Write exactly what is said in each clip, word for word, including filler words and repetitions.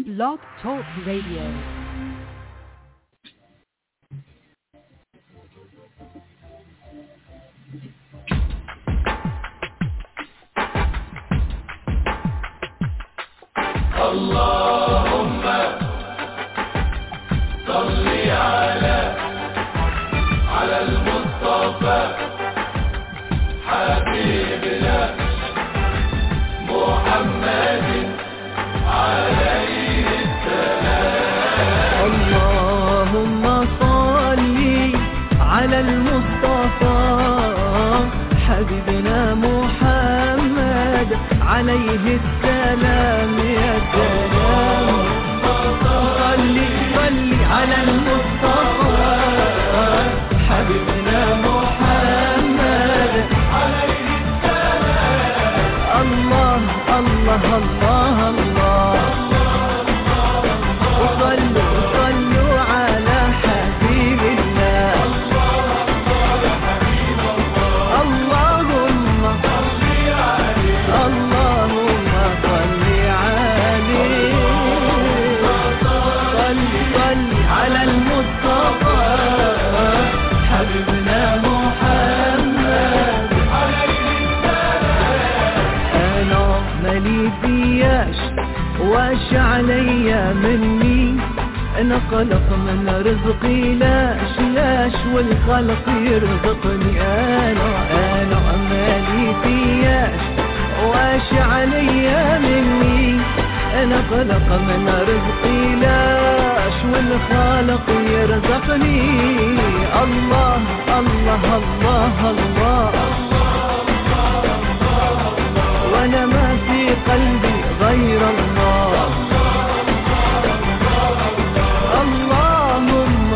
Blog Talk Radio. اللهم صل على على المصطفى حبيبنا محمد عليه السلام. اللهم صل على المصطفى حبيبنا محمد عليه السلام. يا سلام صل صل على المصطفى حبيبنا محمد عليه السلام. الله الله الله الله وصلوا صلوا على حبيب الله. اللهم اللهم صل عليه صل صل على المصطفى حبيبنا محمد. أنا مالي فياش واش عليا مني أنا قلق من رزقي لاش لاش والخلق يرزقني. أنا أنا مالي فياش واش عليا مني أنا قلق من رزقي لاش والخالق يرزقني. الله الله الله الله وأنا ما في قلبي غير الله. اللهم اللهم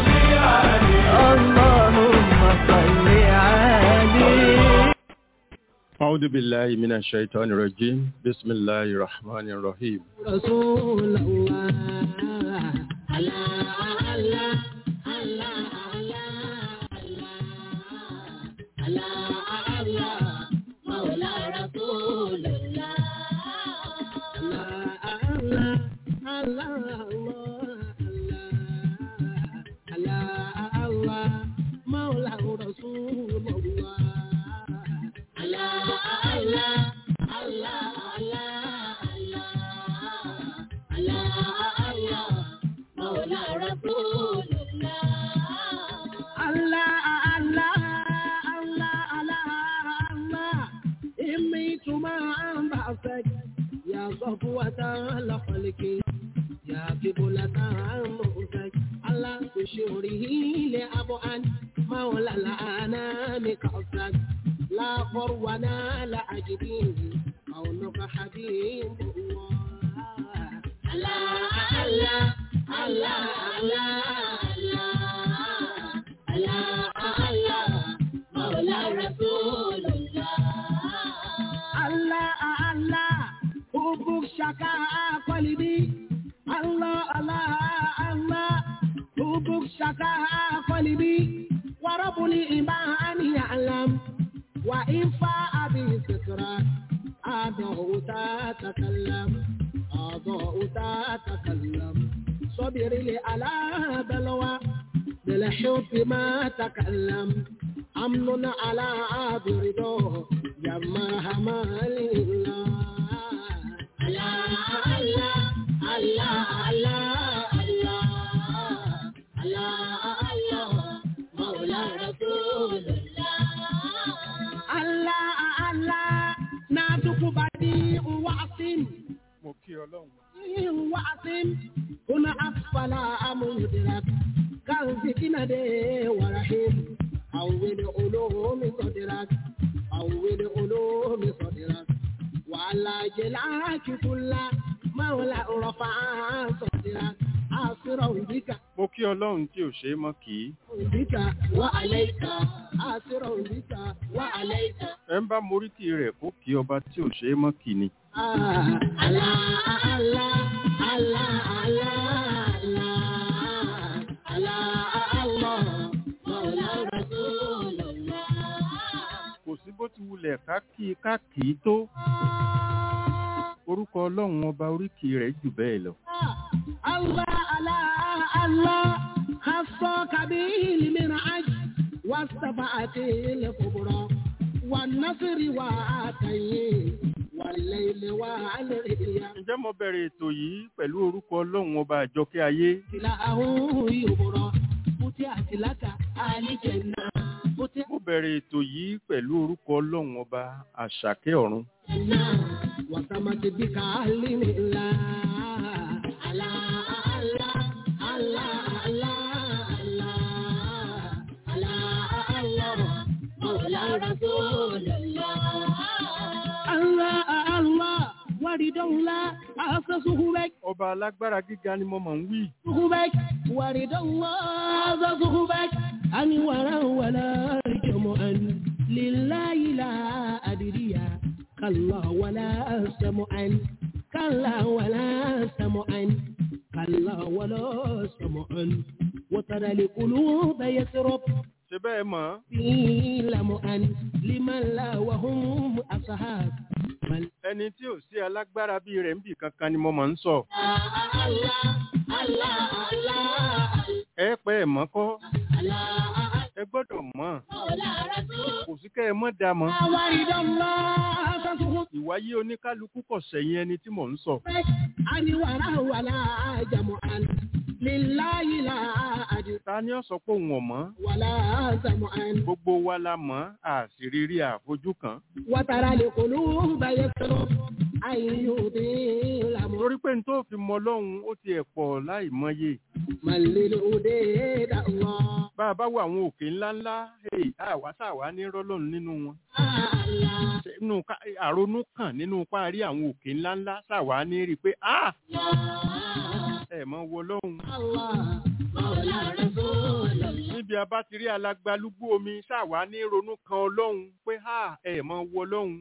صل عليه. أعوذ بالله من الشيطان الرجيم. بسم الله الرحمن الرحيم. رسول الله Mo kí Ọlọ́run tí ò ṣe é mọ́ kì í. Ẹ ń bá moríkì rẹ̀ kó kí ọba tí ò ṣe é mọ́ kì ni. Kò sí bó ti wulẹ̀ ká kí ká kì í tó. orúkọ ọlọ́run ọba oríkì rẹ̀ jù bẹ́ẹ̀ lọ. Allah Allah Allah khassa kabil min aj wastaba'ati al-kubra wan nasri wa atayi wal layli wa al-riya. Ǹjẹ́ mo bẹ̀rẹ̀ ètò yìí pẹ̀lú orúkọ ọlọ́run ọba àjọkẹ́ ayé? Ilahu yubra puti atilaka alijanna. Mo bẹ̀rẹ̀ ètò yìí pẹ̀lú orúkọ ọlọ́run ọba àṣàkẹ́ ọ̀run. Wasamati bika alimila. Allah Allah Allah Allah Allah Allah Allah Mawla Rasulullah. Allah Allah waridullah asasuhubek. Ọba alágbára gíga ni mo mọ̀ ń wí. Suhubek waridullah asasuhubek. Ani wara wala jumu'an lillahi la adriya. كلا ولا سمعا كلا ولا سمعا كلا ولا سمعا وترى القلوب يسرب Ṣebẹ́ ẹ mọ̀. في لمعا لمن لا وهم أصحاب. Ẹni tí ò sí alágbára bíi rẹ̀ ń bì kankan ni mo mọ̀ ń sọ. Ẹ pẹ́ ẹ̀ mọ́ kọ́. Ẹ gbọ́dọ̀ mọ̀. Kò sí kẹ́ ẹ mọ́ dá mọ́. Ìwáyé oníkálukú kò sẹ̀yìn ẹni tí mò ń sọ. Ta ni ó sọ pé òun ò mọ̀? Gbogbo wa la mọ̀, àṣírí àfojú kan. Torí pé n tó fi mọ Ọlọ́run ó ti ẹ̀ pọ̀ láì mọye. Bá a bá wo àwọn òkè ńláńlá, àwa sáwa ní rọ́lọ́run nínú wọn. Nínú àrònú kàn nínú parí àwọn òkè ńláńlá sáwa ní rí pé ẹ mọ wo Ọlọ́run. Níbi a bá ti rí alágbálúgbú omi sáwa ní ronú kan Ọlọ́run pé ẹ mọ wo Ọlọ́run.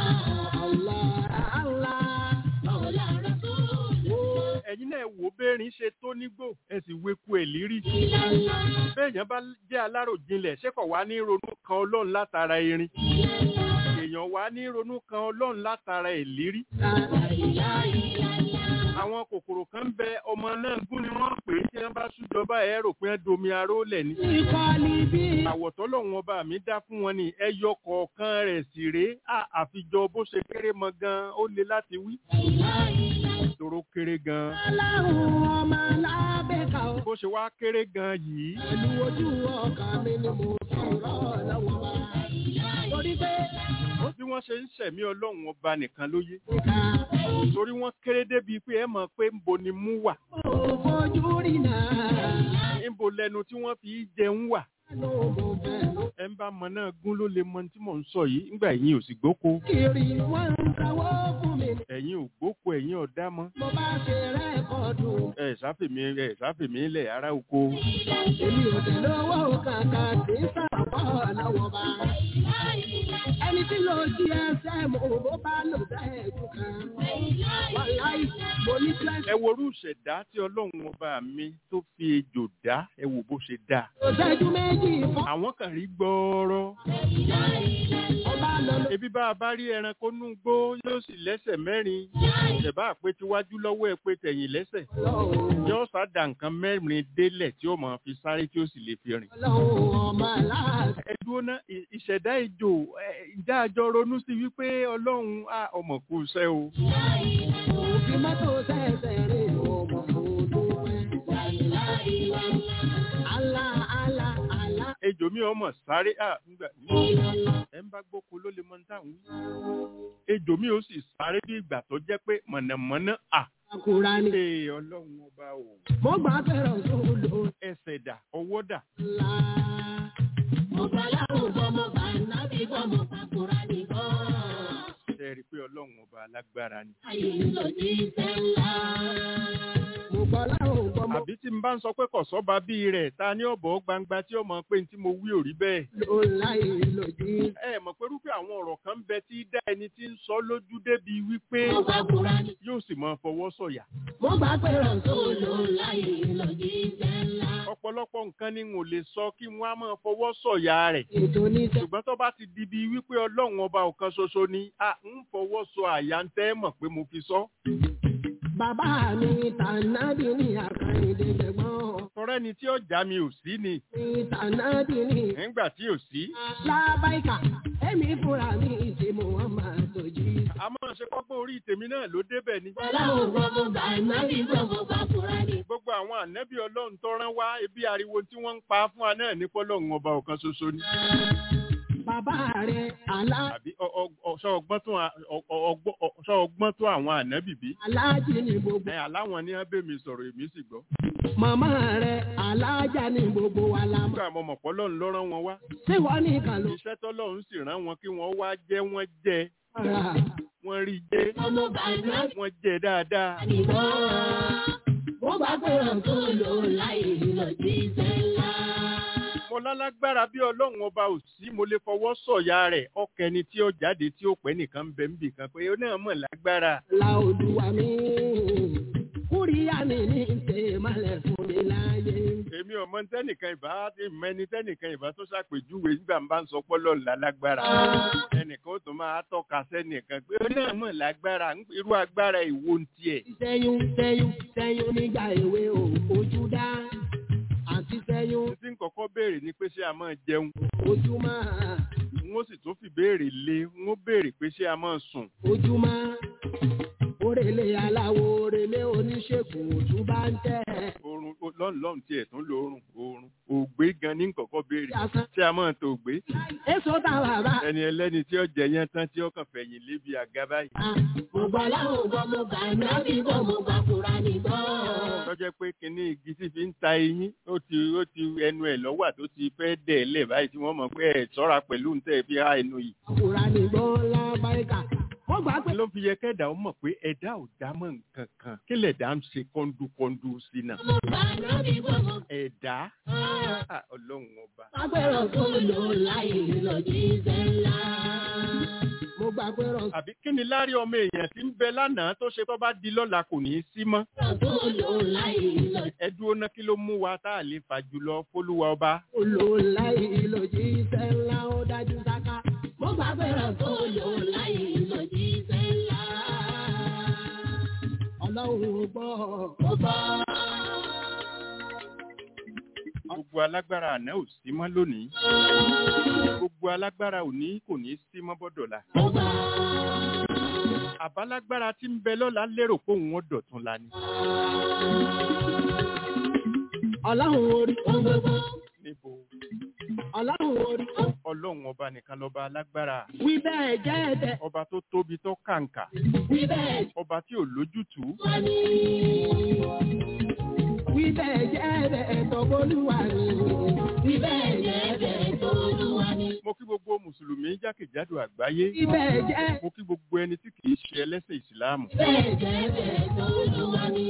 Ẹ̀yin náà wò bẹ́ẹ̀rin ṣe tó nígbò ẹ sì weku ẹ̀ lírí. Béèyàn bá jẹ́ aláròjinlẹ̀ ṣé kò wá ní ronú kan Ọlọ́run látara erin. Èèyàn wá ní ronú kan Ọlọ́run látara ẹ̀ lírí. Àwọn kòkòrò kan ń bẹ ọmọ náà gún ni wọ́n pè é tí wọ́n bá sújọba ẹ̀ rò pé ẹ domi aró lẹ̀ ni. Àwọ̀ tọ́lọ́run ọba mi dá fún wọn ni ẹyọ kọ̀ọ̀kan rẹ̀ sì rèé àfijọ́ bó ṣe kéré mọ gan ó le láti wí. Ìṣòro kéré gan. Bó ṣe wá kéré gan yìí. Pẹ̀lú ojú ọkàn mi ni mo fi rọ́ lọ́wọ́ wa. Torí pé bí wọ́n ṣe ń ṣẹ̀mí Ọlọ́run ọba nìkan ló yé. Torí wọ́n kéré débi pé ẹ mọ̀ pé ńbo ni mú wà. Ńbo lẹnu tí wọ́n fi jẹun wà. Ẹ ń bá mọ náà gún ló lè mọ tí mò ń sọ yìí nígbà ẹ̀yin ò sì gbóko. Ẹ̀yin ò gbóko ẹ̀yin ọ̀dá mọ́. Ẹ ṣàfèmí ẹ ṣàfèmí ilẹ̀ ará oko. Èmi ò tẹ̀ lọ́wọ́ kàkà tí sàpọ̀ lọ́wọ́ bá. Ẹni tí ló jí ẹsẹ̀ mo bó bá lò bẹ́ẹ̀ tó kan. Wàláì mo ní kíláàsì. Ẹ wo orú ìṣẹ̀dá tí Ọlọ́run ọba mi tó fi ejò dá ẹ wò bó ṣe dá. Òṣèjú méjì fún. Àwọn kan rí gbọ́ọ́rọ́. Ọba lọ lọ. Ebi bá a bá rí ẹranko nú gbó yóò sì lẹ́sẹ̀ mẹ́rin. Ìṣẹ̀bá àpé tiwájú lọ́wọ́ ẹ pé tẹ̀yìn lẹ́sẹ̀. Yóò sádà nǹkan mẹ́rin délẹ̀ tí ó máa fi sáré tí ó sì lè fi rìn. Ẹ dúró ná ìṣẹ̀dá ejò ìjà àjọ ronú sí wípé Ọlọ́run ọmọ kù sẹ́ o. Òfin mọ́tò sẹ́sẹ̀ rè ọmọ òdo pẹ́. Àlá àlá àlá. Ejò mi ọmọ sáré nígbà ẹ ń bá gbóko ló lè mọ ní táwọn. Ejò mi ó sì sáré bí ìgbà tó jẹ́ pé mọ̀nàmọ́ná à. Àkùrá ni. Ee Ọlọ́run ọba o. Mo gbà fẹ́ràn tó lò. Ẹsẹ̀ dà, ọwọ́ dà. Mo bá láwọn bọ́ mo bá nábì bọ́ mo bá kúrá ní bọ́. Ṣé ẹ rí i pé Ọlọ́run ọba alágbára ni? Ayé ló ti tẹ́ ńlá. Mo bá láwọn bọ́ mo. Àbí tí tí n bá ń sọ pé kò sọ́ba bí rẹ̀ ta ní ọ̀bọ̀ gbangba tí ó mọ̀ pé tí mo wí ò rí bẹ́ẹ̀. ló láì lòdì. ẹ mọ̀ pé rúfẹ́ àwọn ọ̀rọ̀ kan ń bẹ tí dá ẹni tí ń sọ lójú débi wípé mo bá kúra ní. yóò sì máa fọwọ́ sọ̀yà. mo bá pé rọ̀tún ló láì lòdì ńlá. ọ̀pọ̀lọpọ̀ nǹkan ni n ò lè sọ kí wọ́n á máa fọwọ́ sọ̀yà rẹ̀. ètò oníṣẹ́. ṣùgbọ́n tó bá ti di bí wípé ọlọ́run ọba ọ̀kan ṣoṣo ni a ń fọwọ́ sọ àyà ń tẹ́ mọ̀ pé mo fi sọ. bàbá mi tànàbí ní àkàndé gbẹ̀gbọ́n. tọrẹ ni tí ọjà mi ò sí ni. mi tànàbí ní. nígbà tí ò sí. lábáìkà èmi fúnra mi ti mú wọn máa tòjú. a máa ṣe kọ́kọ́ orí tèmi náà ló débẹ̀ ni. ọlọ́run gbogbo bàánàbí gbogbo bá fúnra ní. gbogbo àwọn ànábì ọlọ́run tó rán wá ebi ariwo tí wọ́n ń pa fún wa náà ní pọ́lọ́run ọba ọ̀kan ṣoṣo ni. bàbá rẹ̀ àlá. àbí ọ̀ṣọ́ ọgbọ́n tó àwọn ànábì bí. aláàjì ni gbogbo. ẹ aláwọn ní abẹ́ mi sọ̀rọ̀ èmi sì gbọ́. màmá rẹ̀ aláàjà ni gbogbo wa la mọ̀. nígbà mo mọ̀ pọ́lọ́run ló rán wọn wá. ṣé wọ́n ní ìkà ló. iṣẹ́ tọ́lọ́run sì rán wọn kí wọ́n wá jẹ́ wọ́n jẹ́. wọ́n rí jẹ́. wọ́n jẹ́ dáadáa. mo bá pẹ̀rọ̀ tó lò láì lọ sí sẹ́lá. mo lálágbára bí ọlọ́run ọba ò sí mo lè fọwọ́ sọ̀yà rẹ̀ ọkẹni tí ó jáde tí ó pẹ́ nìkan ń bẹ ń bì kan pé ó náà mọ̀ lágbára. la olúwa mi kúríyá mi ní tèmálẹ̀ fún mi láyé. èmi ọmọ tẹnìkan ìbá mẹni tẹnìkan ìbá tó ṣàpèjúwe nígbà ń bá ń sọ pọ́lọ́ lálágbára. ẹnìkan ó tún máa tọ́ka sẹ́nìkan pé ó náà mọ̀ lágbára irú agbára ìwo ń tiẹ̀. sẹ́yún sẹ́yún sẹ́yún nígbà èwe ò ojú dá. àti sẹ́yún. tí n kọ́kọ́ béèrè ni pé ṣé a máa jẹun. ojúmọ́. n ó sì tún fi béèrè lé n ó béèrè pé ṣé a máa sùn. ojúmọ́. Orèlé aláwo orèlé oníṣègùn òtún bá ń tẹ̀. Oorun lọ́nlọ́run tiẹ̀ tún lo oorun oorun ògbé gan ní kọ̀kọ́ béèrè tí a máa tó ògbé. Èso ta bàbá. Ẹni ẹlẹ́ni tí ó jẹ yẹn tán tí ó kàn fẹ̀yìn lébi àga báyìí. Mo gbọ́ láwọn gbọ́ mo gbà nábì gbọ́ mo gbà kúra ní gbọ́. Lọ́jọ́ pé kinní igi tí fi ń ta eyín ó ti ó ti ẹnu ẹ̀ lọ́wọ́ tó ti fẹ́ dẹ̀ lẹ̀ báyìí tí wọ́n mọ̀ pé ẹ̀ ṣọ́ra pẹ̀lú ń tẹ̀ fi há ẹnu yìí. Kúra ní gbọ́ lábáríkà. ló fi yẹ kẹ́dà ó mọ̀ pé ẹ̀dá ò dá mọ́ nǹkan kan kí lẹ̀dá ń ṣe kọ́ńdúkọ́ńdú sí náà. ẹ̀dá ọlọ́run ọba. agbẹ́rọ̀ tó lò láyé lọ jíṣẹ́ ńlá. mo gbà pẹ́rọ̀. àbí kí ni lárí ọmọ èèyàn tí ń bẹ lánàá tó ṣe tó bá di lọ́la kò ní í sí mọ́. tó lò láyé lọ. ẹ dúró ná kí ló mú wa tá a lè fà jùlọ fólúwa ọba. ó lò láyé lọ jíṣẹ́ ńlá ó dájú sáká. mo gbà pẹ́rọ̀ tó lò láyé lọ jíṣẹ́ ńlá. ọlọ́run gbọ́ ó gbọ́. Gbogbo alágbára àná ò sí mọ́ lónìí. Gbogbo alágbára òní kò ní sí mọ́ bọ́dọ̀la. Àbálágbára tí ń bẹ lọ́la lérò pé òun ó dọ̀tun la ni. Ọlọ́run orí gbogbo. Níbo? Ọlọ́run orí. Ọlọ́run ọba nìkan lọ́ba alágbára. Wí bẹ́ẹ̀ jẹ́ ẹ̀bẹ̀. Ọba tó tóbi tó kàǹkà. Wí bẹ́ẹ̀. Ọba tí ò lójútùú. Wí bẹ́ẹ̀ jẹ́ ẹ̀bẹ̀ ẹ̀tọ́ Olúwa ni. Wí bẹ́ẹ̀ jẹ́ ẹ̀bẹ̀ ẹ̀tọ́ Olúwa ni. Mo kí gbogbo Mùsùlùmí jákèjádò àgbáyé. Wí bẹ́ẹ̀ jẹ́. Mo kí gbogbo ẹni tí kì í ṣe ẹlẹ́sìn Ìsìláàmù. Bẹ́ẹ̀ jẹ́ ẹ̀bẹ̀ ẹ̀tọ́ Olúwa ni.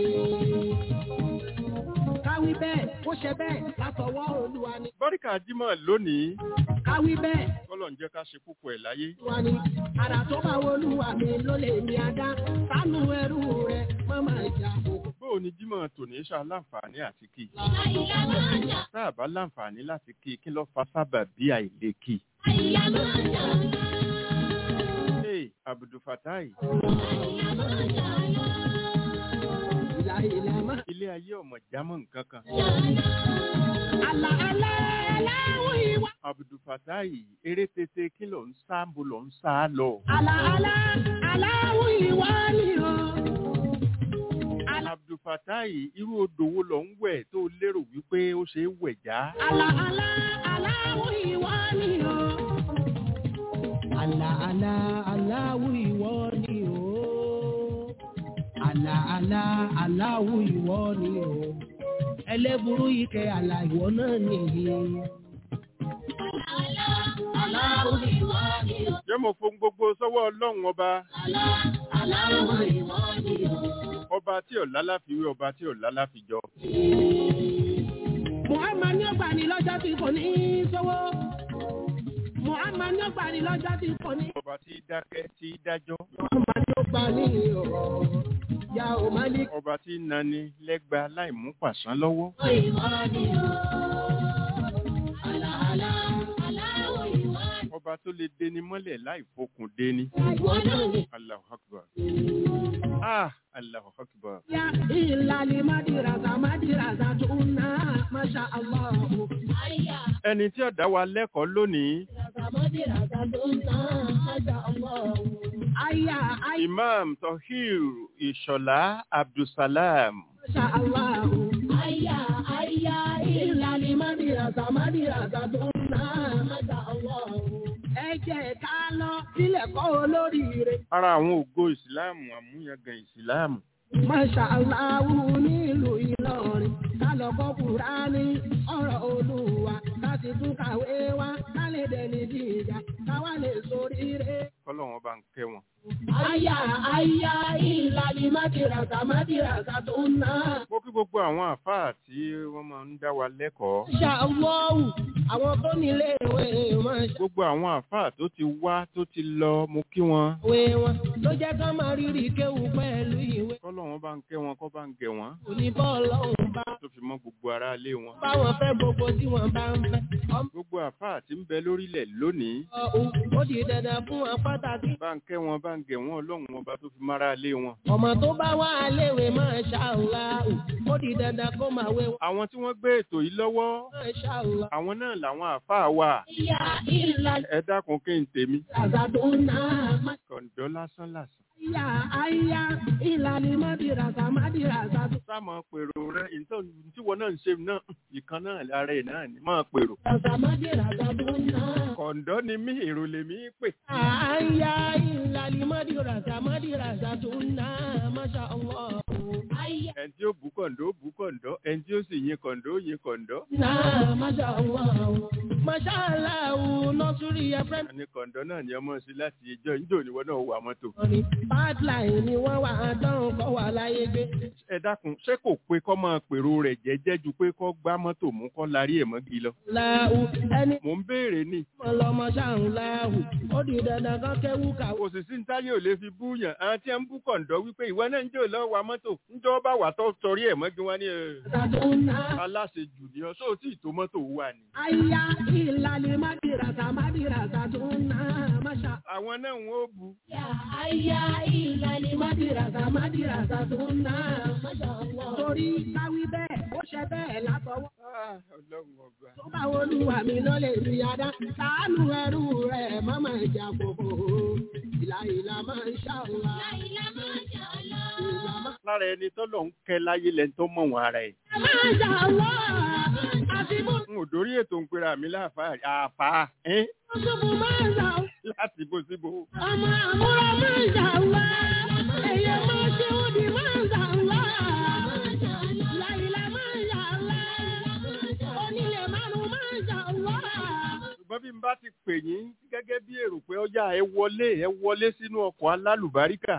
Káwí bẹ́ẹ̀, ó ṣe bẹ́ẹ̀ látọwọ́ Olúwa ni. Báríkà Jímọ̀ lónìí. Káwí bẹ́ẹ̀. Kọ́lọ̀ ń jẹ́ ká ṣe púpọ̀ ẹ̀ láyé. Olúwa ni, àrà tó bá wo Olúwa mi ló lè mi adá. Sánú ẹrú rẹ̀, mọ́mọ́ ìjà òkú. Bóò ni Jímọ̀ tòní ṣá láǹfààní àti kí. Tá a bá láǹfààní láti kí kí ló fa sábà bí àìlè kí. Hey, Abdul Fatai. Ilé ayé ọmọ jámọ́ nǹkan kan. Àlà àlà aláwọ̀ ìwà. Abdul Fatai, eré tètè kí ló ń sá ń bo lọ ń sá lọ. Àlà àlà aláwọ̀ ìwà ni o. Abdul Fatai, irú odò wo lọ ń wẹ̀ tó lérò wípé ó ṣe é wẹ̀ já. Àlà àlà aláwọ̀ ìwà ni o. Àlà àlà aláwọ̀ ìwà ni o. Àlà àlà aláwọ̀ ìwọ ni o. Ẹlẹ́burú ike àlà ìwọ náà nìyí. Àlà aláwọ̀ ìwọ ni o. Jẹ́ mo fún gbogbo sọ́wọ́ Ọlọ́run ọba. Àlà aláwọ̀ ìwọ ni o. Ọba tí ọ̀la láfiwé, ọba tí ọ̀la láfijọ. Muhammad ní ọgbà ní lọ́jọ́ tí kò ní sówó. Muhammad ní ọgbà ní lọ́jọ́ tí kò ní. Ọba tí dákẹ́ tí dájọ́. Muhammad ní ọgbà ní ọ̀rọ̀. Ya o Malik. Ọba tí nani lẹ́gba láì mú pàṣán lọ́wọ́. Ìwọ ni o. Àlà àlà aláwọ̀ ìwọ ni. Ọba tó lè deni mọ́lẹ̀ láì fokùn deni. Ìwọ náà ni. Allahu Akbar. Ah, Allahu Akbar. Ya ìlàlí Mádìràzà Mádìràzà tó ná Masha Allah. Ẹni tí ó dá wa lẹ́kọ̀ọ́ lónìí. Mádìràzà tó ná Masha Allah. Aya aya. Imam Tohir Ìṣọ̀lá Abdulsalam. Masha Allah. Aya aya ìlàlí Mádìràzà Mádìràzà tó ná Masha Allah. Ẹ jẹ́ ká lọ sílẹ̀ kọ́ olóríire. Ara àwọn ògo ìsìláàmù àmúyangàn ìsìláàmù. Masha Allah nílùú Ìlọrin, ká lọ kọ́ Kùránì ọ̀rọ̀ Olúwa, ká sì tún kàwé wá, ká lè dẹni jíjà, ká wá lè ṣoríire. Kọ́lọ́run bá ń kẹ́ wọn. Aya aya ìlàlí Mádìràzà Mádìràzà tó ná. Mo kí gbogbo àwọn àfáà tí wọ́n máa ń dá wa lẹ́kọ̀ọ́. Masha Allah, àwọn tó nílé ìwé wọn. Gbogbo àwọn àfáà tó ti wá tó ti lọ, mo kí wọn. Ìwé wọn ló jẹ́ ká máa rírì kéwù pẹ̀lú ìwé. Kọ́lọ́run bá ń kẹ́ wọn, kọ́ bá ń gẹ̀ wọ́n. Kò ní bọ́ọ̀lù ọ̀hún bá. Tó fi mọ́ gbogbo ará ilé wọn. Báwọn fẹ́ gbogbo tí wọ́n bá ń fẹ́. Gbogbo àfáà tí ń bẹ lórílẹ̀ lónìí. Ó di dandan fún wọn pàtàkì. Bá ń kẹ́ wọn, bá ń gẹ̀ wọ́n, Ọlọ́run ọba tó fi mọ́ra ilé wọn. Ọmọ tó bá wà léwe Masha Allah, ó di dandan kó máa wé wọn. Àwọn tí wọ́n gbé ètò yìí lọ́wọ́, Masha Allah. àwọn náà làwọn àfáà wà. Ìyá ìlà Ẹ dákun kí n tèmi. àgbà tó ná. Kọ̀ǹdọ́ lásán lásán. Ìyá àyà ìlàlí Mádìràzà Mádìràzà tó Sáàmọ̀ pèrò rẹ̀, ìtọ́ tí wọ́n náà ń ṣe náà, ìkan náà lára ẹ̀ náà ni máa pèrò. Ràzà Mádìràzà tó ná. Kọ̀ǹdọ́ ni mí, èrò lèmi pè. Àyà ìlàlí Mádìràzà Mádìràzà tó ná. Masha Allah. Àyà Ẹni tí ó bú kọ̀ǹdọ́ ó bú kọ̀ǹdọ́, ẹni tí ó sì yin kọ̀ǹdọ́ ó yin kọ̀ǹdọ́. ná. Masha Allah. Masha Allah nọ́sùrì ẹ̀fẹ́. Àní kọ̀ǹdọ́ náà ni ọmọ sí láti ẹjọ́ ìjọ ni wọ́n náà wà mọ́tò. Bádláì ni wọ́n wà á dán kọ́ wà láyé gbé. Ẹ dákun, ṣé kò pé kọ́ máa pèrò rẹ̀ jẹ́jẹ́ ju pé kọ́ gbá mọ́tò mú kọ́ larí ẹ̀ mọ́gi lọ? Láhù ẹni Mò ń béèrè ni. mọ̀ lọ́mọ ṣáhùn láhù. Ó di dandan kan kẹ́wù kàwé. Kò sì sí ní táyé ò lè fi búyàn. Àwọn tí ń bú kọ̀ǹdọ́ wípé ìwọ náà ń jò lọ́wọ́ wa mọ́tò. Ńjọ́ bá wà tó torí ẹ̀ mọ́gi wá ní ẹ̀. Ràzà tó ná. Aláṣejù ni ọ, sóò tí ìtò mọ́tò wà ní. Àyà ìlàlí Mádìràzà Mádìràzà tó ná. Masha. Àwọn náà wọ́n ó bu. Àyà ìlàlí Mádìràzà Mádìràzà tó ná. Masha Allah. Torí káwí bẹ́ẹ̀, ó ṣe bẹ́ẹ̀ látọwọ́. Ah, Ọlọ́run ọba. Tó bá Olúwa mi lọ lè rí adá. Ṣàánú ẹrú rẹ̀ mọ́mọ́ ìjà gbogbo. Ìlà ìlà Masha Allah. Ìlà Masha Allah. Lára ẹni tọ́lọ̀ ń kẹ́ láyé lẹ́ni tó mọ̀ wọn ara ẹ̀. Masha Allah. Àti bó N ò dórí ètò ń pera mi láàfáà àfáà ẹ́n ṣubú Masha Allah. láti bó síbò. Ọmọ àmúra Masha Allah. Èyẹ máa ṣe ó di Masha Allah. Láìlá Masha Allah. Onílé márùn Masha Allah. Ṣùgbọ́n bí n bá ti pè yín gẹ́gẹ́ bí èrò pé ọjà ẹ wọlé ẹ wọlé sínú ọkọ̀ alálùbáríkà.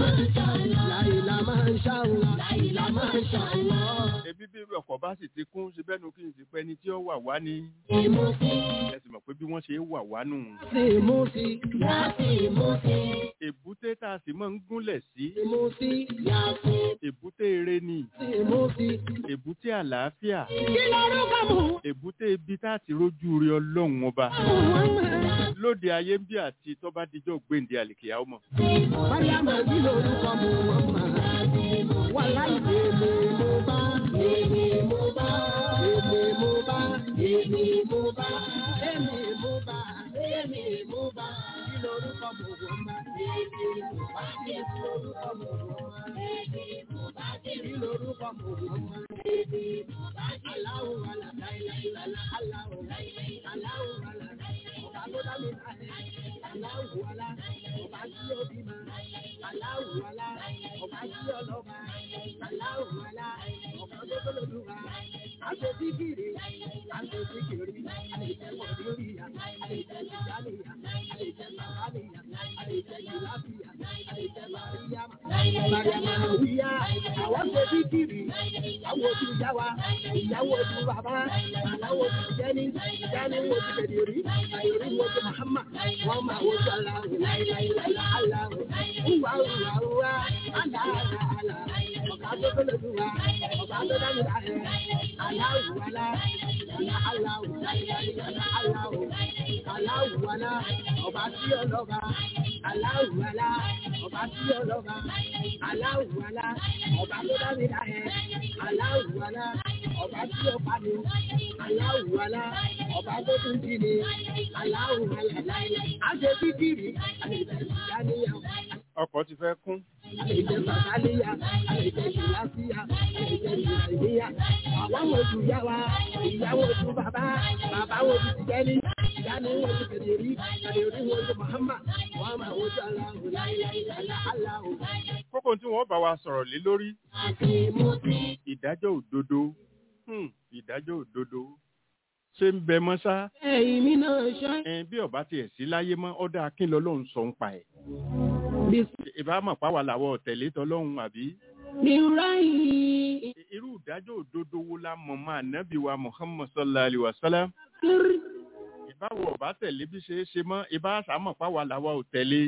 Láìlá Masha Allah. Láìlá Masha Allah. Ẹbí bí ọkọ̀ bá sì ti kún ṣe bẹ́nu kí n sì pẹ́ ni tí ó wà wá ní. Ìmúsí. Ẹ sì mọ̀ pé bí wọ́n ṣe é wà wá nù. Ìmúsí. Yàtì ìmúsí. Èbúté tá a sì máa ń gúnlẹ̀ sí. Ìmúsí. Yàtì. Èbúté eré ni. Ìmúsí. Èbúté àlàáfíà. Kí lorúkọ mú? Èbúté ibi tá a ti rójú rí Ọlọ́run ọba. Lóde ayé ń bí àti tó bá dijọ́ gbèǹde àlìkìyà ọmọ. Mariama kí lorúkọ mú wọn mọ̀? Wà láì èmi mo bá. Èmi mo bá. Èmi mo bá. Èmi mo bá. Èmi mo bá. Èmi mo bá. Kí lorúkọ mú wọn mọ̀? Èmi mo bá. Kí lorúkọ mú wọn mọ̀? Èmi mo bá. Kí lorúkọ mú wọn mọ̀? Èmi mo bá. Aláwo wàlà láìláìlá. Aláwo láìláìlá. Aláwo wàlà láìláìlá. Ọba tó dá mi kalẹ̀. Aláwo wàlà. Ọba tí ó bímọ. Aláwo wàlà. Ọba tí ó lọ́ba. Aláwo wàlà. Ọba tó tó lòdùwà. Aṣọ síkìrì. Aṣọ síkìrì. Àlejò mọ̀lẹ́rìyà. Àlejò ìjàlẹ̀yà. Àlejò sàkàlẹ̀yà. Àlejò ìlàfíà. Àlejò màríyá. àwọn ṣe bí kiri ìyàwó ojú ìyá wa ìyàwó ojú bàbá àláwọ̀ ojú jẹ́ni jẹ́ni ojú kẹ̀dìrí àyòrí ojú Muhammad wọ́n máa wojú aláwọ̀ láìláìláìlá aláwọ̀ ìwà ìwà ìwà aláàlá àlá ọ̀gá tó tó lójú wa ọ̀gá tó dá mi láàrẹ̀ aláwọ̀ alá aláwọ̀ láìláìláìlá aláwọ̀ aláwọ̀ alá ọba tí ọlọ́ba aláwọ̀ alá ọba tí ọlọ́ba aláwọ̀ alá ọba tó dá mi láàrẹ̀ aláwọ̀ alá ọba tí ọba mi aláwọ̀ alá ọba tó tún jí ni aláwọ̀ alá láìláì àṣẹ kíkìrì àlejò ìdáníyàwó. ọkọ̀ ti fẹ́ kún. Àlejò Sàkálíyà, àlejò Ìlàsíyà, àlejò Ìlàsíyà. Àwọn ojú yá wa, ìyàwó ojú bàbá, bàbá ojú ti jẹ́ ní. Ìyáni ojú kẹ̀dẹ̀rí, kẹ̀dẹ̀rí ojú Muhammad. Wọ́n máa wojú aláwọ̀ láìláìlá aláwọ̀. Kókó tí wọ́n bá wa sọ̀rọ̀ lé lórí. Ìdájọ́ òdodo. Ìdájọ́ òdodo. Ṣé ń bẹ mọ́ sá? Ẹ̀yin mi náà ṣá. Ẹ bí ọba tiẹ̀ sí láyé mọ́, ọ̀dà akínlọ́lọ́run sọ ń pa ẹ̀. Ìbámu pàwọ́ làwọ̀ tẹ̀lé tọ́lọ́hun àbí? Ní ráyìí. Irú ìdájọ́ òdodo wo la mọ̀ máa nábì wa Muhammad sallallahu alaihi wa sallam? Ìbáwọ̀ ọba tẹ̀lé bí ṣe é ṣe mọ́, ìbá sàmọ̀ pàwọ́ làwọ̀ ò tẹ̀lé.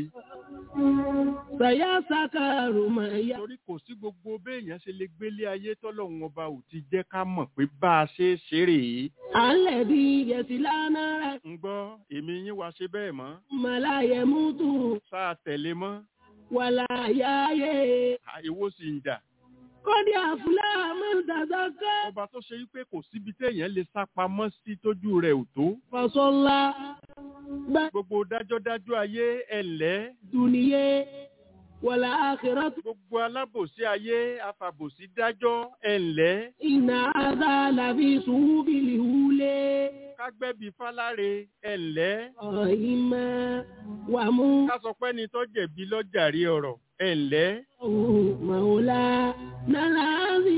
Sàyà sàkàrò máa yá. Torí kò sí gbogbo béèyàn ṣe lè gbélé ayé tọ́lọ́hun ọba ò ti jẹ́ ká mọ̀ pé bá a ṣe é ṣeré yìí. Alẹ́ bí yẹ̀sì lánàá rẹ̀. Ń gbọ́, èmi yín wá ṣe bẹ́ẹ̀ mọ́. Màláyẹ̀ mútu. Sáà tẹ̀lé mọ́. Wàlá yáyé. Àìwó sì ń dà. Kọ́dí àfúlá mẹ́tàdáká. Ọba tó ṣe wípé kò síbi téèyàn lè sá pamọ́ sí tójú rẹ̀ ò tó. Fọ̀sọ́lá. Gbogbo dájọ́dájọ́ ayé ẹ̀lẹ́. Dùnìyé. Wàlá àkìrọ̀. Gbogbo alábòsí ayé afàbòsí dájọ́ ẹ̀lẹ́. Iná àdá làbí sùúbìlì wúlé. Kágbẹ́bí fáláre ẹ̀lẹ́. Ọ̀yìnmá wà mú. Ká sọ pé ní tó jẹ̀bi lọ́jàrí ọ̀rọ̀ ẹ̀lẹ́. Màwòlá nàlàázì.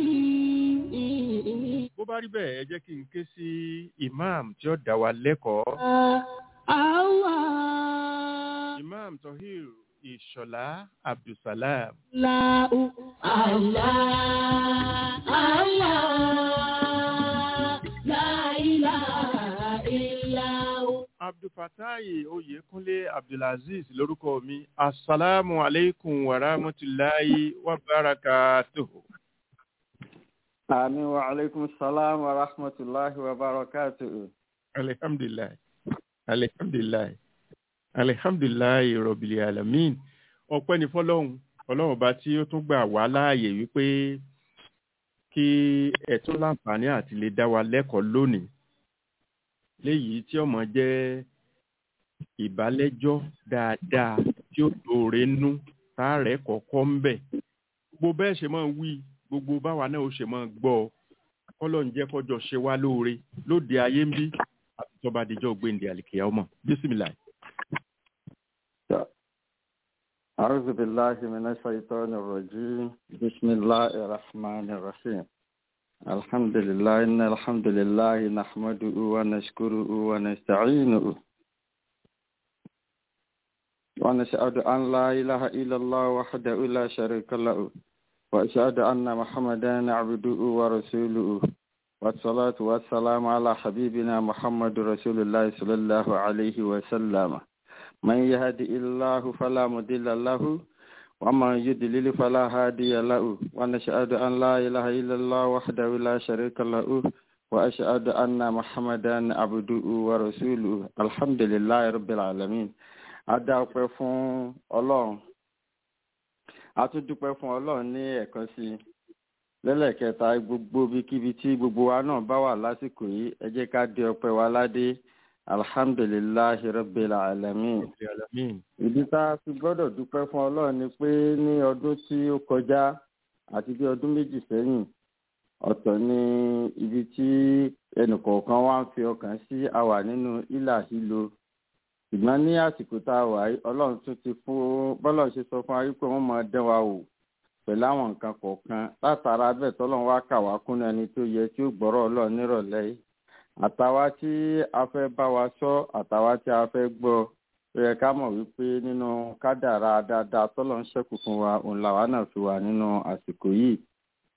Bó bá rí bẹ́ẹ̀ ẹ jẹ́ kí n ké sí imam tí ó dá wa lẹ́kọ̀ọ́. Àwa. Imam Tohir Ìṣọ̀lá Abdulsalam. Láù. Àlá. Àlá. Láìlá. Abdulfatayi Oyèkúnlé Abdulaziz lórúkọ mi. Assalamu alaikum wa rahmatullahi wa barakatuhu. Àmín wa alaikum salam wa rahmatullahi wa barakatuhu. Alhamdulillah. Alhamdulillah. Alhamdulillah rabbil alamin. Ọpẹ́ ni fọ́lọ́hun. Ọlọ́run bá tí ó tún gbà wá láàyè wípé kí ẹ tún láǹfààní àti lè dá wa lẹ́kọ̀ọ́ lónìí. Léyìí tí ọmọ jẹ́ ìbálẹ́jọ́ dáadáa tí ó dóore nú táàrẹ̀ kọ̀ọ̀kọ́ ń bẹ̀. Gbogbo bẹ́ẹ̀ ṣe máa ń wí, gbogbo báwa náà ó ṣe máa gbọ́ ọ. Kọ́lọ̀ ń jẹ́ kọjọ ṣe wá lóore lóde ayé ń bí àti tọ́ba àdìjọ́ gbéǹde àlìkèyà ọmọ. Bísímìláì. A'udhu billahi minash shaitanir rajim. Bismillahir rahmanir rahim. الحمد لله إن الحمد لله نحمده ونشكره ونستعينه ونشهد أن لا إله إلا الله وحده لا شريك له وأشهد أن محمدا عبده ورسوله والصلاة والسلام على حبيبنا محمد رسول الله صلى الله عليه وسلم من يهدي الله فلا مضل له ومن يضلل فلا هادي له ونشهد أن لا إله إلا الله وحده لا شريك له وأشهد أن محمدا عبده ورسوله الحمد لله رب العالمين. A dá ọpẹ́ fún Ọlọ́run. A tún dúpẹ́ fún Ọlọ́run ní ẹ̀kan sí i. Lẹ́lẹ̀kẹta gbogbo bíkíbi tí gbogbo wa náà bá wà lásìkò yìí ẹ jẹ́ ká dé ọpẹ́ wa ládé. Alhamdulillahi rabbil alamin. Ìdí tá a fi gbọ́dọ̀ dúpẹ́ fún Ọlọ́run ni pé ní ọdún tí ó kọjá àti bí ọdún méjì sẹ́yìn ọ̀tọ̀ ni ibi tí ẹnìkọ̀ọ̀kan wá ń fi ọkàn sí àwà nínú ìlà hílo. Ṣùgbọ́n ní àsìkò tá a wà yìí Ọlọ́run tún ti fún bọ́lọ̀ ṣe sọ fún wa wípé wọ́n máa dán wa wò pẹ̀lú àwọn nǹkan kọ̀ọ̀kan látara bẹ́ẹ̀ tọ́lọ́run wá kà wá kún ẹni tó yẹ tí ó gbọ́rọ̀ Ọlọ́run nírọ̀lẹ́ yìí. Àtàwa tí a fẹ́ bá wa sọ àtàwa tí a fẹ́ gbọ́ ó yẹ ká mọ̀ wípé nínú kádàrá dáadáa tọ́lọ̀ ń ṣẹ́kù fún wa òun làwa náà fi wà nínú àsìkò yìí.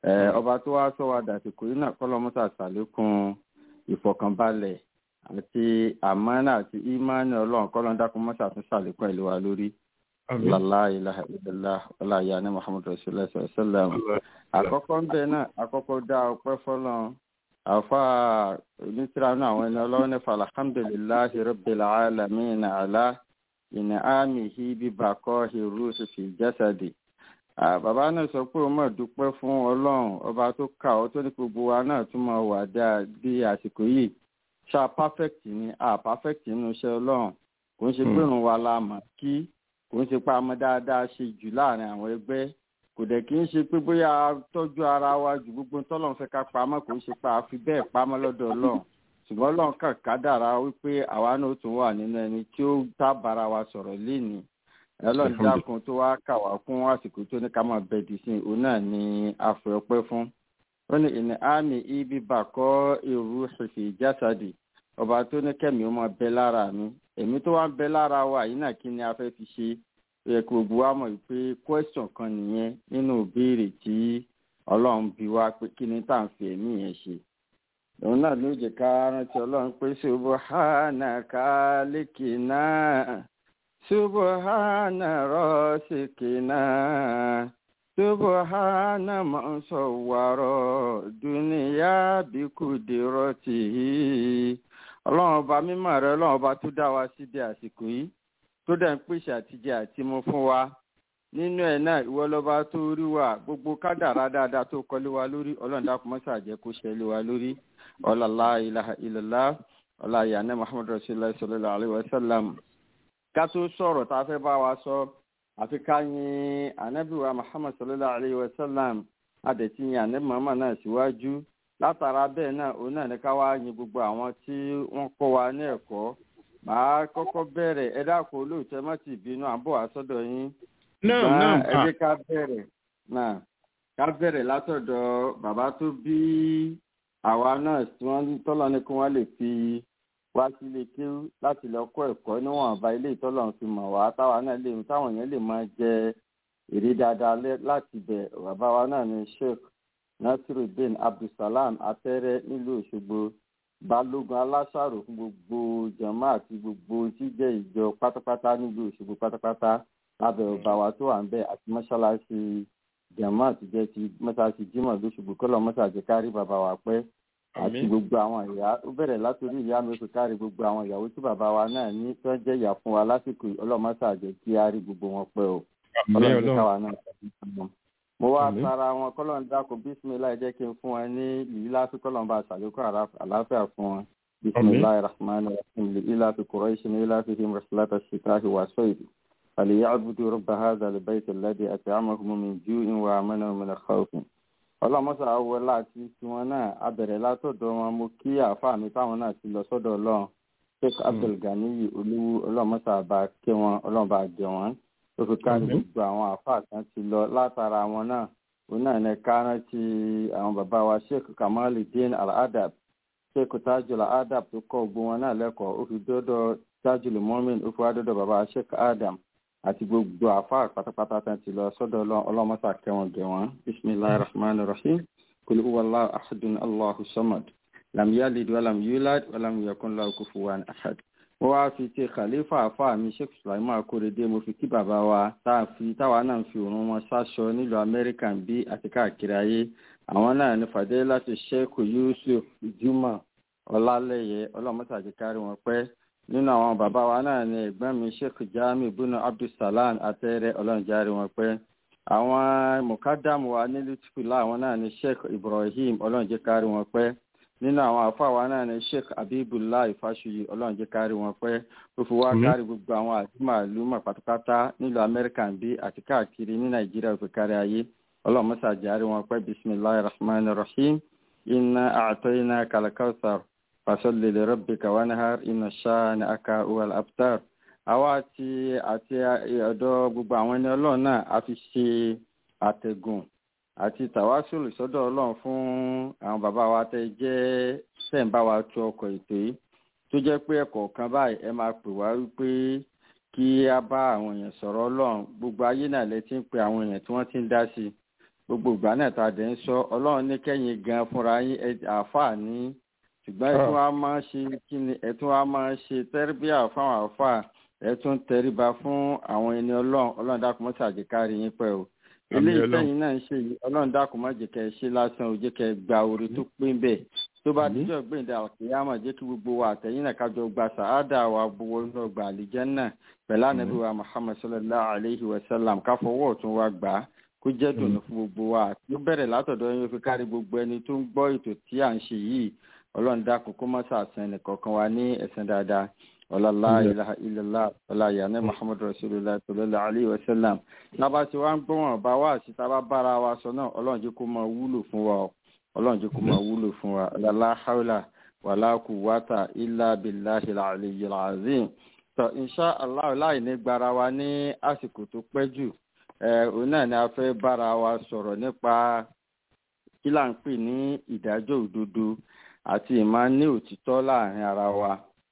ọba tó wá sọ wa dàsìkò yìí náà kọ́lọ́mọ́sà ṣàlékún ìfọ̀kànbalẹ̀ àti àmánà àti ìmánì ọlọ́run kọ́lọ́n dákun mọ́sà tún ṣàlékún ìlú wa lórí. la ilaha illallah wala ya ni muhammadu rasulullah sallallahu alaihi wasallam. àkọ́kọ́ ń bẹ náà àkọ́kọ́ dá ọpẹ́ fọ́lọ́run àfa onítìrà náà àwọn ẹni ọlọ́run ní falhamdulillahi rabbil alamin ala in'amihi bi baqahi ruhi fi jasadi. bàbá náà sọ pé ó mọ̀ dúpẹ́ fún ọlọ́run ọba tó kà ọ́ tó ní gbogbo wa náà tún mọ̀ wà dáa bí àsìkò yìí ṣá perfect ni a perfect nínú iṣẹ́ ọlọ́run kò ń ṣe pé òun wa la mọ̀ kí kò ń ṣe pé àmọ́ dáadáa ṣe jù láàrin àwọn ẹgbẹ́ kò dẹ̀ kí ń ṣe pé bóyá tọ́jú ara wa ju gbogbo tọ́lọ́run fẹ́ ká pamọ́ kò ń ṣe pé a fi bẹ́ẹ̀ pamọ́ lọ́dọ̀ ọlọ́run ṣùgbọ́n ọlọ́run kàn kádàrá wípé àwa náà tún wà nínú ẹni tí ó tábàrà wa sọ̀rọ̀ lénìí ọlọ́run dákun tó wá kà wá fún àsìkò tó ní ká máa bẹ̀dì sí òun náà ni a fẹ́ ọpẹ́ fún. ó ní ìní àmì ibi bàkọ́ èrú ṣèṣì jásàdì ọba tó ní kẹ́mi ó máa bẹ lára mi èmi tó wá ń bẹ lára wa yìí náà kí ni a fẹ́ fi ṣe yẹ kó gbogbo wa mọ̀ pé question kan nìyẹn nínú ìbéèrè tí ọlọ́run bí wá pé kí ni tá à ń fi ẹ̀mí yẹn ṣe. òun náà ló jẹ́ ká rántí ọlọ́run pé subhanaka likina subhana rasikina subhana man sawwara dunya bikudiratihi. ọlọ́run ọba mímọ́ rẹ ọlọ́run ọba tó dá wa sí di àsìkò yìí tó dẹ̀ ń pèsè àtijẹ àti mu fún wa nínú ẹ̀ náà ìwọ lọ́ba tó rí wa gbogbo kádàrá dáadáa tó kọ́lé wa lórí ọlọ́run dákun má ṣàjẹ́ kó ṣẹlẹ̀ wa lórí ọlá la ilaha illallah ọlá ìyànà muhammadu rasulillah sallallahu alaihi wasallam. ká tó sọ̀rọ̀ tá a fẹ́ bá wa sọ àfi ká yin ànábì wa muhammad sallallahu alaihi wasallam adẹ̀tí yin ànábì muhammad náà síwájú látara bẹ́ẹ̀ náà òun náà ní ká wá yin gbogbo àwọn tí wọ́n kọ́ wa ní ẹ̀kọ́. màá kọ́kọ́ bẹ̀rẹ̀ ẹ dákun olóòótọ́ má ti bínú àbọ̀ àsọdọ̀ yín. náà náà ẹ jẹ́ ká bẹ̀rẹ̀ náà ká bẹ̀rẹ̀ látọ̀dọ̀ bàbá tó bí àwa náà tí wọ́n tọ́lọ́ ní kí wọ́n lè fi wá sílé kéwú láti lọ kọ́ ẹ̀kọ́ níwọ̀nba ilé ìtọ́lọ̀ fi mọ̀ wá táwa náà lè táwọn èèyàn lè máa jẹ èrè dáadáa láti bẹ̀ bàbá wa náà ní Sheikh Nasiruddin Abdulsalam Atẹ́rẹ́ nílùú Òṣogbo balógun aláṣàrò fún gbogbo jàmá àti gbogbo tí jẹ́ ìjọ pátápátá nílùú Òṣogbo pátápátá lábẹ́ ọba wa tó wà ń bẹ̀ àti mọ́ṣáláṣí jàmá àti jẹ́ ti mọ́ṣáláṣí Jímọ̀ lóṣogbo kọ́lọ̀ mọ́ṣáláṣí kárí bàbá wa pẹ́ àti gbogbo àwọn ìyá ó bẹ̀rẹ̀ látòrí ìyá mi kò kárí gbogbo àwọn ìyàwó tí bàbá wa náà ní tó ń jẹ́ ìyá fún wa lásìkò ọlọ́mọ́ṣáláṣí kí á rí gbogbo wọn pẹ́ o ọlọ́run káwa náà mo wá tara wọn kọ́lọ̀ ń dákun bísímìlá ẹ jẹ́ kí n fún wọn ní ìlú láti kọ́lọ̀ ń bá àṣàlékún àlàáfíà fún wọn bísímìlá rahman rahim ilá fi Quraysh ní ilá fi him rasulata shitahi wa soidi falyabudu rabba hadha albayt alladhi at'amahum min ju'in wa amanahum min khawf. ọlọ́mọ́sà wọ láti tiwọn náà abẹ̀rẹ̀ látọ̀dọ̀ wọn mo kí àáfàá mi táwọn náà ti lọ sọ́dọ̀ ọlọ́run Sheikh Abdul Ganiyi olówó ọlọ́mọ́sà bá kẹ́ wọn ọlọ́run bá jẹ wọn ó fi ká gbogbo àwọn àáfàá kan ti lọ látara àwọn náà òun náà ní ká rántí àwọn bàbá wa Sheikh Kamaluddin Al-Adab Sheikh Tajul Al-Adab tó kọ́ gbogbo wọn náà lẹ́kọ̀ọ́ ó fi dọ́dọ̀ Tajul Mumin ó fi wá dọ́dọ̀ bàbá Sheikh Adam àti gbogbo àáfàá pátápátá kan ti lọ sọ́dọ̀ ọlọ́mọ́sà kẹwọn gẹ̀ wọ́n bismillahir rahmanir rahim kul huwallahu ahadun allahu samad lam yalid walam yulad walam yakun lahu kufuwan ahad. mo wá fi ti khalifa àfáà mi Sheikh Sulaiman Akorede mo fi kí bàbá wa táwa náà fi òun wọn sáṣọ nílùú Amẹ́ríkà bí àti káàkiri ayé àwọn náà ní Fadilatu Sheikh Yusuf Juma Ọlálẹ́yẹ ọlọ́mọ́sàjì kárí wọn pẹ́ nínú àwọn bàbá wa náà ní ẹ̀gbọ́n mi Sheikh Jami bunu Abdulsalam Atẹ́rẹ́ ọlọ́njárí wọn pẹ́ àwọn mọ̀kádàmù wa ní lùtìfìlà àwọn náà ní Sheikh Ibrahim ọlọ́njẹ́ kárí wọn pẹ́ nínú àwọn àfáà wa náà ní Sheikh Abibullah Ifáṣuyì ọlọ́njẹ́ kárí wọn pẹ́ ó fi wá kárí gbogbo àwọn àtìmọ̀ àlùmọ̀ pátápátá nílùú Amẹ́ríkà bí àti káàkiri ní Nàìjíríà ó fi kárí ayé ọlọ́mọ́sàjárí wọn pẹ́ bismillahir rahmanir rahim inna a'tainaka al-kawthar fasalli li rabbika wanhar inna shani'aka huwal abtar. àwa àti àti ọ̀dọ̀ gbogbo àwọn ẹni ọlọ́run náà a fi ṣe àtẹ̀gùn àti tàwásùlù sọ́dọ̀ ọlọ́run fún àwọn bàbá wa tẹ́ jẹ́ sẹ́ǹbà wa tu ọkọ̀ ètò yìí tó jẹ́ pé ẹ̀kọ́ kan báyìí ẹ máa pè wá wípé kí a bá àwọn èèyàn sọ̀rọ̀ ọlọ́run gbogbo ayé náà lẹ ti ń pe àwọn èèyàn tí wọ́n ti ń dá sí gbogbo ìgbà náà tá a dẹ̀ ń sọ ọlọ́run ní kẹ́yìn gan fúnra yín àáfàá ní ṣùgbọ́n ẹ tún wá máa ṣe kí ni ẹ tún wá máa ṣe tẹ́rìbíà fáwọn àáfàá ẹ tún tẹríba fún àwọn ẹni ọlọ́run ọlọ́run dákun mọ́ ṣàjẹkárí yín pẹ́ o eléyìí sẹ́yìn náà ń ṣe yìí ọlọ́run dákun mọ́ jẹ́ kẹ́ ẹ ṣe lásán ò jẹ́ kẹ́ ẹ gba orí tó pín bẹ́ẹ̀ tó bá díjọ́ gbẹ̀ǹdà àkìyámọ̀ jẹ́ kí gbogbo wa àtẹ̀yìn náà kájọ gba sàádà wa gbowó inú ọgbà àlìjánnà pẹ̀lú ànábì wa Muhammad sallallahu alayhi wa sallam káfọwọ́ ọ̀tún wa gbà á kó jẹ́ dùnú fún gbogbo wa tó bẹ̀rẹ̀ látọ̀dọ̀ yín fi kárí gbogbo ẹni tó ń gbọ́ ètò tí à ń ṣe yìí ọlọ́run dákun kó má ṣàṣàn ẹnìkọ̀ọ̀kan wa ní ẹ̀san dáadáa ọlọ́lá ilaha illallah ọláyà ní Muhammad rasulullah sallallahu alayhi wa sallam lábá tí wọ́n ń gbọ́wọ̀n bá wà sí tábà bára wa sọ náà ọlọ́run jẹ́ kó máa wúlò fún wa ọlọ́run jẹ́ kó máa wúlò fún wa la hawla wala quwwata illa billahi al-aliyyil azim tó insha Allah láì ní gbára wa ní àsìkò tó pẹ́ jù òun náà ni a fẹ́ bára wa sọ̀rọ̀ nípa kí là ń pè ní ìdájọ́ òdodo àti ìmáa ní òtítọ́ láàrin ara wa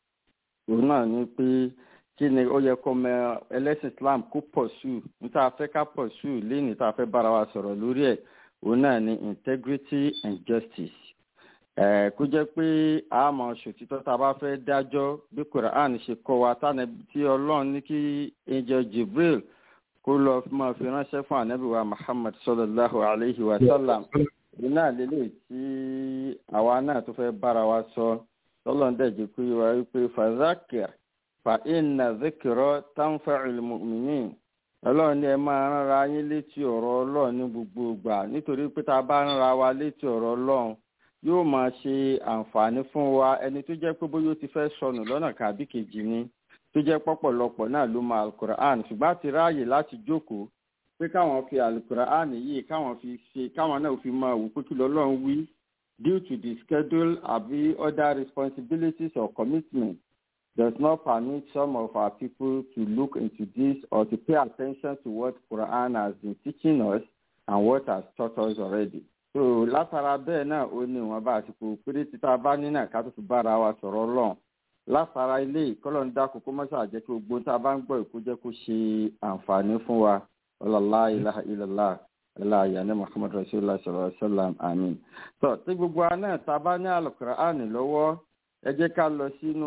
òun náà ni pé kí ni ó yẹ kó mọ ẹlẹ́sìn Islam kó pursue níta fẹ́ ká pursue lẹ́yìn tá a fẹ́ bára wa sọ̀rọ̀ lórí ẹ̀ òun náà ni integrity and justice ẹ̀ kó jẹ́ pé a máa ṣòtítọ́ tá a bá fẹ́ dájọ́ bí Quran ṣe kọ́ wa tí Ọlọ́run ní kí angel Jibril kó lọ máa fi ránṣẹ́ fún ànábì wa Muhammad sallallahu alayhi wa sallam òun náà lélẹ̀ tí àwa náà tó fẹ́ bára wa sọ Ọlọ́run dẹ̀ jẹ́ pé wá wípé fazakir fa inna zikra tanfa'ul mu'minin Ọlọ́run ní ẹ máa ránra yín létí ọ̀rọ̀ Ọlọ́run ní gbogbo ìgbà nítorí pé tá a bá ránra wa létí ọ̀rọ̀ Ọlọ́run yóò máa ṣe àǹfààní fún wa ẹni tó jẹ́ pé bóyá ó ti fẹ́ sọnù lọ́nà kàbí kejì ni tó jẹ́ pọ̀pọ̀lọpọ̀ náà ló mọ alukur'an ṣùgbọ́n àti ráàyè láti jókòó pé káwọn fi alukur'an yìí káwọn fi ṣe káwọn náà fi máa wò pé kí lọ́lọ́run wí due to the schedule àbí other responsibilities or commitments does not permit some of our people to look into this or to pay attention to what Quran has been teaching us and what has taught us already. So látara bẹ́ẹ̀ náà ó ní ìwọ̀n bá àsìkò péré títà bá ní náà ká tó fi bára wa sọ̀rọ̀ Ọlọ́run látara ilé ìkọlọ̀ ń dákun kó mọ́ṣá jẹ́ kí gbogbo tá a bá ń gbọ́ ìkó jẹ́ kó ṣe àǹfààní fún wa ọlọ́lá ilaha illallah aláàyà ní Muhammad rasulullah sallallahu alaihi wasallam àmín. tó tí gbogbo wa náà tá a bá ní alukur'an lọ́wọ́ ẹ jẹ́ ká lọ sínú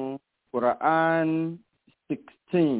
Quran sixteen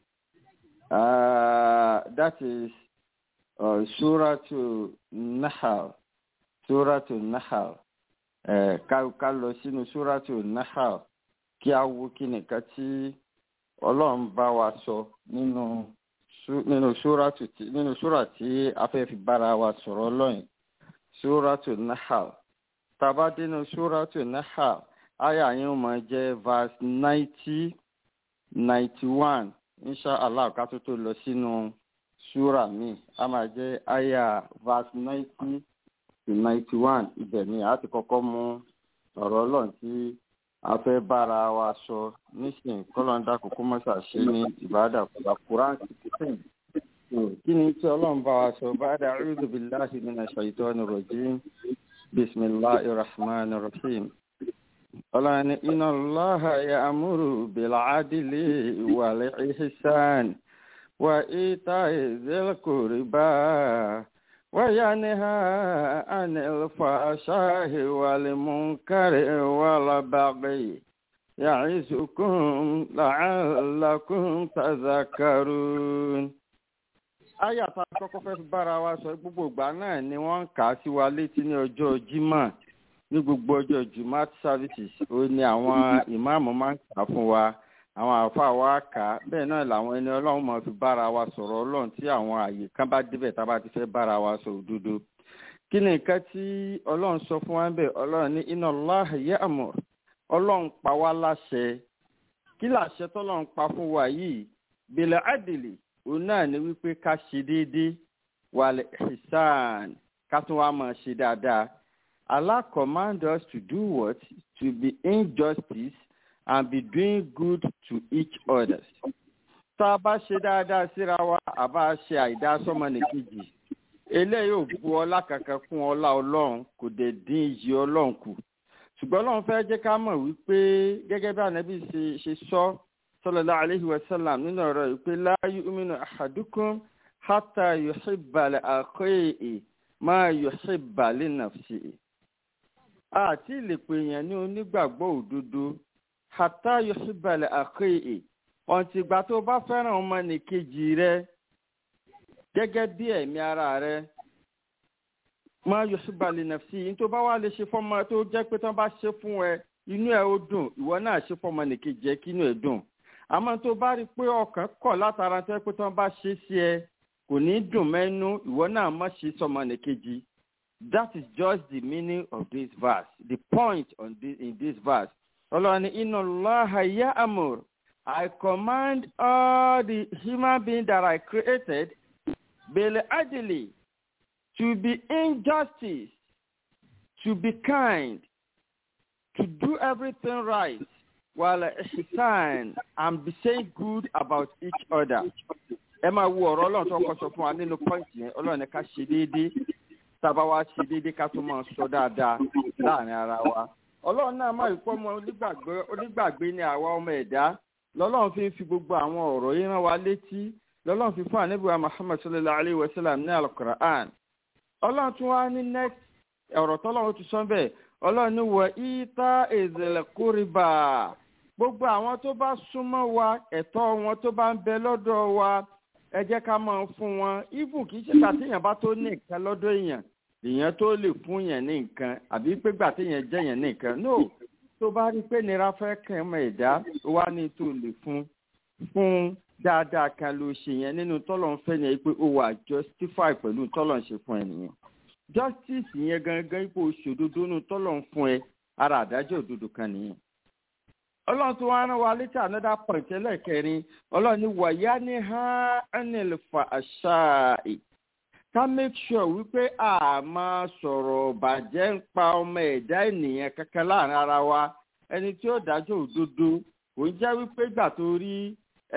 uh, that is uh, surah to Nahl surah to Nahl uh, ká ká lọ sínú surah to Nahl kí a wo kí nìkan tí Ọlọ́run bá wa sọ nínú nínú súrátù tí nínú súrà tí a fẹ́ fi bára wa sọ̀rọ̀ lọ́yìn súrátù Nahl tàbá dínú súrátù Nahl àyà yín máa jẹ́ verse ninety ninety one insha Allah ká tó tó lọ sínú súrà míì a máa jẹ́ àyà verse ninety to ninety one ibẹ̀ ni a ti kọ́kọ́ mú ọ̀rọ̀ Ọlọ́run tí a fẹ́ bára wa sọ nísìn kọ́lọ́ndà kókó mọ́sà ṣe ní ìbádà fúnra Quran sixteen kí ni tí Ọlọ́run bá wa sọ ba'da a'udhu billahi minash shaitanir rajim bismillahir rahmanir rahim Ọlọ́run ní inna Allaha ya'muru bil 'adli wal ihsan wa ita'i dhil qurba وينهى عن الفحشاء والمنكر والبغي يعظكم لعلكم تذكرون. àyà tá a kọ́kọ́ fẹ́ bára wa sọ gbogbo ìgbà náà ni wọ́n ń kà á sí wa létí ní ọjọ́ Jímọ̀ ní gbogbo ọjọ́ Jumat services ó ní àwọn ìmáàmù máa ń kà fún wa àwọn àáfàá wa kà á bẹ́ẹ̀ náà làwọn ẹni Ọlọ́run máa fi bára wa sọ̀rọ̀ Ọlọ́run tí àwọn àyè kan bá débẹ̀ tá a bá ti fẹ́ bára wa sọ òdodo. kí ni nǹkan tí Ọlọ́run sọ fún wa ń bẹ̀ Ọlọ́run ní inna Allaha ya'mur Ọlọ́run pa wá láṣẹ kí làṣẹ tọ́lọ́run pa fún wa yìí bil adli òun náà ni wípé ká ṣe déédéé wal ihsan ká tún wá máa ṣe dáadáa. Allah command us to do what? To be injustice and be doing good to each other. tá a bá ṣe dáadáa síra wa àbá ṣe àìdá sọ́mọnìkejì eléyìí ò bu ọlá kankan fún ọlá Ọlọ́run kò dẹ̀ dín iyì Ọlọ́run kù ṣùgbọ́n Ọlọ́run fẹ́ jẹ́ ká mọ̀ wípé gẹ́gẹ́ bí ànábì ṣe sọ sallallahu alaihi wasallam nínú ọ̀rọ̀ wípé la yu'minu ahadukum hatta yuhibba li akhihi ma yuhibba li nafsihi. Àti lè pè yẹn ní onígbàgbọ́ òdodo hatta yuhibba li akhihi. Ọ̀ntì ìgbà tó bá fẹ́ràn ọmọnìkejì rẹ gẹ́gẹ́ bí ẹ̀mí ara rẹ ma yuhibba li nafsihi. Tó bá wá lè ṣe fọ́mọ tó jẹ́ pé tán bá ṣe fún ẹ inú ẹ ó dùn, ìwọ náà ṣe fọ́mọnìkejì ẹ kí inú ẹ dùn. Àmọ́ tó bá rí pé ọkàn kọ̀ látara tó pé tán bá ṣe sí ẹ kò ní dùn mẹ́nu, ìwọ náà má ṣe sọmọnìkejì. That is just the meaning of this verse, the point on this, in this verse. Ọlọ́run ní inna Allaha ya'mur. I command all the human beings that I created bil adli, to be injustice, to be kind, to do everything right, while ihsan, and be saying good about each other. Ẹ máa wo ọ̀rọ̀ Ọlọ́run tó kọ́ sọ fún wa nínú pọ́ìntì yẹn. Ọlọ́run ní ká ṣe déédéé, tábà wá ṣe déédéé ká tó máa sọ dáadáa láàrin ara wa. Ọlọ́run náà máa ìkọ́ ọmọ onígbàgbé ní àwa ọmọ ẹ̀dá. Lọ́lọ́run fi ń fi gbogbo àwọn ọ̀rọ̀ yìí rán wa létí. Lọ́lọ́run fi fún Ànábì wa Muhammad sallallahu alayhi wa sallam ní al-Qur'an. Ọlọ́run tún wá ní next ọ̀rọ̀ tọ́lọ́run tún sọ bẹ́ẹ̀. Ọlọ́run ní wa ita ezil qurba. Gbogbo àwọn tó bá súnmọ́ wa, ẹ̀tọ́ wọn tó bá ń bẹ lọ́dọ̀ wa, ẹ jẹ́ ká máa fún wọn. Even kì í ṣe gbà téèyàn bá tó ní nǹkan lọ́dọ̀ èèyàn èèyàn tó lè fún yẹn ní nǹkan, àbí pé gbà téèyàn jẹ́ yẹn ní nǹkan. No, tó bá rí pé nira fẹ́ kàn ọmọ ẹ̀dá wá ní tó lè fún fún dáadáa kan ló ṣe yẹn nínú tọ́lọ̀ ń fẹ́ yẹn pé ó wà justify pẹ̀lú tọ́lọ̀ ń ṣe fún ẹ nìyẹn. Justice yẹn gangan ipò òṣòdodo nínú tọ́lọ̀ ń fún ẹ, ara àdájọ́ òdodo kan nìyẹn. Ọlọ́run tó wá rán wa létí another point ẹlẹ́kẹrin. Ọlọ́run ní wàyá ní ha anil fahsha'i. Ká make sure wípé a máa sọ̀rọ̀ bàjẹ́ ń pa ọmọ ẹ̀dá ènìyàn kankan láàrin ara wa. Ẹni tí ó dájọ́ òdodo kò ń jẹ́ wípé gbà tó rí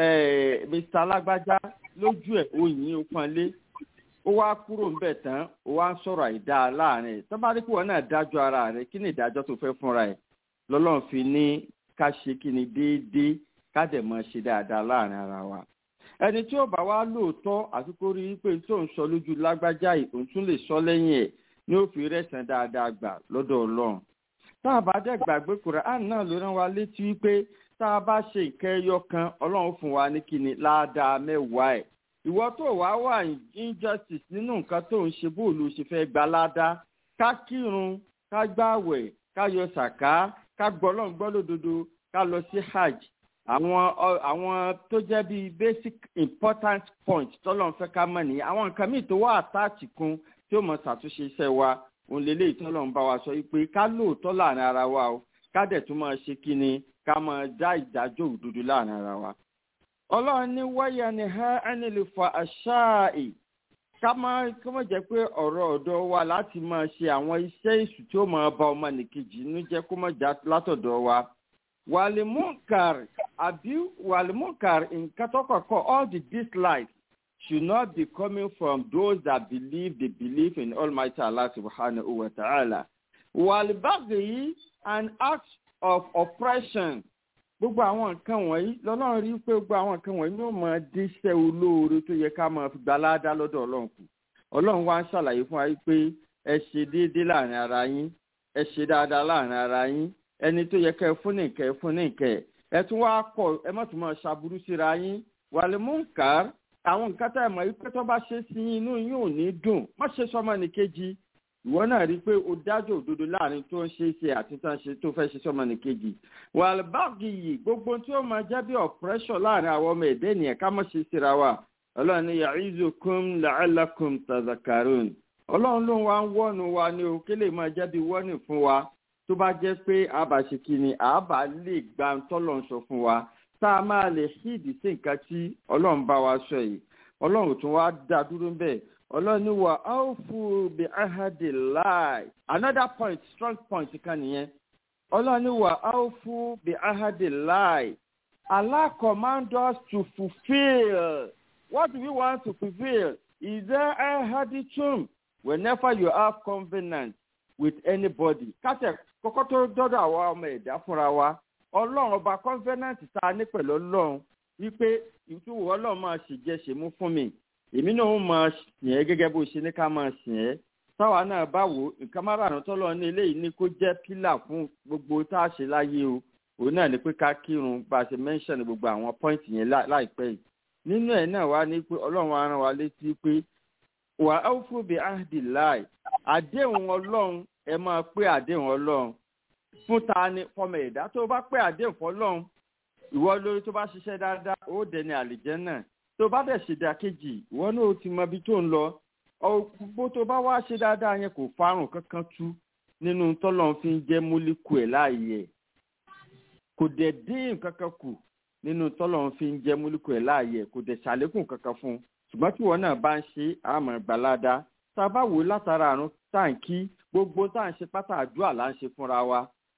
Mister Alágbájá lójú ẹ̀ oyin ó pọ́nlé. Ó wá kúrò ń bẹ̀ tán, ó wá ń sọ̀rọ̀ àìdá láàrin ẹ̀. Tó bá rí pé wọn náà dájọ́ ara rẹ̀, kí ni ìdájọ́ tó fẹ́ fúnra ẹ̀? Lọ́lọ́run fi ní ká ṣe kí ni déédéé, ká dẹ̀ máa ṣe dáadáa láàrin ara wa. Ẹni tí ó bá wá lóòótọ́ àti kó rí pé tó ń sọ lójú lágbájá yìí òun tún lè sọ lẹ́yìn ẹ̀ ní ó fi rẹ̀sán dáadáa gbà lọ́dọ̀ Ọlọ́run. Tá a bá dẹ̀ gbàgbé Kùránì náà ló rán wa létí wípé tá a bá ṣe nǹkan ẹyọ kan Ọlọ́run fún wa ní kíni ládàá mẹ́wàá ẹ̀. Ìwọ tó wá wà injustice nínú nǹkan tó ń ṣe bóòlù ṣe fẹ́ gba ládàá. Ká kírun, ká gbààwẹ̀, ká yọ sàká, ká gbọ́ Ọlọ́run gbọ́ lódodo, ká lọ sí hajj. Àwọn àwọn tó jẹ́ bíi basic important point tọ́lọ́ ń fẹ́ ká mọ̀ nìyí. Àwọn nǹkan míì tó wà àtàtì kun tí ó mọ̀ ṣàtúnṣe iṣẹ́ wa, òun lélẹ́yìí tọ́lọ́ ń bá wa sọ wípé ká lóòótọ́ láàrin ara wa o, ká dẹ̀ tún máa ṣe kí ni ká máa dá ìdájọ́ òdodo láàrin ara wa. Ọlọ́run ní wáyà ni ha ẹni lè fa àṣà ì. Ká máa kí wọ́n jẹ́ pé ọ̀rọ̀ ọ̀dọ̀ wa láti máa ṣe àwọn iṣẹ́ èṣù tí ó máa ba ọmọnìkejì inú jẹ́ kó má já látọ̀dọ̀ wa. Walimunkar abi walimunkar in katokoko, all the dislikes should not be coming from those that believe they believe in Almighty Allah subhanahu wa ta'ala. Walibaghi, an act of oppression. Gbogbo àwọn nǹkan wọ̀nyí lọ́lọ́run rí pé gbogbo àwọn nǹkan wọ̀nyí ló máa díṣẹ́ olóore tó yẹ ká máa fi gba ládá lọ́dọ̀ Ọlọ́run kù. Ọlọ́run wá ń ṣàlàyé fún wa pé ẹ ṣe déédéé láàrin ara yín, ẹ ṣe dáadáa láàrin ara yín. Ẹni tó yẹ kẹ́ ẹ fún ní nǹkan ẹ fún ní nǹkan ẹ ẹ tún wá kọ ẹ má tún máa ṣàbùrú síra yín. Wàlẹ̀ munkar, àwọn nǹkan tá ẹ mọ̀ wípé tó bá ṣe sí inú yín ò ní dùn, má ṣe sọ́mọ nìkejì. Ìwọ náà rí i pé o dájọ́ òdodo láàrin tó ń ṣe é ṣe àti tó ń ṣe tó fẹ́ ṣe sọ́mọ nìkejì. Wàlẹ̀ báàgì yìí gbogbo tí ó máa jẹ́ bí oppression láàrin àwọn ọmọ ẹ̀dá ènìyàn ká má ṣe síra wa. Ọlọ́run ní ya'izukum la'allakum tadhakkarun. Ọlọ́run ló wá ń wọ́nu wa ní o kí lè máa jẹ́ bí wọ́nì fún wa. Tó bá jẹ́ pé àbá ṣe kí ni àbá lè gba tọ́lọ̀ ń sọ fún wa tá a máa lè hídì sí nǹkan tí Ọlọ́run bá wa sọ yìí. Ọlọ́run tún wá dá dúró ń bẹ̀. Ọlọ́run ní wa awfu bi ahadillahi. Another point, strong point kan nìyẹn. Ọlọ́run ní wa awfu bi ahadillahi. Allah commands us to fulfill. What do we want to fulfill? Is there ahaditum? Whenever you have covenant with anybody. Kátẹ̀ kọ́kọ́ tó dọ́dọ̀ àwa ọmọ ẹ̀dá fúnra wa. Ọlọ́run ọba covenant ta ní pẹ̀lú Ọlọ́run wípé ìtúwò Ọlọ́run máa ṣèjẹ́ ṣèmú fún mi. èmi náà ó máa sìn ẹ́ gẹ́gẹ́ bó ṣe ní ká máa sìn ẹ́ táwa náà bá wò nǹkan márùn-ún tọ́lọ́ ní eléyìí ní kó jẹ́ pílà fún gbogbo tá a ṣe láyé o òun náà ni pé ká kírun bá a ṣe mẹ́ńṣọ̀n gbogbo àwọn pọ́ìntì yẹn láìpẹ́ yìí nínú ẹ̀ náà wá ní pé ọlọ́run á rán wa létí pé wà á fún bí áhìdì láì àdéhùn ọlọ́run ẹ máa pé àdéhùn ọlọ́run fún ta ni fọmọ ẹ̀dá tó bá pé àdéhùn fọlọ́run ìwọ lórí tó bá ṣiṣẹ́ dáadáa ó dẹni àlìjẹ́nnà tó bá dẹ̀ ṣe dákejì ìwọ náà ó ti mọ ibi tó ń lọ ọgbó tó bá wá ṣe dáadáa yẹn kò fárùn kankan tú nínú tọ́lọ́run fi ń jẹ́ mólíkù ẹ̀ láàyè ẹ̀ kò dẹ̀ dín kankan kù nínú tọ́lọ́run fi ń jẹ́ mólíkù ẹ̀ láàyè ẹ̀ kò dẹ̀ ṣàlékún kankan fún un ṣùgbọ́n tí ìwọ náà bá ń ṣe àmọ́ ìgbàládá tá a bá wò látara àrùn táǹkì gbogbo tá à ń ṣe pátá àdúrà là ń ṣe fúnra wa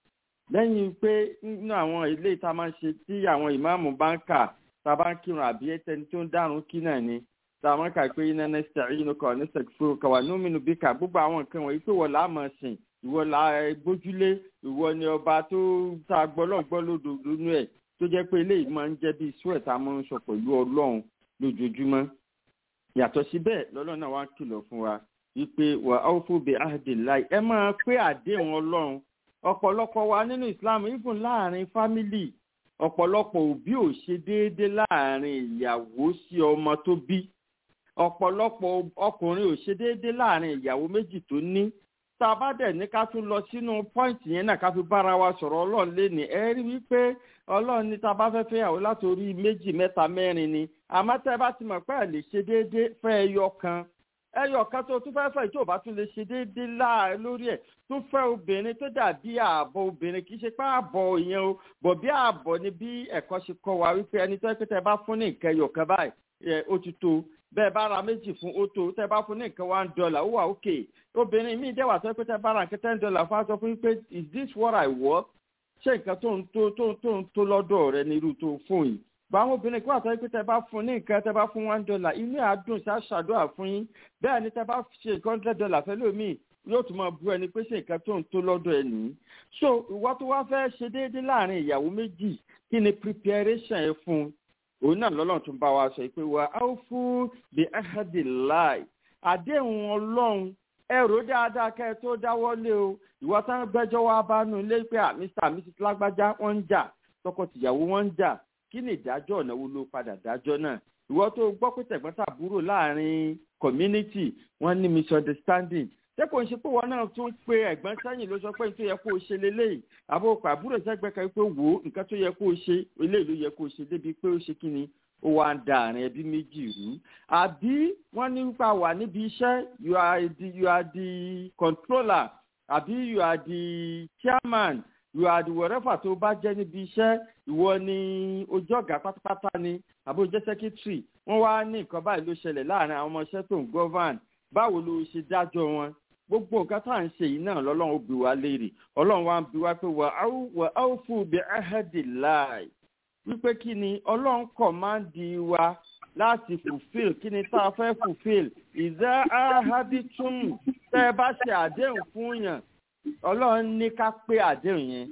lẹ́yìn pé nínú àwọn ilé ìta máa ń ṣe tí àwọn ìmáàmù bá ń kà tá a bá ń kírun àbí ẹtẹni tó ń dárun kí náà ni tá a máa ń kà pé iná nẹ́sítà inú kan ní sẹ́kìfó kàwá nómìnú bí kà gbogbo àwọn nǹkan wọ̀nyí pé wọ́n là á máa sìn ìwọ là á gbójúlé ìwọ ni ọba tó tá a gbọ́ lọ́gbọ́ lódodo nú ẹ̀ tó jẹ́ pé eléyìí máa ń jẹ́ bí sweat tá a máa ń sọ pẹ̀lú ọlọ́run lójoojúmọ́ yàtọ̀ síbẹ̀ lọ́lọ́run náà wá ń kìlọ̀ fún wa wípé wà á fún bẹ áhàdì láì ẹ máa pé àdéhùn ọlọ́run ọ̀pọ̀lọpọ̀ wa nínú Islam even láàrin fámìlì ọ̀pọ̀lọpọ̀ òbí ò ṣe déédéé láàrin ìyàwó sí ọmọ tó bí ọ̀pọ̀lọpọ̀ ọkùnrin ò ṣe déédéé láàrin ìyàwó méjì tó ní tá a bá dẹ̀ ní ká tún lọ sínú pọ́ìntì yẹn náà ká fi bára wa sọ̀rọ̀ ọlọ́run léni ẹ rí wípé ọlọ́run ní tá a bá fẹ́ fẹ́ yàwó látòrí méjì mẹ́ta mẹ́rin ni àmọ́ tẹ́ bá ti mọ̀ pé ẹ̀ lè ṣe déédéé fẹ́ ẹyọ kan ẹyọ kan tó tún fẹ́ fẹ́ tó bá tún lè ṣe déédéé láà lórí ẹ̀ tún fẹ́ obìnrin tó dàbí ààbọ̀ obìnrin kì í ṣe pé ààbọ̀ ìyẹn o bọ̀ bí ààbọ̀ ni bí ẹ̀kọ́ ṣe kọ́ wa wípé ẹni tó tẹ́ bá fún ní nǹkan ẹyọ kan báyìí ó ti tó bẹ́ẹ̀ bá ra méjì fún ó tó tẹ́ bá fún ní nǹkan one dollar ó wà òkè obìnrin míì dẹ́wà tó tẹ́ bá ra nǹkan ten dollar fún aṣọ fún wípé is this what I want ṣé nǹkan tó ń tó tó tó ń tó lọ́dọ̀ rẹ ní irú tó fún yìí báwọn obìnrin kí wà tó pé tẹ́ bá fún ní nǹkan tẹ́ bá fún one dollar inú àdùn ṣá ṣàdúrà fún yín bẹ́ẹ̀ ni tẹ́ bá ṣe nǹkan hundred dollar fẹ́ lómi yóò tún máa bú ẹni pé ṣe nǹkan tó ń tó lọ́dọ̀ ẹ nìyí so ìwọ tó wá fẹ́ ṣe déédéé láàrin ìyàwó méjì kí ni preparation ẹ fún òun náà lọ́lọ́run tún bá wa sọ pé wà á fún bí ahadi láì àdéhùn ọlọ́run ẹrù dáadáa kẹ́ ẹ tó dáwọ́lé o ìwọ táwọn gbẹ́jọ́ wa bá nù lé pé Mr and Missus lágbájá wọ́n ń jà tọkọ-tìyàwó wọ́n ń jà kí ni ìdájọ́ ọ̀nà wo ló padà dájọ́ náà ìwọ tó gbọ́ pé tẹ̀gbọ́n-tàbúrò láàrin community wọ́n ní misunderstanding ṣé kò ń ṣe pé wọn náà tún pé ẹ̀gbọ́n sẹ́yìn ló sọ pé tó yẹ kó o ṣe leléyìí àbò pàbúrò sẹ́gbẹ́ kan pé wò ó nǹkan tó yẹ kó o ṣe eléyìí ló yẹ kó o ṣe débi pé ó ṣe kí ni ó wá ń da àárín ẹbí méjì rú àbí wọ́n ní nípa wà níbi iṣẹ́ you are the you are the controller àbí you are the chairman you are the wherever tó bá jẹ́ níbi iṣẹ́ ìwọ ni ojú ọ̀gá pátápátá ni àbí o jẹ́ secretary wọ́n wá ní nǹkan báyìí ló ṣẹlẹ̀ láàrin àwọn ọmọọṣẹ́ tó ń govern báwo ló ṣe dájọ́ wọn gbogbo nǹkan tá à ń ṣe yìí náà lọ́lọ́run ó bi wá léèrè ọlọ́run wá ń bi wá pé wà á ó fún bi ahadi láì wípé kí ni ọlọ́run kọ̀máǹdì wa láti fulfil kí ni tá a fẹ́ fulfil ìzá ahadi tún tẹ́ ẹ bá ṣe àdéhùn fún yàn ọlọ́run ní ká pé àdéhùn yẹn.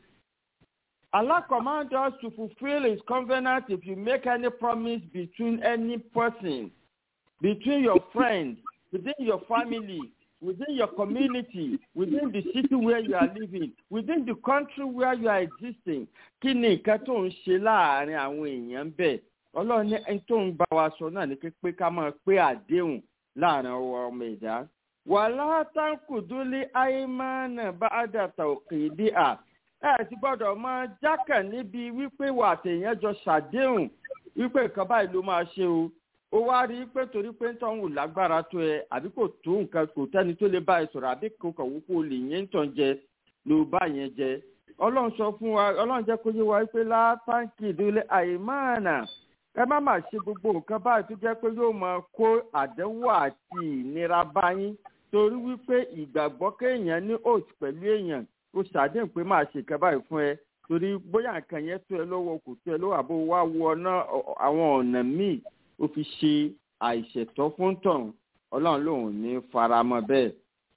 Allah commands us to fulfill his covenant if you make any promise between any person, between your friends, within your family, within your community, within the city where you are living, within the country where you are existing. Kí ni nǹkan tó ń ṣe láàárín àwọn èèyàn bẹ́ẹ̀? Ọlọ́run ní ẹni tó ń bá wa sọ náà ní pé ká máa pé àdéhùn láàárín ọwọ́ ọmọ ẹ̀dá. Wàlá táǹkùdúlé àìmánà bá àdàtà òkè dí à. Ẹ ti gbọ́dọ̀ máa jákà níbi wípé wà àtẹ̀yìn jọ ṣàdéhùn wípé nǹkan báyìí ló máa ṣe o. Ó wá rí i pé torí pé ń tọ́hún lágbára tó ẹ àbí kò tó nǹkan kò tẹ́ni tó lè bá ẹ sọ̀rọ̀ àbí kò kàn wúkọ́ lè yẹn ń tàn jẹ ló bá yẹn jẹ. Ọlọ́run sọ fún wa Ọlọ́run jẹ́ kó yé wa wípé látàǹkì ìdílé àìmánà ẹ má má ṣe gbogbo nǹkan báyìí tó jẹ́ pé yóò máa kó àdánwò àti ìnira bá yín torí wípé ìgbàgbọ́ kéèyàn ní oath pẹ̀lú èèyàn ó ṣàdéhùn pé máa ṣe nǹkan báyìí fún ẹ torí bóyá nǹkan yẹn tó ẹ lọ́wọ́ kò tó ẹ lọ́wọ́ àbó wá wọ àwọn ọ̀nà míì ó fi ṣe àìṣẹ̀tọ́ fún tọ̀hún ọlọ́run lòun ní faramọ́ bẹ́ẹ̀.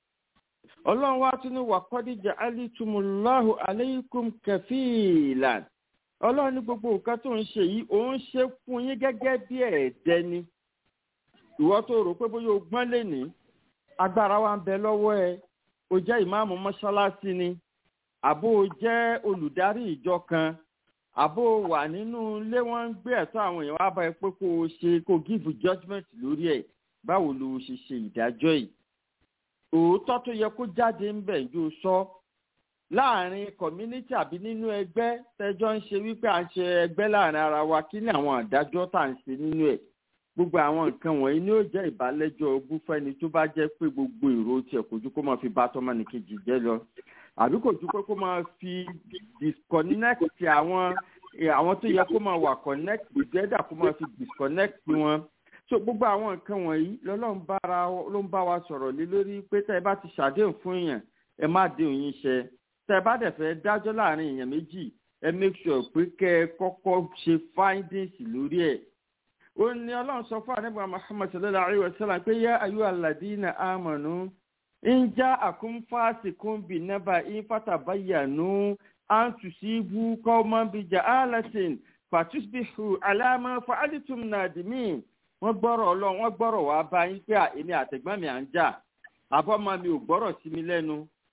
ọlọ́run wá tún ní wàkọ́díjà alítùmùláhù aleikum kẹfìlà ọlọ́run ní gbogbo nǹkan tó ń ṣe yìí òun ṣe fún yín gẹ́gẹ́ bí ẹ̀ẹ́dẹ́ ni ìwọ tó rò pé bóyá o gbọ́n lè ní agbára wa ń bẹ lọ́wọ́ ẹ o jẹ́ ìmáàmù mọ́ṣáláṣí ni àbó o jẹ́ olùdarí ìjọ kan àbó o wà nínú ilé wọn ń gbé ẹ̀tọ́ àwọn èèyàn wá bá ẹ pé kó o ṣe kó o give judgement lórí ẹ̀ báwo ló ṣe ṣe ìdájọ́ yìí òótọ́ tó yẹ kó jáde ń bẹ̀ yóò sọ láàrin community àbí nínú ẹgbẹ́ tẹ́jọ́ ń ṣe wípé à ń ṣe ẹgbẹ́ láàrin ara wa kí ni àwọn àdájọ́ tá à ń ṣe nínú ẹ̀ gbogbo àwọn nǹkan wọ̀nyí ni ó jẹ́ ìbálẹ́jọ́ ogún fẹ́ni tó bá jẹ́ pé gbogbo èrò tiẹ̀ kò ju kó máa fi bá tọmọnìkejì jẹ́ lọ àbí kò ju pé kó máa fi disconnect àwọn àwọn tó yẹ kó máa wà connect together kó máa fi disconnect wọn so gbogbo àwọn nǹkan wọ̀nyí lọ́lọ́run bára ló ń bá wa sọ̀rọ̀ lé lórí pé tẹ́ ẹ bá ti ṣàdéhùn fún èèyàn ẹ má dé òyìn ṣẹ tẹ́ ẹ bá dẹ̀ fẹ́ dájọ́ láàrin èèyàn méjì ẹ make sure pé kẹ́ ẹ kọ́kọ́ ṣe findings lórí ẹ̀ ó ní ọlọ́run sọ fún ànábì Muhammad sallallahu alaihi wasallam pé yá ayyuhal ladina amanu in ja'akum fasiqun binaba'in fatabayyanu an tusibu qauman bijahalatin fatusbihu ala ma fa'altum nadimin wọ́n gbọ́rọ̀ ọlọ́run wọ́n gbọ́rọ̀ wá bá yín pé èmi àtẹ̀gbọ́n mi à ń jà àbọ̀mọ́ mi ò gbọ́rọ̀ sí mi lẹ́nu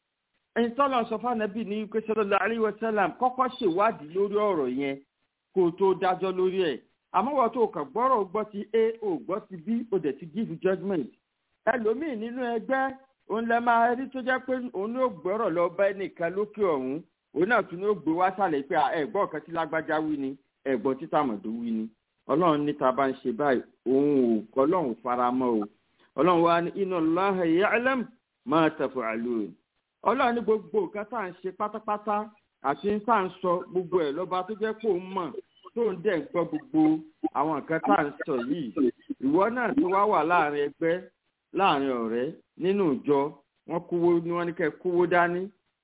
ẹni tọ́lọ́ sọ fún ànábì ní pé sallallahu alaihi wasallam kọ́kọ́ ṣèwádìí lórí ọ̀rọ̀ yẹn kó o tó dájọ́ lórí ẹ̀ àmọ́ wọ́n tó kàn gbọ́rọ̀ o gbọ́ ti a o gbọ́ ti b o dẹ̀ ti give judgement ẹlòmíì nínú ẹgbẹ́ òun lẹ máa rí tó jẹ́ pé òun ní ò gbọ́rọ̀ lọ bá ẹnìkan lókè ọ̀hún òun náà tún ní ó gbé wá sálẹ̀ pé ẹ̀gbọ́n kan tí lágbájá wí ni ẹ̀gbọ́n tí tàmọ̀dó wí ni ọlọ́run ní ta bá ń ṣe báyìí òun ò kọ́ ọlọ́run fara mọ́ o ọlọ́run wa ní inna Allaha ya'lam ma taf'alun ọlọ́run ní gbogbo nǹkan tá à ń ṣe pátápátá àti tá à ń sọ gbogbo ẹ̀ lọ́ba tó jẹ́ pé òun mọ̀ tó ń dẹ̀ ń gbọ́ gbogbo àwọn nǹkan tá à ń sọ yìí ìwọ náà tó wá wà láàrin ẹgbẹ́ láàrin ọ̀rẹ́ nínú ìjọ wọn kówó ní wọn ní kẹ́ kówó dání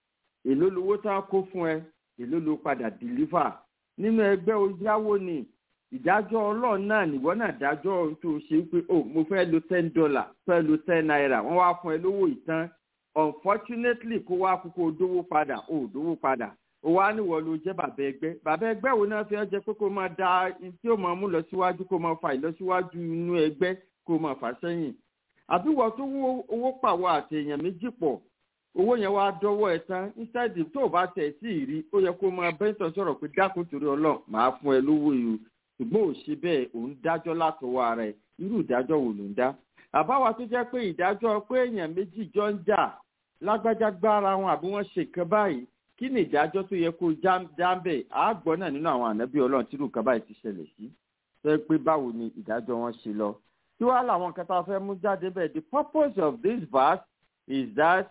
èló lowó tá a kó fún ẹ èló ló padà dìlífà nínú ẹgbẹ́ oyáwó ni ìdájọ́ ọlọ́run náà nìwọ náà dájọ́ ohun tó ṣe pé o mo fẹ́ lo ten dollar fẹ́ lo ten naira wọ́n wá fún ẹ lówó ìtàn unfortunately kó wá kókó dówó padà o dówó padà o wá níwọ ló jẹ́ bàbá ẹgbẹ́ bàbá ẹgbẹ́ wo náà fi ọ́ jẹ́ pé kó máa da tí ó máa mú lọ síwájú kó máa fa ìlọsíwájú inú ẹgbẹ́ kó máa fà sẹ́yìn àbí wọ́n tó owó pàwọ́ àti èèyàn méjì pọ̀ owó yẹn wá dọ́wọ́ ẹ tán instead tó o bá tẹ̀ sí ìrí ó yẹ kó máa bẹ́ńtọ̀ sọ̀rọ̀ pé dákun torí ọlọ́run máa fún ẹ lówó yìí ṣùgbọ́n ò ṣe bẹ́ẹ̀ òun dájọ́ látọwọ́ ara ẹ̀ irú ìdájọ́ wo ló ń dá àbáwá tó jẹ́ pé ìdájọ́ pé èèyàn méjì jọ ń jà lágbájá gbára wọn àbí wọ́n ṣe nǹkan báyìí kí ni ìdájọ́ tó yẹ kó jáǹbẹ̀ àágbọ́n náà nínú àwọn ànábì ọlọ́run tí irú nǹkan báyìí ti ṣẹlẹ̀ sí sọ pé báwo ni ìdájọ́ wọn ṣe lọ tí wàá làwọn nǹkan tá a fẹ́ mú jáde bẹ́ẹ̀ the purpose of this verse is that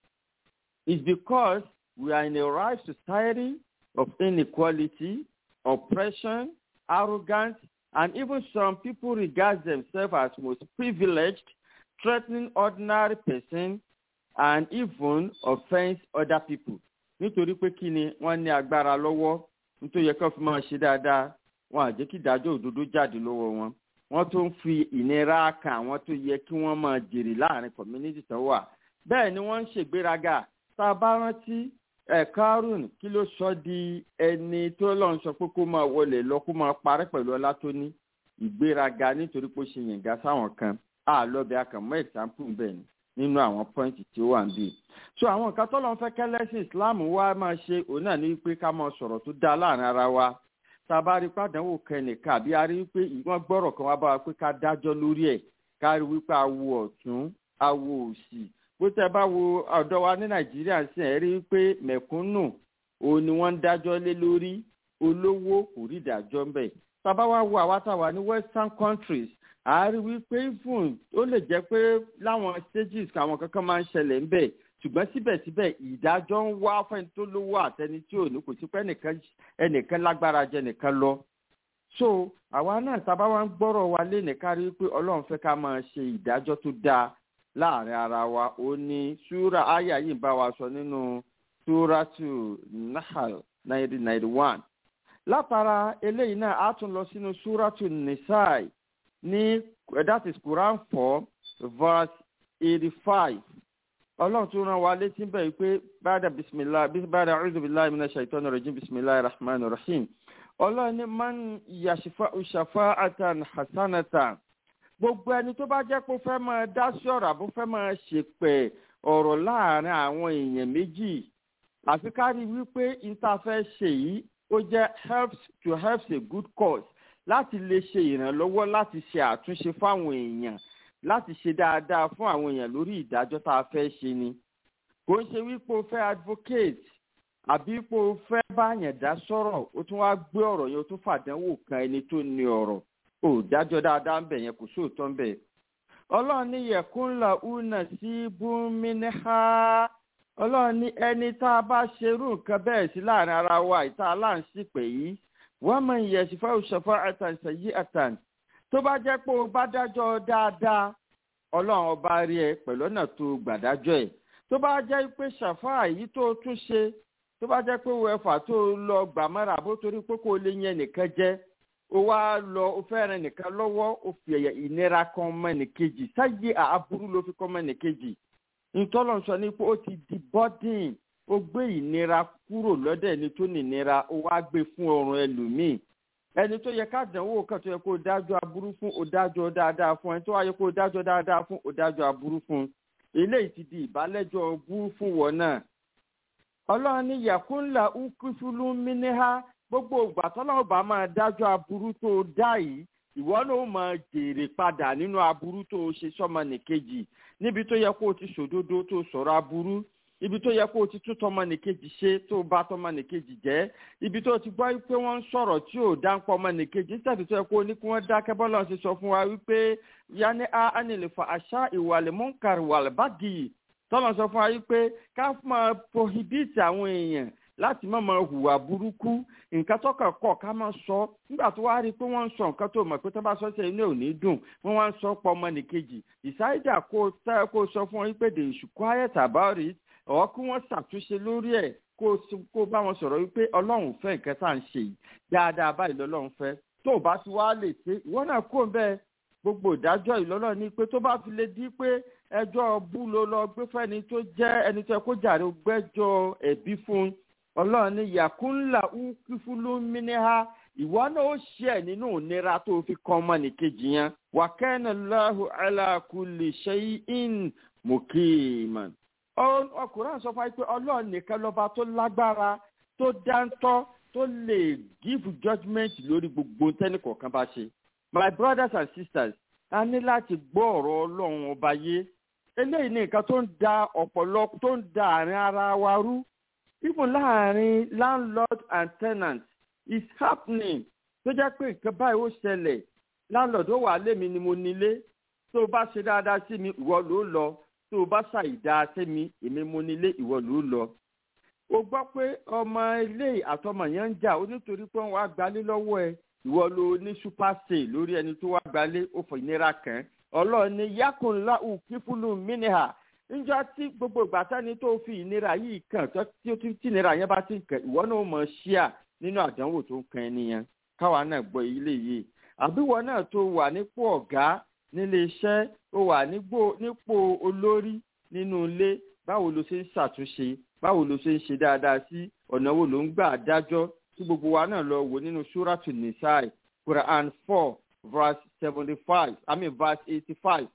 is because we are in a right society of inequality, oppression, arrogance, and even some people regard themselves as most privileged, threatening ordinary persons, and even offense other people. Nítorí pé kí ni wọ́n ní agbára lọ́wọ́ nítorí ẹ̀kọ́ fi máa ṣe dáadáa wọn àjẹ́ kí ìdájọ́ òdodo jáde lọ́wọ́ wọn. Wọ́n tó ń fi ìnira kan àwọn tó yẹ kí wọ́n máa jèrè láàrin community tó wà. Bẹ́ẹ̀ ni wọ́n ń ṣègbéraga. Tá a bá rántí Kárùn kí ló sọ di ẹni tó lọ́n sọ pé kó máa wọlé lọ kó máa parẹ́ pẹ̀lú ọlá tó ní ìgbéraga nítorí pé ó ṣe yànga sáwọn kan àlọ́bẹ̀ akànmọ́ example bẹ́ẹ̀ ni nínú àwọn pọ́ìntì tí ó wà ń bì. So àwọn nǹkan tó lọ́n fẹ́ kẹ́lẹ́sìn Islam wá máa ṣe òun náà ní pé ká máa sọ̀rọ̀ tó dáa láàrin ara wa tá a bá rí pàdánwò kẹ́nìkan àbí a rí pé wọ́n gbọ́rọ̀ kan wá bá wa pé ká dájọ́ lórí ẹ̀ ká rí wípé awo ọ̀tún awo òsì bó tẹ bá wo ọ̀dọ́ wa ní Nàìjíríà sí ẹ̀ rí pé mẹ̀kúnnù òun ni wọ́n ń dájọ́ lé lórí olówó kò rí ìdájọ́ ń bẹ̀. tá a bá wá wo àwa táwa ní Western countries a rí wípé even ó lè jẹ́ pé láwọn stages àwọn kankan máa ń ṣẹlẹ̀ ń bẹ̀ ṣùgbọ́n síbẹ̀síbẹ̀ ìdájọ́ ń wá fẹ́ni tó lówó àtẹni tí ò ní kò sí pé ẹnìkan lágbára jẹ nìkan lọ. so àwa náà tá a bá wá ń gbọ́rọ̀ wa lé nìkan rí pé Ọlọ́run fẹ́ ká máa ṣe ìdájọ́ tó dáa láàrin ara wa ó ní súra àyà yìí bá wa sọ nínú súratu Nahl ninety ninety one látara eléyìí náà a tún lọ sínú súratu Nisai ní that is Quran four verse eighty five ọlọ́run tún rán wa létí bẹ́ẹ̀ pé bàdà bisimilah bàdà a'udhu billahi minash shaitani rajim bisimilahi rahman rahim ọlọ́run ní man yashfa'u shafa'atan hasanatan gbogbo ẹni tó bá jẹ́ pé ó fẹ́ máa dá sí ọ̀rọ̀ àbó fẹ́ máa ṣèpẹ̀ ọ̀rọ̀ láàrin àwọn èèyàn méjì àfi ká rí wípé ìtafẹ́ ṣe yìí ó jẹ́ helps to help a good cause láti lè ṣe ìrànlọ́wọ́ láti ṣe àtúnṣe fáwọn èèyàn láti ṣe dáadáa fún àwọn èèyàn lórí ìdájọ́ tá a fẹ́ ṣe ni kò ń ṣe wípé o fẹ́ advocate àbí pé o fẹ́ báyàn dá sọ̀rọ̀ o tún wá gbé ọ̀rọ̀ yẹn o tún fàdánwò kan ẹni tó ní ọ̀rọ̀ ò dájọ́ dáadáa ń bẹ̀ yẹn kò sóòótọ́ ń bẹ̀. ọlọ́run ní yẹ̀kúnlá una sí búmínìhá ọlọ́run ní ẹni tá a bá ṣerú nǹkan bẹ́ẹ̀ sí láàrin ara wa ìta aláǹsìpè yìí wọ́n mọ̀ ìyẹn ṣìfẹ́ òṣèfà àtàǹsẹ̀ yí àtàn tó bá jẹ́ pé o bá dájọ́ dáadáa ọlọ́run ọba rí ẹ pẹ̀lú ọ̀nà tó gbàdájọ́ ẹ̀ tó bá jẹ́ pé ṣàfà yìí tó tún ṣe tó bá jẹ́ pé wẹ́fà tó lọ gbàmọ́ra bó torí pé kó lè yẹn nìkan jẹ́ ó wá lọ ó fẹ́ràn nìkan lọ́wọ́ ó fi ẹ̀yà ìnira kan mọ́ nìkejì sáyé àbúrú ló fi kọ́ mọ́ nìkejì ntọ́lọ̀ sọ ní pé ó ti di bọ́dìn ó gbé ìnira kúrò lọ́dọ̀ ẹni tó ní ìnira ó wá gbé fún ọrùn ẹlòmíì ẹni tó yẹ ká dánwò kan tó yẹ kó dájọ́ aburú fún ó dájọ́ dáadáa fún ẹni tó wáyé kó dájọ́ dáadáa fún ó dájọ́ aburú fún eléyìí ti di ìbálẹ́jọ́ bú fún wọn náà ọlọ́run ní yàkúnlá ukúfúlú mínìhá gbogbo ìgbà tọ́lọ́run bá máa dájọ́ aburú tó dá yìí ìwọ ló máa jèrè padà nínú aburú tó ṣe sọ́mọ nìkejì níbi tó yẹ kó o ti sòdodo tó sọ̀rọ̀ aburú ibi tó yẹ kó o ti tún tọmọ nìkejì ṣe tó bá tọmọ nìkejì jẹ́ ibi tó ti gbọ́ pé wọ́n ń sọ̀rọ̀ tí ò dá ń pọ̀ ọmọ nìkejì nítorí tó yẹ kó o ní kí wọ́n dákẹ́ bọ́lá ṣe sọ fún wa wípé yanni a anilè fa àṣà ìwàlẹ̀ mọ́nkàrì wàlẹ̀ báàgì tọ́lọ̀ sọ fún wa wípé ká máa prohibit àwọn èèyàn láti má máa hùwà burúkú nǹkan tó kàn kọ̀ ká máa sọ nígbà tó wá rí i pé wọ́n ń sọ nǹkan tó mọ̀ pé tó bá sọ sí inú ò ní dùn wọ́n wá ń sọ pọ̀ ọmọ nìkejì ìsáyédà kó kó sọ fún wọn wípé they should quiet about it ọ̀ kí wọ́n ṣàtúnṣe lórí ẹ̀ kó bá wọn sọ̀rọ̀ wípé ọlọ́run fẹ́ nǹkan tá à ń ṣe yìí dáadáa báyìí lọ́lọ́run fẹ́ tó o bá ti wá lè ṣe ìwọ náà kó bẹ́ẹ̀ gbogbo ìdájọ́ ìlọ́lọ́ ni pé tó bá fi lè di pé ẹjọ́ bú ló lọ gbé fẹ́ni tó jẹ́ ẹni tó kó jàre gbẹ́jọ́ ẹ̀bí fún ọlọ́run ní yàkúnlá ukúfúlú mínìhá ìwọ náà ó ṣe ẹ̀ nínú ìnira tó fi kọ́ ọmọ nìkejì yẹn wa kana Allahu ala kulli shay'in muqiman. ọkùnrin sọ fún wa pé ọlọ́run nìkan lọ́ba tó lágbára tó dáńtọ́ tó lè give judgement lórí gbogbo tẹ́nì kọ̀ọ̀kan bá ṣe. My brothers and sisters a ní láti gbọ́ ọ̀rọ̀ ọlọ́run ọba yé eléyìí ní nǹkan tó ń da ọ̀pọ̀lọpọ̀ tó ń da àárín ara wa rú even láàrin landlord and tenant is happening tó jẹ́ pé nǹkan báyìí ó ṣẹlẹ̀ landlord ó wà lémi ni mo nílé tó o bá ṣe dáadáa sí mi ìwọ ló lọ tó o bá ṣàìdá sí mi èmi mo nílé ìwọ ló lọ. o gbọ́ pé ọmọ ilé àtọmọ yẹn ń jà ó nítorí pé wọ́n wá gbalé lọ́wọ́ ẹ ìwọ ló ní super stay lórí ẹni tó wá gbalé ó fọ ìnira kàn ọlọ́run ní yakunla ukífúlù mínìhà níjọ́ tí gbogbo ìgbà tẹ́ni tó fi ìnira yìí kàn tí ó ti ìnira yẹn bá ti kàn ìwọ náà mọ̀ ṣíà nínú àdánwò tó ń kan ẹni yẹn káwa náà gbọ́ ilé yìí àbíwọ náà tó wà nípò ọ̀gá nílé iṣẹ́ ó wà nípò olórí nínú ilé báwo ló ṣe ń ṣàtúnṣe báwo ló ṣe ń ṣe dáadáa sí ọ̀nà wo ló ń gbà dájọ́ tí gbogbo wa náà lọ wò nínú Suratu Nisai Quran four verse seventy five I mean verse eighty five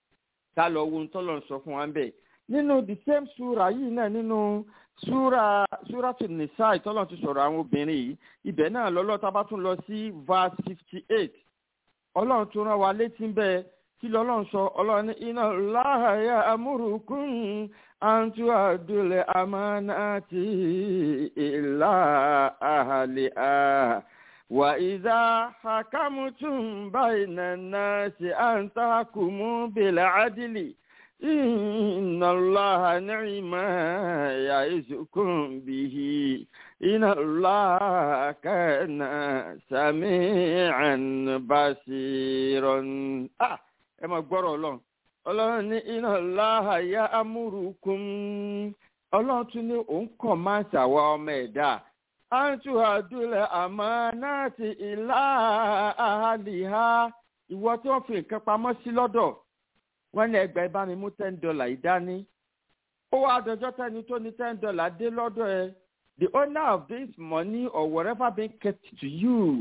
ká lọ wo ntọ́lọ̀ sọ fún wa ń bẹ̀. nínú the same sura yìí náà nínú sura Suratu Nisai tọ́lọ̀ ti sọ̀rọ̀ àwọn obìnrin yìí ibẹ̀ náà lọ́lọ́ tá a bá tún lọ sí verse fifty eight ọlọ́run tún rán wa létí ń bẹ́ẹ̀ kí lọ́lọ́run sọ ọlọ́run ní inna Allaha ya'murukum an tu'addul amanati ila ahliha wa idha hakamtum bayna an-nasi an tahkumu bil 'adli inna Allaha ni'ma ya'izukum bihi inna Allaha kana sami'an basiran. ah ẹ máa gbọ́rọ̀ ọlọ́run ọlọ́run ní inna Allaha ya'murukum ọlọ́run tún ní òun kàn máa ń ṣàwa ọmọ ẹ̀dá àǹtù àdúlẹ̀ amanati ila ahliha ìwọ tí wọ́n fi nǹkan pamọ́ sí lọ́dọ̀ wọ́n ní ẹgbẹ́ bá mi mú ten dollar ìdání ó wá àdọ́jọ́ tẹ́ni tó ní ten dollar dé lọ́dọ̀ ẹ the owner of this money or whatever being kept to you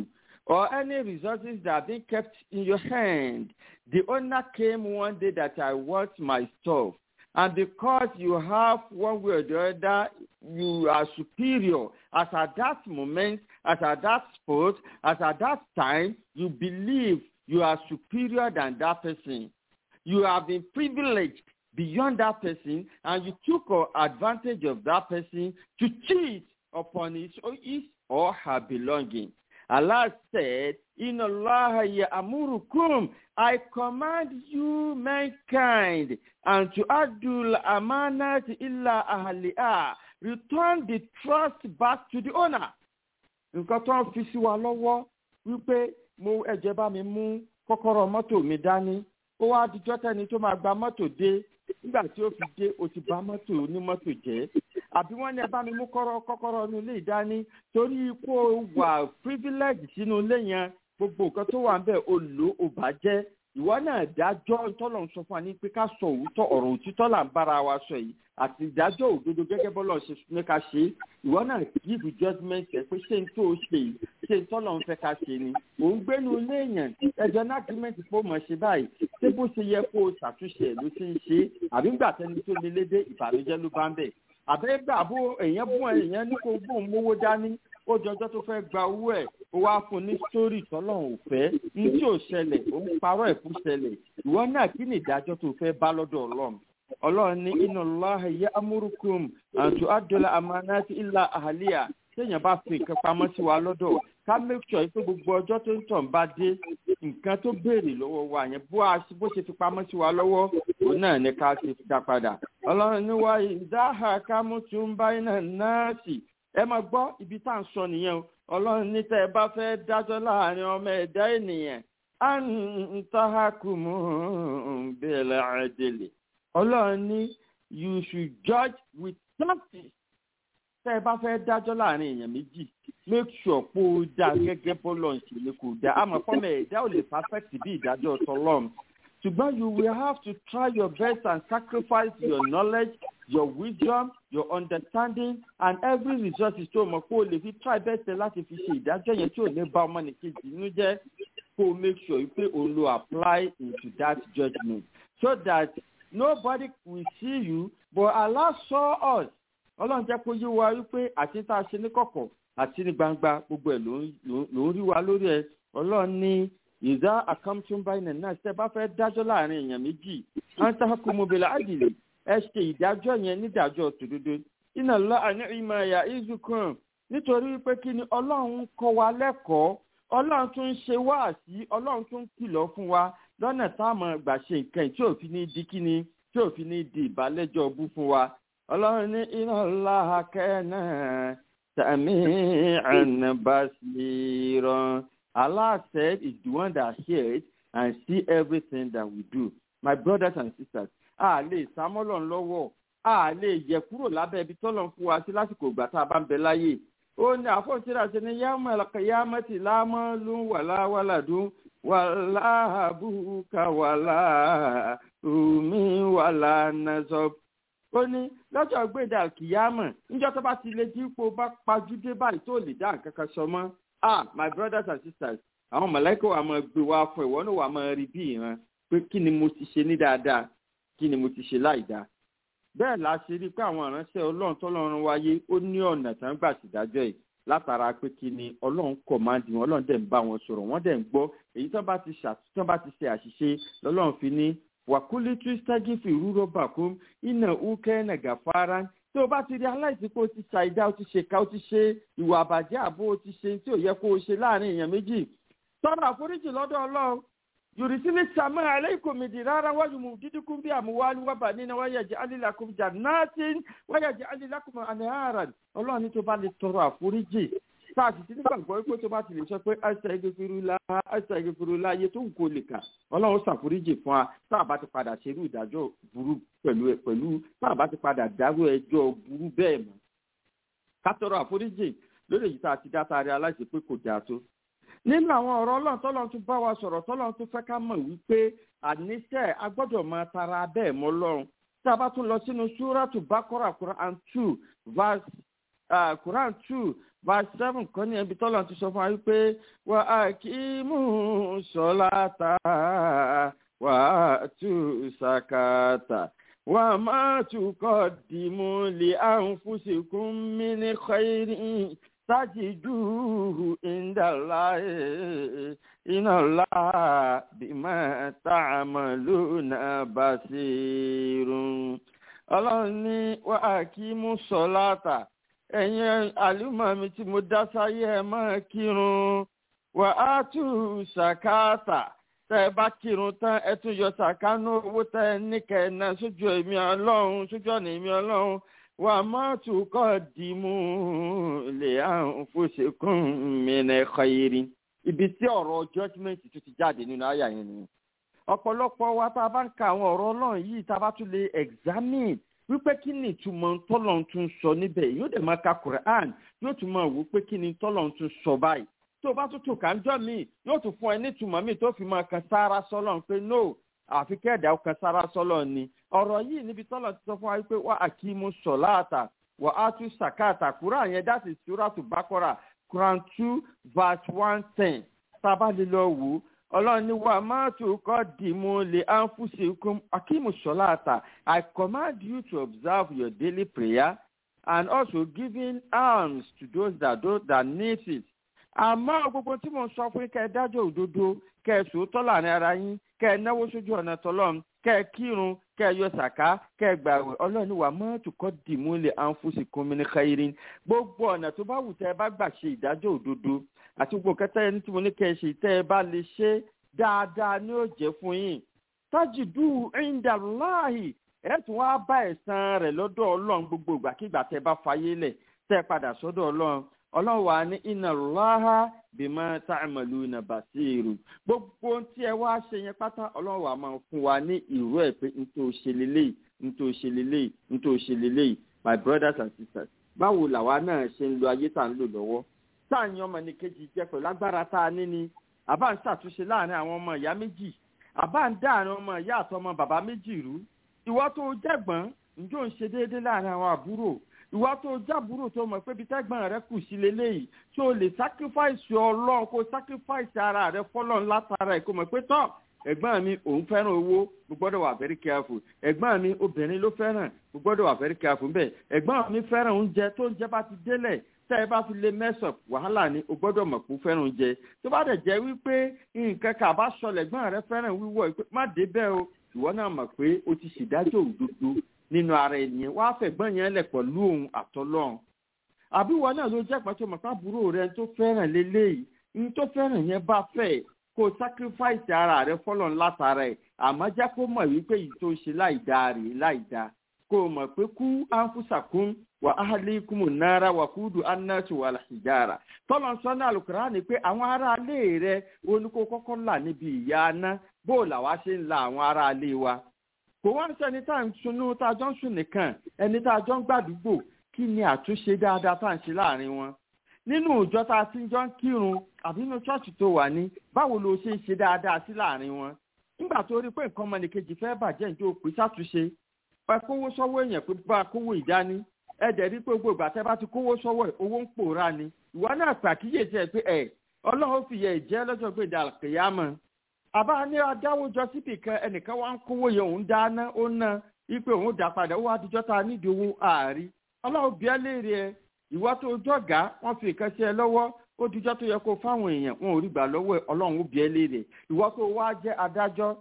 or any resources that have been kept in your hand. The owner came one day that I want my stuff. And because you have one way or the other, you are superior. As at that moment, as at that spot, as at that time, you believe you are superior than that person. You have been privileged beyond that person, and you took advantage of that person to cheat upon his or, his or her belonging. Allah said, "Inna Allah ya'murukum," I command you, mankind, and to adul amanat illa ahliha, return the trust back to the owner. Nǹkan tó ń fi sí wa lọ́wọ́ wípé mo ẹ̀jẹ̀ bá mi mú kọ́kọ́rọ́ mọ́tò mi dání, ó wá dijọ́ tẹ́ni tó máa gba mọ́tò dé, nígbà tí ó fi dé ó ti bà mọ́tò onímọ́tò jẹ́. Àbí wọ́n ní ẹ bá mi mú kọ́kọ́rọ́ inú ilé ìdání torí kó wà privilege sínú ilé yẹn, gbogbo nǹkan tó wà ń bẹ̀ ó lò ó bàjẹ́. Ìwọ náà dájọ́ tọ́lọ̀ ń sọ fún wa ní pé ká sọ òótọ́ ọ̀rọ̀ òtítọ́ là ń bára wa sọ yìí àti ìdájọ́ òdodo gẹ́gẹ́ bọ́lọ̀ ṣe ní ká ṣe. Ìwọ náà give judgment ẹ̀ pé ṣé n tó o ṣe yìí ṣé n tọ́lọ̀ ń fẹ́ ká ṣe ni. Ò ń gbénu ilé èèyàn ẹjọ́ ní agreement fún mọ̀ ṣe báyìí ṣé bó ṣe yẹ kó o ṣàtúnṣe ẹ̀ ló ṣe ń ṣe àbí ńgbà tẹni tó lé lédè ìbànújẹ́ ló bá ń bẹ̀. Àbẹ́gbà bó èèyàn bú èèyàn ní kó bóun mówó dání ó jọjọ́ tó fẹ́ gba owó ẹ̀ ó wá fún ní sítórì tọ́lọ́run ò fẹ́ ní tí ò ṣẹlẹ̀ ó ń parọ́ ẹ̀ fún ṣẹlẹ̀. Ìwọ náà kí ni ìdájọ́ tó fẹ́ bá lọ́dọ̀ Ọlọ́run? Ọlọ́run ní inna Allaha ya'murukum an tu'addul amanati illa ahliha. Téèyàn bá fi nǹkan pamọ́ sí wa lọ́dọ̀ ká make sure pé gbogbo ọjọ́ tó ń tàn bá dé nǹkan tó béèrè lọ́wọ́ wa yẹn bó ṣe fi pamọ́ sí wa lọ́wọ́ òun náà ní ká ṣe dá padà. Ọlọ́run ní wa idha hakamtum bayna nasi. Ẹ máa gbọ́ ibi tá à ń sọ nìyẹn o. Ọlọ́run ní tẹ́ ẹ bá fẹ́ dájọ́ láàrin ọmọ ẹ̀dá ènìyàn an tahkumu bil adli. Ọlọ́run ní you should judge with justice. Tẹ́ ẹ bá fẹ́ dájọ́ láàrin èèyàn méjì make sure pé ó dá gẹ́gẹ́ bọ́lọ̀ ń ṣe ní kò dá. Àmọ́ fọ́mọ ẹ̀dá ò lè perfect bí ìdájọ́ tọ́lọ́run. Ṣùgbọ́n you will have to try your best and sacrifice your knowledge, your wisdom, your understanding, and every resources tó mọ̀ pé o lè fi try best láti fi ṣe ìdájọ́ yẹn tí ò ní bá ọmọ nìkejì nínú jẹ́ kó o make sure pé o lo apply into that judgment so that nobody will see you but Allah saw us. Ọlọ́run jẹ́ kó yé wa wípé àti tá a ṣe ní kọ̀kọ̀ àti ní gbangba gbogbo ẹ̀ ló ń rí wa lórí ẹ̀. Ọlọ́run ní ìdá àkàmtúmbá iná náà ṣe bá fẹ́ dájọ́ láàrin èèyàn méjì an tahkumu bil adli ẹ ṣe ìdájọ́ yẹn nídàájọ́ tòdodo. Inna Allaha ni'ma ya'izukum nítorí pé kí ni Ọlọ́run kọ́ wa lẹ́kọ̀ọ́, Ọlọ́run tún ń ṣe wáàsí, Ọlọ́run tún ń kìlọ̀ fún wa lọ́nà táwọn gbà ṣe nǹkan tí ò fi ní di kíni tí ò fi ní di ìbálẹ́jọ́ bú fún wa. Ọlọ́run ní inna Allaha kana sami'an basira. Allah said is the one that hears and see everything that we do. My brothers and sisters, a lè sámọ́lọ̀ lọ́wọ́, a lè yẹ kúrò lábẹ́ ibi tọ́lọ̀ fún wa sí lásìkò ìgbà tá a bá ń bẹ láyé. Ó ní àfọ̀ṣẹ́ra ṣe ní yawmal qiyamati la malun wala waladun wala abuka wala umi wala nasab. Ó ní lọ́jọ́ gbèdà kìyàmọ̀ níjọ́ tó bá ti lè dípò bá pajúdé báyìí tó lè dá nǹkan kan sọ mọ́. Ah, my brothers and sisters, àwọn mọ̀lẹ́kà wa máa gbé wa fún ìwọ náà wà máa rí bí ìran pé kí ni mo ti ṣe ní dáadáa, kí ni mo ti ṣe láìdáa. Bẹ́ẹ̀ la ṣe rí pé àwọn ìránṣẹ́ Ọlọ́run tọ́lọ́run wáyé ó ní ọ̀nà tán gbà sídájọ́ yìí látara pé kí ni Ọlọ́run kọ̀mándì wọn, Ọlọ́run dẹ̀ ń bá wọn sọ̀rọ̀, wọ́n dẹ̀ ń gbọ́ èyí tán bá ti tán bá ti ṣe àṣìṣe lọ́lọ́run fi ní wàkúlí tírísítẹ́gì fi rúrọ́ bàkún iná úkẹ́ nàgàfárá. Tó o bá ti rí aláìsí pé o ti ṣàìdá o ti ṣèkà o ti ṣe ìwà àbàjẹ́ àbó o ti ṣe tí ò yẹ kó o ṣe láàrin èèyàn méjì tọrọ àforíjì lọ́dọ̀ Ọlọ́run. Yorùsílẹ̀ sàmọ́ aláìkò mìdí rárá wájú mu dídíkún bí àmúwálú wábà nínú wáyàjẹ́ alílàkùn jàǹnàtìn wáyàjẹ́ alílàkùn àníhàràn. Ọlọ́run ní tó bá lè tọrọ àforíjì sáàtì tí nígbàgbọ́ pé tó bá ti lè sọ pé astaghfirullah astaghfirullah ayé tó ń kó lè kà Ọlọ́run ṣàforíjì fún wa tá a bá ti padà ṣerú ìdájọ́ burú pẹ̀lú pẹ̀lú tá a bá ti padà dárú ẹjọ́ burú bẹ́ẹ̀ mọ́. Ká tọrọ àforíjì lórí èyí tá a ti dá taari aláìsí pé kò dáa tó. Nínú àwọn ọ̀rọ̀ Ọlọ́run tọ́lọ́run tún bá wa sọ̀rọ̀ tọ́lọ́run tún fẹ́ ká mọ̀ wípé àníṣe a gbọ́dọ̀ máa tara bẹ́ẹ̀ mọ́ Ọlọ́run. Tá a bá tún lọ sínú Suratu Baqara Quran two verse Uh, Quran two verse seven kan ní ẹbí tọ́lọ̀ ti sọ fún wa wípé wà á kí mú sọ́láta wà á tú sàkátà wà má tukọ̀ dìmú lè anfusikum min khairin tajiduhu indallahi innallaha bima ta'maluna basirun. Ọlọ́run ní wà á kí mú sọ́láta ẹ̀yin àlùmọ̀ mi tí mo dá sáyé ẹ máa kírun wà á tú sàkáàtà tẹ́ ẹ bá kírun tán ẹ tún yọ sàkánú owó tẹ́ ẹ níkẹ́ ẹ náà sójú èmi ọlọ́run sójú ọ̀nà èmi ọlọ́run wà má tún kọ́ dìímú lè àrùn fòṣèkún min khairin. Ibi tí ọ̀rọ̀ judgement tó ti jáde nínú àyà yẹn nìyẹn. Ọ̀pọ̀lọpọ̀ wa tá a bá ń ka àwọn ọ̀rọ̀ ọlọ́run yìí tá a bá tún lè examine wípé kí ni ìtumọ̀ tọ́lọ́run tún sọ níbẹ̀ yóò dẹ̀ máa ka Quran yóò tún máa wò pé kí ni tọ́lọ́run tún sọ báyìí tó o bá tún tò kánjọ́ míì yóò tún fún ẹ ní ìtumọ̀ míì tó fi máa kan sára sọ́lọ́run pé no àfi kẹ́ẹ̀dá kan sára sọ́lọ́run ni ọ̀rọ̀ yìí níbi tọ́lọ́run ti sọ fún wa wípé wà á kí mú sọ̀láàtà wà á tún sàkáàtà Quran yẹn that is Suratu Baqarah Quran two verse one ten tá a bá lè lọ wò ó. Ọlọ́run ní wà má tún kọ́ dìímú lè anfusikum akimu sọ́láàtà. I command you to observe your daily prayer and also giving alms to those that those that need it. Àmọ́ gbogbo tí mo sọ fún kẹ́ ẹ dájọ́ òdodo kẹ́ ẹ sòótọ́ láàrin ara yín kẹ́ ẹ náwó sójú ọ̀nà tọ́lọ́run kẹ́ ẹ kírun kẹ́ ẹ yọ sàká kẹ́ ẹ gbààwẹ̀. Ọlọ́run ní wà má tún kọ́ dìímú lè anfusikum min khairin. Gbogbo ọ̀nà tó bá wù tẹ́ ẹ bá gbà ṣe ìdájọ́ òdodo àti gbogbo kẹta ẹni tí mo ní kẹ́ ẹ ṣe tẹ́ ẹ bá lè ṣe dáadáa ni ó jẹ́ fún yín tájìdú indallahi ẹ tún wá bá ẹ̀san rẹ̀ lọ́dọ̀ Ọlọ́run gbogbo ìgbàkigbà tẹ́ bá fayé lẹ̀ tẹ́ padà sọ́dọ̀ Ọlọ́run. Ọlọ́run wà ní innallaha bima ta'maluna basiru. Gbogbo tí ẹ wá ṣe yẹn pátá Ọlọ́run wà máa fún wa ní ìró ẹ̀ pé n tó ṣe lélẹ́yìí n tó ṣe lélẹ́yìí n tó ṣe lélẹ́yìí. My brothers and sisters, báwo làwa náà ṣe ń lo ayé tá à ń lò lọ́wọ́ tá à ń yan ọmọ ní kejì jẹ́ pẹ̀lú agbára tá a ní ni àbá ń ṣàtúnṣe láàrin àwọn ọmọ ìyá méjì àbá ń dá àwọn ọmọ ìyá àtọmọ bàbá méjì rú. Ìwọ tó jẹ́gbọ́n ǹjọ́ ń ṣe déédéé láàrin àwọn àbúrò ìwọ tó jábúrò tó mọ̀ pé bí tẹ́gbọ́n rẹ kù sí leléyìí tó lè sacrifice Ọlọ́run kó sacrifice ara rẹ fọ́lọ́run látara ẹ̀ kó mọ̀ pé tán ẹ̀gbọ́n mi òun fẹ́ràn owó mo gbọ́dọ̀ wà very careful ẹ̀gbọ́n mi obìnrin ló fẹ́ràn mo gbọ́dọ̀ wà very careful bẹ́ẹ̀ ẹ̀gbọ́n mi fẹ́ràn oúnjẹ tó oúnjẹ bá ti délẹ̀ tẹ́ ẹ bá fi lè mess up wàhálà ni o gbọ́dọ̀ mọ̀ pé ó fẹ́ràn oúnjẹ tó bá dẹ̀ jẹ́ wípé nǹkan kà bá sọlẹ̀ ẹ̀gbọ́n rẹ fẹ́ràn wíwọ̀ má dé bẹ́ẹ̀ o ìwọ náà mọ̀ pé o ti ṣèdájọ́ òdodo nínú ara ènìyàn wàá fẹ̀gbọ́n yẹn lẹ̀ pẹ̀lú òun àtọ́lọ́run àbí ìwọ náà ló jẹ́ pàtó mọ̀ká àbúrò rẹ tó fẹ́ràn lélẹ́yìí ní tó fẹ́ràn yẹn bá fẹ́ kó sacrifice ara rẹ fọ́lọ́run látara ẹ̀ àmọ́ jẹ́ kó mọ̀ wípé èyí tó ṣe láìdáa rèé láìdáa kó mọ̀ pé kú anfusakum wa ahlikum nara wa kudu annatu wal hijara tọ́lọ̀ sọ́nà Al-Qur'ani pé àwọn ará ilé rẹ oníkó kọ́kọ́ là níbi ìyà aná bó làwa ṣe ń la àwọn ará ilé wa kò wá ń sẹ́ni tá à ń sunú tá a jọ ń sùn nìkan ẹni tá a jọ ń gbàdúgbò kí ni àtúnṣe dáadáa tá à ń ṣe láàrin wọn nínú ìjọ tá a ti jọ ń kírun àbí nínú ṣọ́ọ̀ṣì tó wà ní báwo ló ṣe ń ṣe dáadáa sí láàrin wọn nígbà tó rí pé nǹkan ọmọnìkejì fẹ́ bàjẹ́ ìjọ òpè ṣàtúnṣe ẹ kówó sọ́wọ́ èèyàn pé bá kówó ìdání ẹ dẹ̀ rí pé gbogbo ìgbà tẹ́ bá ti kówó sọ́wọ́ owó ń pòórá ni ìwọ náà pàkíyèsí ẹ pé ẹ Ọlọ́run fi yẹ ìjẹ́ lọ́jọ́ pé ìdàkìyàmọ̀ àbá ní adáwójọ síbì kan ẹnìkan wá ń kówó yẹn òun dáná ó ná wípé òun dá padà ó wá dijọ́ ta nídìí owó ààrí Ọlọ́run bí ẹ léèrè ẹ ìwọ tó jọ̀gá wọ́n fi ìkan sí ẹ lọ́wọ́ ó dijọ́ tó yẹ kó fáwọn èèyàn wọn ò rí gbà lọ́wọ́ ẹ Ọlọ́run bí ẹ léèrè ìwọ tó wá jẹ́ adájọ́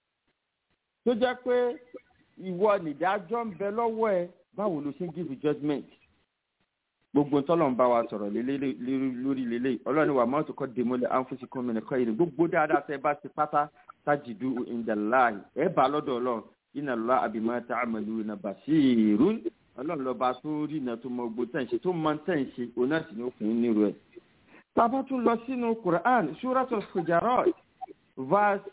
tó jẹ́ pé ìwọ nìdájọ́ ń bẹ lọ́wọ́ ẹ báwo ló ṣe ń give judgement gbogbo tọ́lọ̀ ń bá wa sọ̀rọ̀ lórí lélẹ̀ Ọlọ́run wà mọ́tò kọ́ dèmọ́lẹ̀ anfusikum min khairin gbogbo dáadáa tẹ́ bá ti pátá tajidu indallahi ẹ̀ bá lọ́dọ̀ Ọlọ́run innallaha bima ta'maluna basirun Ọlọ́run lọ́ba tó rí iná tó mọ gbogbo tẹ̀ ń ṣe tó mọ tẹ̀ ń ṣe òun náà sì ní òfin nírú ẹ̀. tábà tún lọ sínú Quran Suratul Hujurat verse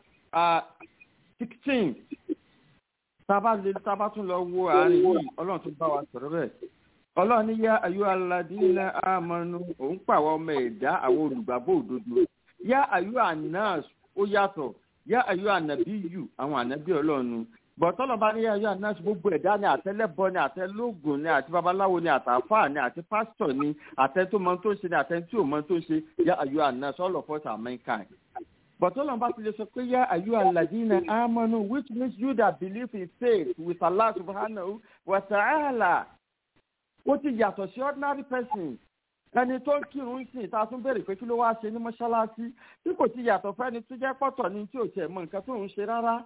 sixteen tábà lè tábà tún lọ wo àárín yìí Ọlọ́run tó bá wa sọ̀rọ̀ bẹ́ẹ̀ Ọlọ́run ní yá ayú aládìní àmọ́nú òun pàwọ́ ọmọ ẹ̀dá àwọn olùgbàgbọ́ òdodo yá ayú anas ó yàtọ̀ yá ayú ànàbí yù àwọn ànàbí Ọlọ́run bọ̀tọ́lọ̀ bá ní ayé àná gbogbo ẹ̀dá ni àtẹlẹ́bọ ni àtẹlógún ni àti babaláwo ni àtàfà ni àti pásítọ̀ ni àtẹ tó mọ tó ń ṣe ni àtẹ tí ò mọ tó ń ṣe yá ayé àná all of us are mankind. bọ̀tọ́lọ̀ bá ti lè sọ pé yá ayé alladhina amanu which means you that believe in faith with Allah subhanahu wa ta'ala. ó ti yàtọ̀ sí ordinary person. ẹni tó ń kírun sìn tá a tún béèrè pé kí ló wáá ṣe ní mọ́ṣáláṣí tí kò ti yàtọ̀ fẹ́ni tó jẹ́ pọ̀tọ̀ ni tí ò tiẹ̀ mọ nǹkan tó ń ṣe rárá.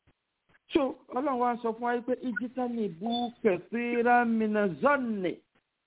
so ọlọ́run wa sọ fún wa pé ijitani bu kẹfìrà minazọ́ọ̀nì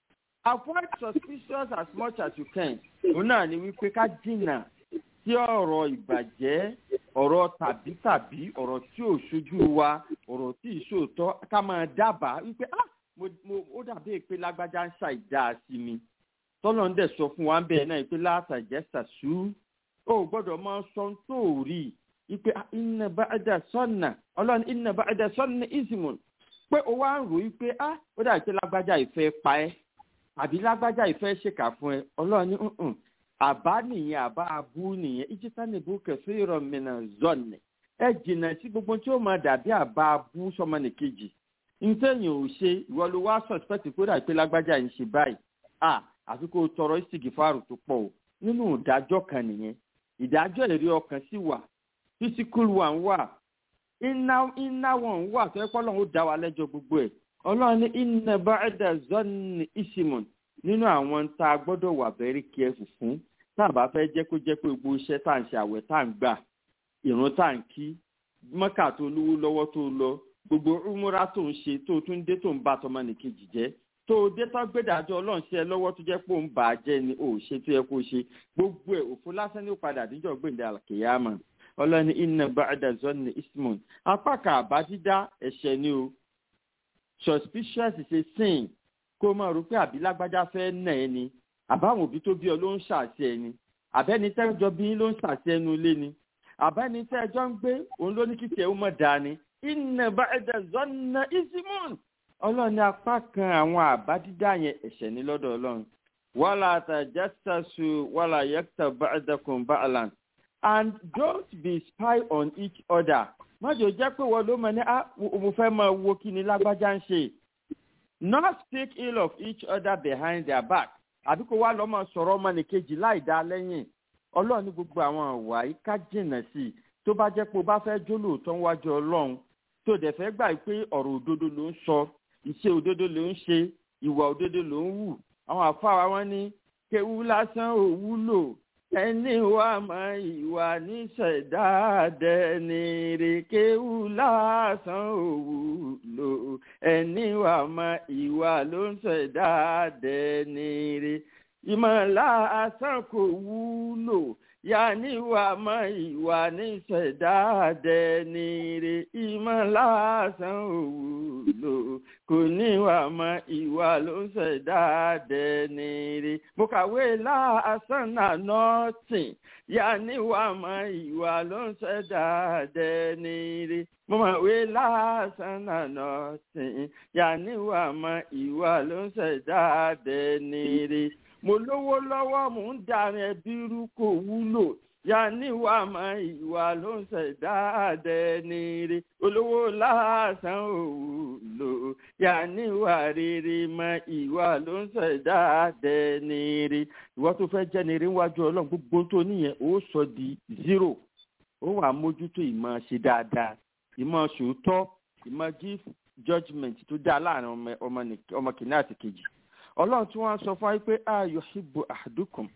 avoid suspicious as much as you can. òun náà ni wípé ká jìnnà sí ọ̀rọ̀ ìbàjẹ́ ọ̀rọ̀ tàbí tàbí ọ̀rọ̀ tí ò ṣojú wa ọ̀rọ̀ tí ì ṣòótọ́ ká máa dábàá wípé ah mo mo ó dàbí pé lágbájá ń ṣàìdá sí mi. tọ́lọ́ ń dẹ̀ sọ fún wa ń bẹ̀rẹ̀ náà pé látàjẹ́ sàṣú ó gbọ́dọ̀ máa sọ tó rí ipe inna ba'da sọ́nà ọlọ́run inna ba'da sọ́nà ìsìmù pé ó wá ń rò í pé ah ó dàbí pé lágbájá ìfẹ́ pa ẹ́ àbí lágbájá ìfẹ́ ṣèkà fún ẹ ọlọ́run ní nǹkan àbá nìyẹn àbá abú nìyẹn ìjítánìbù kẹfìrọ̀ mìíràn zọ́ọ̀nì ẹ jìnnà sí gbogbo tí ó máa dàbí àbá abú sọmọnìkejì ntẹ̀yìn ò ṣe ìwọ ló wá sọ̀tìpẹ́tì pé ó dàbí pé lágbájá ń ṣe báyìí ah àfi kó tọrọ ìsìgìfàrù tó pọ̀ o nínú ìdájọ́ kan nìyẹn ìdájọ́ èrè ọkàn sì wà physical one wà iná iná wọn wà tó ẹ pọ́ lọ́run ó dá wa lẹ́jọ́ gbogbo ẹ̀ ọlọ́run ní inna ba'da zanni ismun nínú àwọn tá a gbọ́dọ̀ wà very careful fún tá a bá fẹ́ jẹ́ kó jẹ́ pé gbogbo iṣẹ́ tá à ń ṣe àwẹ̀ tá à ń gbà ìrun tá à ń kí mọ́kà tó lówó lọ́wọ́ tó lọ gbogbo umura tó ń ṣe tó tún dé tó ń bá tọmọnìkejì jẹ́ tó o dé tán gbẹdàjọ ọlọ́run sí ẹ lọ́wọ́ tó jẹ́ pé òun bà á jẹ́ ni ò ṣe tó yẹ kó ṣe gbogbo ẹ̀ òfo lásán ní ó padà díjọ́ gbèǹde àkèyàmọ̀ ọlọ́ni inna ba'da zanni ismun apá kan àbá dídá ẹ̀ṣẹ̀ ni o suspicious is a sin kó máa rò pé àbí lágbájá fẹ́ nà ẹ́ ni àbáwọn òbí tó bí ọ ló ń ṣàṣẹ ẹ ni àbẹ́ni tẹ́jọ́ bí ló ń ṣàṣẹ ẹnu ilé ni àbẹ́ni tẹ́jọ́ ń gbé òun ló ní kí tiẹ̀ ó mọ̀ dáa ni inna ba'da zanni ismun ọlọ́run ní apá kan àwọn àbá dídá yẹn ẹ̀ṣẹ̀ ní lọ́dọ̀ ọlọ́run wala tajassasu wala yaktab ba'dakum ba'lan and don't be spy on each other májò jẹ́ pé wọ́n ló mọ̀ ní mo fẹ́ máa wo kí ni lágbájá ń ṣe not speak ill of each other behind their back àbí kó wá lọ́ máa sọ̀rọ̀ ọmọnìkejì láì dá lẹ́yìn ọlọ́run ní gbogbo àwọn àwà yìí ká jìnnà sí i tó bá jẹ́ pé o bá fẹ́ jólóòtọ́ wájú ọlọ́run tó dẹ̀ fẹ́ gbà pé ọ̀rọ̀ òdodo ló ń sọ iṣẹ́ òdodo ló ń ṣe ìwà òdodo ló ń wù àwọn àfáà wọn ní kéwú lásán ò wúlò ẹni wà mọ ìwà níṣẹ̀dá dẹni rè kéwú lásán ò wúlò ẹni wà mọ ìwà ló ń ṣẹ̀dá dẹni rè ìmọ̀lá asán kò wúlò yà níwà mọ ìwà níṣẹ̀dá dẹni rè ìmọ̀lá asán ò wúlò kò níwà mọ ìwà ló ń ṣẹ̀dá dẹni rè mo kàwé lásán náà nọ́ọ̀tìn yà níwà mọ ìwà ló ń ṣẹ̀dá dẹni rè mo kàwé lásán náà nọ́ọ̀tìn yà níwà mọ ìwà ló ń ṣẹ̀dá dẹni rè mo lówó lọ́wọ́ mò ń darin ẹbí rú kò wúlò yà níwà mọ ìwà ló ń ṣẹ̀dá dẹni rè olówó lásán ò wúlò yà níwà rere mọ ìwà ló ń ṣẹ̀dá dẹni rè ìwọ tó fẹ́ jẹ́ ni rí wájú ọlọ́run gbogbo tó níyẹn ó sọ di zero ó wà mójútó ìmọ̀ ṣe dáadáa ìmọ̀ ṣòótọ́ ìmọ̀ give judgement tó dáa láàrin ọmọ kìíní àti kejì ọlọ́run tí wọ́n sọ fún wa pé ayọ̀ ṣìbò àdúkùn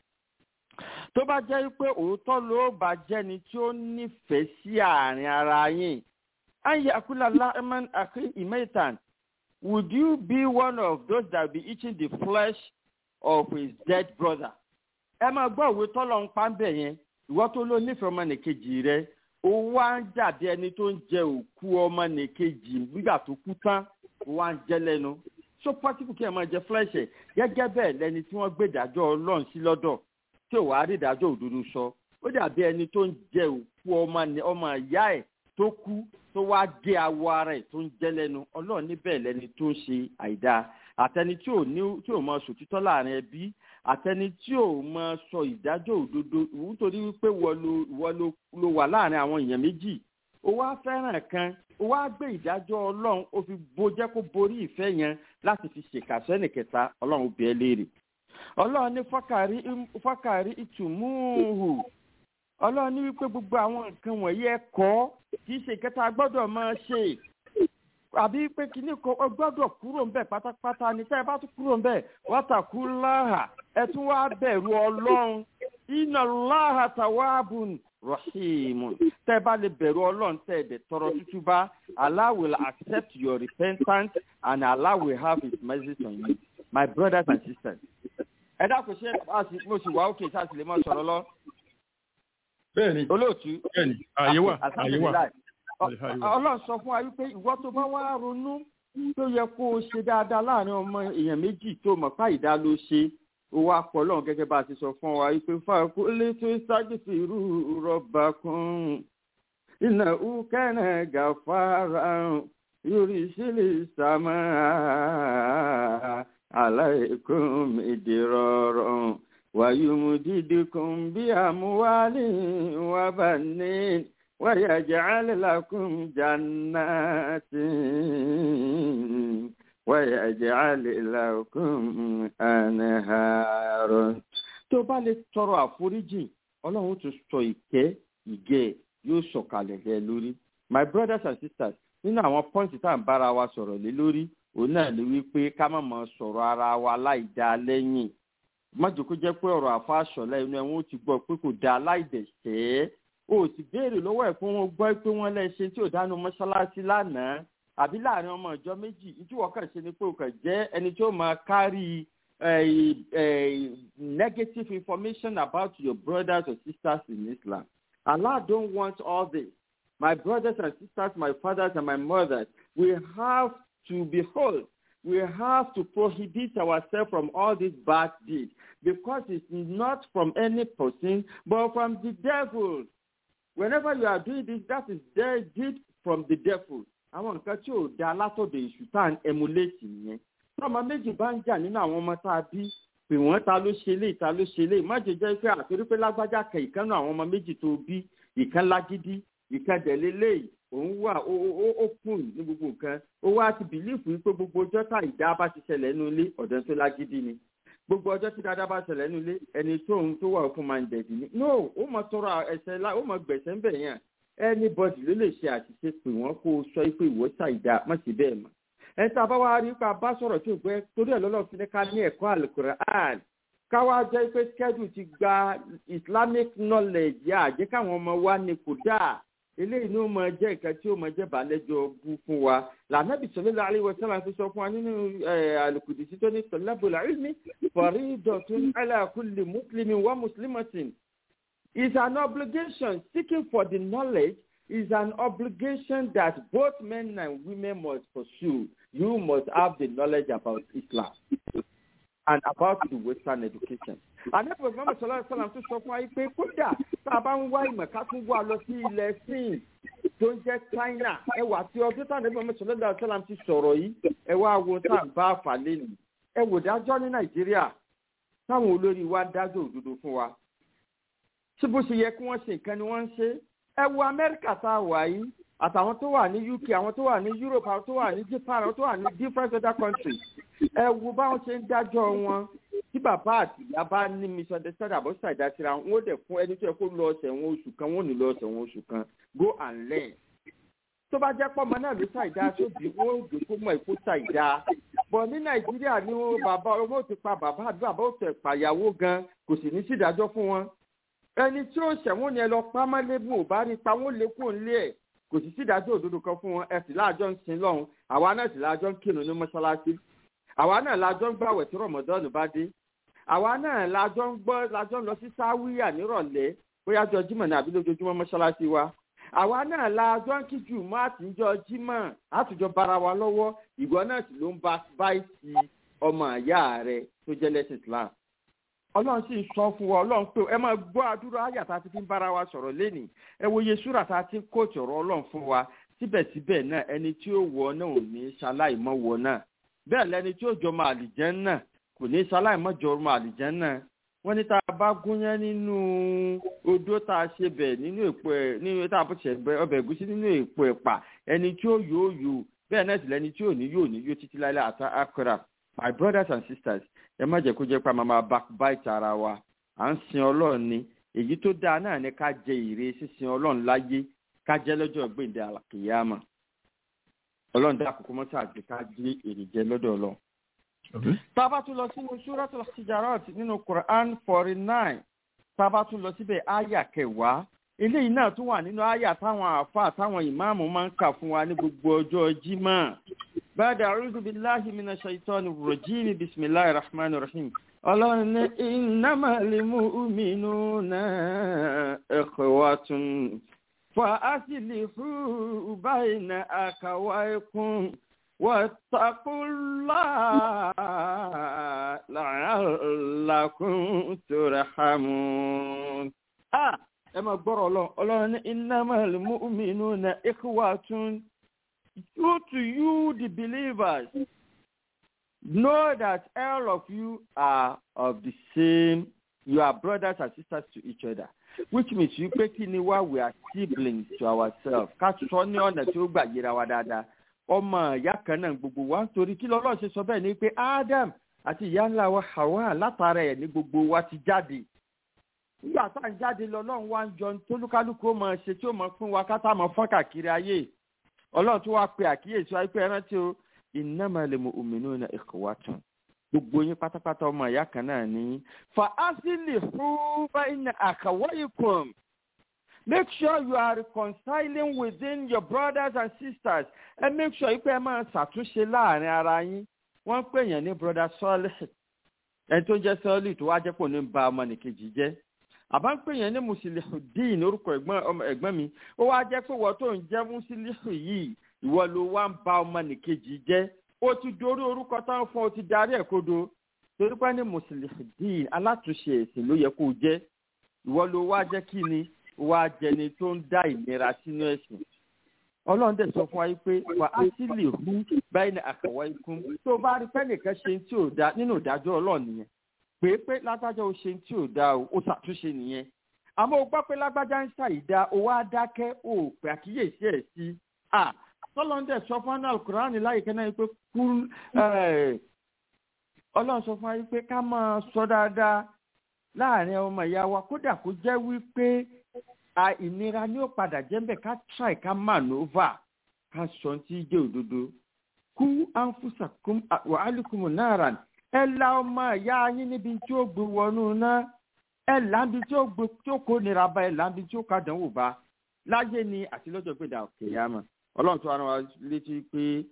tó bá jẹ́ pé òótọ́ ló bá jẹ́ni tí ó nífẹ̀ẹ́ sí àárín ara yín ayé akúlà lámán àkí ìmẹ́tàn would you be one of those that be eating the flesh of his dead brother? ẹ máa gbọ́ òwe tọ́lọ̀ ń pa ń bẹ̀ yẹn ìwọ tó ló nífẹ̀ẹ́ ọmọnìkejì rẹ ó wá ń dàbí ẹni tó ń jẹ òkú ọmọnìkejì nígbà tó kú tán ó wá ń jẹ lẹ́nu so pọ́sibú kí ẹ máa jẹ flesh ẹ̀ gẹ́gẹ́ bẹ́ẹ̀ lẹni tí wọ́n gbé ìdájọ́ ọlọ́run sí lọ́dọ̀ tí ò wá rí ìdájọ́ òdodo sọ ó dàbí ẹni tó ń jẹ òkú ọmọ ìyá ẹ̀ tó kú tó wá gé awọ ara ẹ̀ tó ń jẹ lẹ́nu ọlọ́run níbẹ̀ lẹni tó ń ṣe àìdá àtẹni tí ò ní tí ò mọ sòtítọ́ láàrin ẹbí àtẹni tí ò mọ sọ ìdájọ́ òdodo nítorí wípé wọ́n ló wà láàrin àwọn èèyàn méjì ó wá fẹ́ràn kan wá gbé ìdájọ́ ọlọ́run ó fi bo jẹ́ kó borí ìfẹ́ yẹn láti fi ṣèkàṣẹ́ nìkẹta ọlọ́run bí ẹ léèrè ọlọ́run ní fákàrí fákàrí ìtùmúhù ọlọ́run ní wípé gbogbo àwọn nǹkan wọ̀nyí ẹ̀kọ́ kì í ṣe kẹta gbọ́dọ̀ máa ṣe àbí pé kíní kan ó gbọ́dọ̀ kúrò ńbẹ̀ pátápátá ní tẹ́ ẹ bá tún kúrò ńbẹ̀ wátàkú láhà ẹ tún wá bẹ̀rù ọlọ́run iná láhà tàwáàbùn rahimun tẹ́ ẹ bá lè bẹ̀rù ọlọ́run tẹ́ ẹ dẹ̀ tọrọ tútú bá Allah will accept your repentance and Allah will have his mercy on you my brothers and sisters. ẹ dákun ṣe mo sì wá òkè sáà sì lè mọ sọ̀rọ̀ lọ. bẹ́ẹ̀ni olóòtú bẹ́ẹ̀ni àyè wà àyè wà. ọlọ́run sọ fún wa wípé ìwọ tó bá wá ronú tó yẹ kó o ṣe dáadáa láàrin ọmọ èèyàn méjì tó mọ̀ fáìdá ló ṣe ó wá pọ̀ lọ́run gẹ́gẹ́ bá a ti sọ fún wa wípé fáàkó lè tó ṣáàjìfì irú rọ́bà kan iná ukẹ́nà gàfárà yorí sílẹ̀ sàmà aláìkún ìdírọ̀rọ̀ wàyùmùdídìkùn bí àmúwálì wàbàní. ويجعل لكم جنات ويجعل لكم أنهار. tó bá lè tọrọ àforíjì ọlọ́run tó sọ ìkẹ́ ìgẹ̀ yóò sọ̀kalẹ̀ lé lórí. my brothers and sisters nínú àwọn pọ́ǹtì tá à ń bára wa sọ̀rọ̀ lé lórí òun náà lè wí pé ká má máa sọ̀rọ̀ ara wa láì dá lẹ́yìn májòkó jẹ́ pé ọ̀rọ̀ àfáàṣọ̀lá inú ẹ̀wọ̀n ó ti gbọ́ pé kò dá láìdẹ̀ṣẹ́ o sì béèrè lọ́wọ́ ẹ̀ pé wọ́n gbọ́ pé wọ́n lẹ́ṣẹ̀ tí ò dánú mọ́ṣáláṣí lánàá àbí láàrin ọmọ ìjọ méjì ìtí wọ́n kàn ṣe ni pé o kàn jẹ́ ẹni tí ó máa kárí negative information about your brothers or sisters in Islam. Allah don't want all this. My brothers and sisters, my fathers and my mothers, we have to behold, we have to prohibit ourselves from all these bad deeds because it's not from any person but from the devil. Whenever you are doing this, that is their deed from the devil. Àwọn nǹkan tí ò da látọ̀dọ̀ èṣù tá à ń emulate yẹn. Tí ọmọ méjì bá ń jà nínú àwọn ọmọ tá a bí, pè wọ́n ta ló ṣe léyìí ta ló ṣe léyìí. Má jẹ́ jẹ́ pé àtorí pé lágbájá kẹ ìkan náà àwọn ọmọ méjì tó bí, ìkan lágídí, ìkan dẹ̀lé léyìí. Òun wà ó kùn ní gbogbo nǹkan. Ó wá ti bìlífù pé gbogbo ọjọ́ tá ìdá bá ti ṣẹlẹ̀ nínú ilé ọ̀dọ́ tó lágídí ni. Gbogbo ọjọ́ tí dáadáa bá ṣẹlẹ̀ nínú ilé ẹni tó ń tó wà fún máa ń dẹ̀dì ni. No, ó mọ tọrọ ẹsẹ̀ lá ó mọ gbẹ̀sẹ̀ ń bẹ̀ yẹn. Anybody ló lè ṣe àṣìṣe pé wọ́n kó o sọ pé ìwọ ṣàìdá má ṣe bẹ́ẹ̀ mọ́. Ẹ tá a bá wá rí pa bá sọ̀rọ̀ tí ò gbẹ́ torí ẹ̀ lọ́lọ́ fi ní ká ní ẹ̀kọ́ Al-Qur'an. Ká wá jẹ́ pé schedule ti gba Islamic knowledge yá jẹ́ káwọn ọmọ wa ní kò dáa. Eléyìí ni ó máa jẹ́ nǹkan tí ó máa jẹ́ bàálẹ́jọ́ bú fún wa. Lànàbì sallallahu alaihi wasallam fi sọ fún wa nínú Al-Qudsi tó ní talabul ilmi faridatun ala kulli muslimin wa muslimatin. It's an obligation. Seeking for the knowledge is an obligation that both men and women must pursue. You must have the knowledge about Islam and about the Western education. Ànábì Muhammad sallallahu alaihi wasallam tó sọ fún wa pé kódà tá a bá ń wá ìmọ̀ ká tún wá lọ sí ilẹ̀ Sin tó ń jẹ́ China ẹ wà tí ọdún tí Ànábì Muhammad sallallahu alaihi wasallam ti sọ̀rọ̀ yìí ẹ wá wo tá à ń bá fà lẹ́nu ẹ wò dájọ́ ní Nàìjíríà táwọn olórí wa dájọ́ òdodo fún wa. Ṣé bó ṣe yẹ kí wọ́n ṣe nǹkan ni wọ́n ń ṣe? Ẹ wo Amẹ́ríkà tá a wà yìí àtàwọn tó wà ní U K àwọn tó wà ní Europe àwọn tó wà ní Japan àwọn tó wà ní different other countries. Ẹ wo báwọn ṣe ń dájọ́ wọn tí bàbá àti ìyá bá ní misunderstanding àbọ̀ ṣàìdá síra wọn ó dẹ̀ fún ẹni tó yẹ kó lọ ọ̀sẹ̀ wọn oṣù kan wọn ò ní lọ ọ̀sẹ̀ wọn oṣù kan go and learn. Tó bá jẹ́ pọ́nmọ náà ló ṣàìdá sóbì wọn ò gbé kó mọ̀ èkó ṣàìdá. Bọ̀ ní Nàìjíríà ni bàbá ọmọ ò ti pa bàbá àbí bàbá ò tẹ̀ pàyàwó gan kò sì ní sí ìdájọ́ fún wọn. Ẹni tí ó ṣẹ̀wọ̀n ni ẹ lọ pa mọ́lẹ́bù ò bá rí pa wọ́n lé kó ń lé ẹ̀ kò sì sí ìdájọ́ òdodo kan fún wọn ẹ sì láàjọ ń sin lọ́hùn àwa náà sì láàjọ ń kírun ní mọ́ṣáláṣí àwa náà láàjọ ń gbàwẹ̀ tí rọ̀mọ́dọ́nù bá dé àwa náà láàjọ ń gbọ́ láàjọ ń lọ sí sáwíyà nírọ̀lẹ́ bóyá jọ jímọ̀ ní àbí lójoojúmọ́ mọ́ṣáláṣí wa àwa náà láàjọ ń kíjù mọ́ àtijọ́ jímọ̀ àtijọ́ bára wa lọ́wọ́ ìwọ náà sì ló ń bá báyìí ọmọ ìyá rẹ tó jẹ́ lẹ́sìn Islam ọlọ́run sì ń sọ fún wa ọlọ́run pé ẹ máa gbọ́ àdúrà àyà tá a ti fi ń bára wa sọ̀rọ̀ lénìí ẹ wo iye súrà tá a ti ń kóòtù ọ̀rọ̀ ọlọ́run fún wa síbẹ̀síbẹ̀ náà ẹni tí ó wọ náà ò ní ṣaláìmọ́ wọ náà bẹ́ẹ̀ lẹni tí ó jọ máa àlìjẹ́ náà kò ní ṣaláìmọ́ jọ máa àlìjẹ́ náà wọ́n ní tá a bá gúnyán nínú odó tá a ṣe bẹ̀ nínú èpo ẹ̀ nínú tá a bó ṣe bẹ ọbẹ̀ ẹ̀gúsí nínú èpo ẹ̀pà ẹni tí ó yóò yóò bẹ́ẹ̀ náà sì lẹ́ni tí ò ní yóò ní yóò títí láìláì àti àkàrà. My brothers and sisters, ẹ má jẹ́ kó jẹ́ pé a máa máa backbite ara wa à ń sin ọlọ́run ni èyí tó dáa náà ni ká jẹ èrè sísin ọlọ́run láyé ká jẹ́ lọ́jọ́ gbèǹde àkìyámà ọlọ́run dá kókó mọ́tò àti ká jẹ èrè jẹ lọ́dọ̀ ọlọ́run. tá a bá tún lọ sínú Suratul Hujurat nínú Quran forty nine tá a bá tún lọ síbẹ̀ áyà kẹwàá eléyìí náà tún wà nínú áyà táwọn àáfàá táwọn ìmáàmù máa ń kà fún wa ní gbogbo ọjọ́ Jímọ̀. ba'da a'udhu billahi minash shaitanir rajim bismillahir rahmanir rahim. ọlọ́run ní innamal mu'minuna ikhwatun fa aslihu bayna akhawaykum wattaqullaha la'allakum turhamun. ah ẹ máa gbọ́rọ̀ ọlọ́run ọlọ́run ní innamal mu'minuna ikhwatun. You to you, the believers, know that all of you are of the same, you are brothers and sisters to each other, which means you pé kí ni wá we are siblings to ourselves. Ká sọ ní ọ̀nà tí ó gbà yíra wa dáadáa. Ọmọ ìyá kan náà gbogbo wa nítorí kí lọ́lọ́ ṣe sọ bẹ́ẹ̀ ni pé Adam àti ìyá ńlá wa Hawa látara ẹ̀ ní gbogbo wa ti jáde. Nígbà tá à ń jáde lọ lọ́run wá ń jọ tólúkálùkù ó máa ṣe tí ó máa fún wa ká tá máa fọ́n káàkiri ayé. Ọlọ́run tó wá pe àkíyèsí wa pé ẹran tí o innamal mu'minuna ikhwatun gbogbo yín pátápátá ọmọ ìyá kan náà ní. fa aslihu bayna akhawaykum. Make sure you are reconciling within your brothers and sisters and make sure pé ẹ máa ṣàtúnṣe láàrin ara yín. Wọ́n pè yàn ní brother Salih ẹni tó jẹ́ Salih tó wá jẹ́ pò ní ba ọmọ nìkejì jẹ́. Àbá ń pè yẹn ní Muslihuddin orúkọ ẹ̀gbọ́n mi ó wá jẹ́ pé wọ́n tó ń jẹ́ Muslihu yìí ìwọ ló wá ń ba ọmọ nìkejì jẹ́ ó ti dorí orúkọ táwọn fún ọ ti darí ẹ̀ kodo torí pé ní Muslihuddin alátúnṣe ẹ̀sìn ló yẹ kó jẹ́ ìwọ ló wá jẹ́ kí ni wá jẹni tó ń dá ìnira sínú ẹ̀sìn. Ọlọ́run dẹ̀ sọ fún wa pé wà á sì lè hu báyìí ní àkàwá ikú tó bá rí pẹ́ẹ́nìkan ṣe tí ò dá nínú ìdájọ́ Ọlọ́run nìyẹn pé pé lágbájá ó ṣe tí ò dáa ó ṣàtúnṣe nìyẹn àmọ́ ó gbọ́ pé lágbájá ń ṣàìdá ó wá dákẹ́ ó pè àkíyèsí ẹ̀ sí à tọ́lọ́ndẹ̀ sọ fún Al-Qur'ani láyìíká náà pé kú Ọlọ́run sọ fún wa pé ká máa sọ dáadáa láàrin ọmọ ìyá wa kódà kó jẹ́ wípé ìnira ni ó padà jẹ́ mbẹ́ ká try ká manova ká sọ tí jẹ́ òdodo kú anfusakum wa alikum naran ẹ la ọmọ ìyá yín níbi tí ó gbé wọnú náà ẹ là níbi tí ó gbé tí ó kó nira bá ẹ là níbi tí ó kàdánwò bá láyé ni àti lọ́jọ́ gbé dà kìyàmà. Ọlọ́run tó ara wa létí pé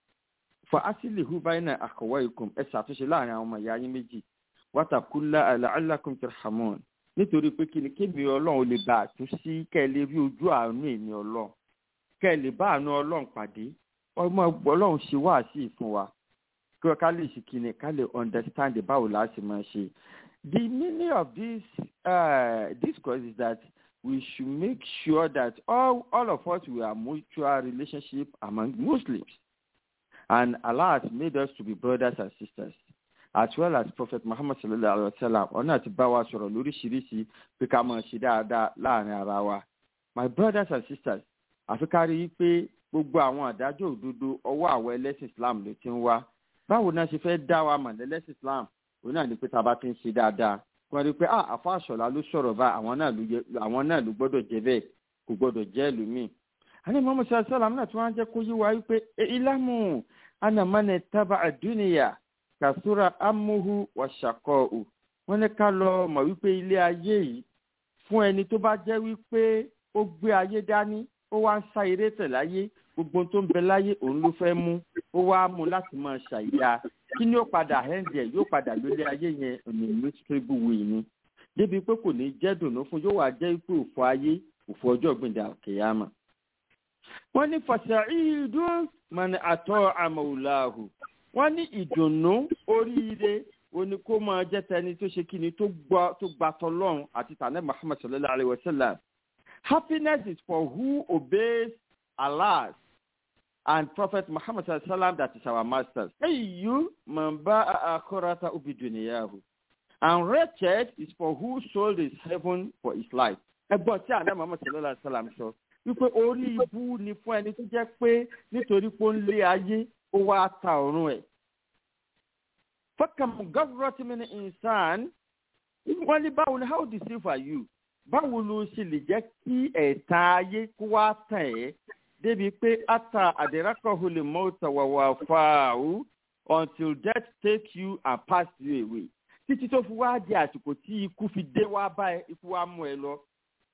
fa aslihu bayna akhawaykum ẹ ṣàtúnṣe láàrin àwọn ọmọ ìyá yín méjì wattaqullaha la'allakum turhamun nítorí pé kí ni kébì Ọlọ́run lè bá àtúnṣí kẹ́ ẹ lè rí ojú àánú èmi Ọlọ́run kẹ́ ẹ lè bá àánú Ọlọ́run pàdé ọmọ Ọlọ́run ṣe wá sí ìfún wa kí wọ́n ká lè ṣe kí ni ká lè understand báwo la ṣe máa ṣe. The meaning of this uh, discourse is that we should make sure that all, all of us we are mutual relationship among Muslims. And Allah has made us to be brothers and sisters. As well as Prophet Muhammad sallallahu alaihi wasallam, ọ̀nà àti bá wa sọ̀rọ̀ lóríṣiríṣi pé ká máa ṣe dáadáa láàrin ara wa. My brothers and sisters, àfi ká rí i pé gbogbo àwọn àdájọ́ òdodo ọwọ́ àwọn ẹlẹ́sìn Islam ló ti ń wá. Báwo náà ṣe fẹ́ dá wa mọ̀ lẹ́lẹ́sìn Islam? Òun náà ní pé tá a bá ti ń ṣe dáadáa. Wọ́n rí i pé ah àfa àṣọlá ló sọ̀rọ̀ bá àwọn náà ló gbọ́dọ̀ jẹ́ bẹ́ẹ̀ kò gbọ́dọ̀ jẹ́ ẹlòmíì. Àní Muhammad sallallahu alaihi wasallam náà tí wọ́n á jẹ́ kó yí wa wípé ilamu ana man taba'a dunya kasura amuhu wa shaqa'u. Wọ́n ní ká lọ mọ̀ wípé ilé ayé yìí fún ẹni tó bá jẹ́ wípé ó gbé ayé dání ó wá ń sá eré tẹ̀ láyé gbogbo tó ń bẹ láyé òun ló fẹ́ mú ó wá mú láti máa ṣàìdá kí ni ó padà hẹ́ndì ẹ̀ yóò padà lórí ayé yẹn ọ̀nà miserable way ni débi pé kò ní jẹ́ dùnú fún yóò wá jẹ́ pé òfò ayé òfò ọjọ́ gbìndà kìyàmà. wọ́n ní fasa'idun man ata'a mawlahu wọ́n ní ìdùnnú oríire oní kó máa jẹ́ tẹni tó ṣe kíni tó gbà tó gbà tọ́lọ́run àti tànẹ́ Muhammad sallallahu alayhi wa sallam. Happiness is for who obeys Allah and Prophet Muhammad sallallahu alaihi wasallam, that is our masters. Ayyu man ba'a akhirata bi dunyahu. And wretched is for who sold his heaven for his life. Ẹgbọ́n tí àná Muhammad sallallahu alaihi wasallam sọ wípé orí ibú ni fún ẹni tó jẹ́ pé nítorí pé ó ń lé ayé ó wá ta ọ̀run ẹ̀. Fọ́kàmù gọ́fúrọ́tì mi ní ìsàn wọ́n ní báwo ni how deceive are you? Báwo ló ṣe lè jẹ́ kí ẹ̀ta ayé kó wá tàn ẹ́ débi pé ata àdérákọ̀ọ́ lè mọ́ tàwàwà fàáwù until death take you and pass you away. Títí tó fi wá di àsìkò tí ikú fi dé wá bá ẹ, ikú wá mú ẹ lọ.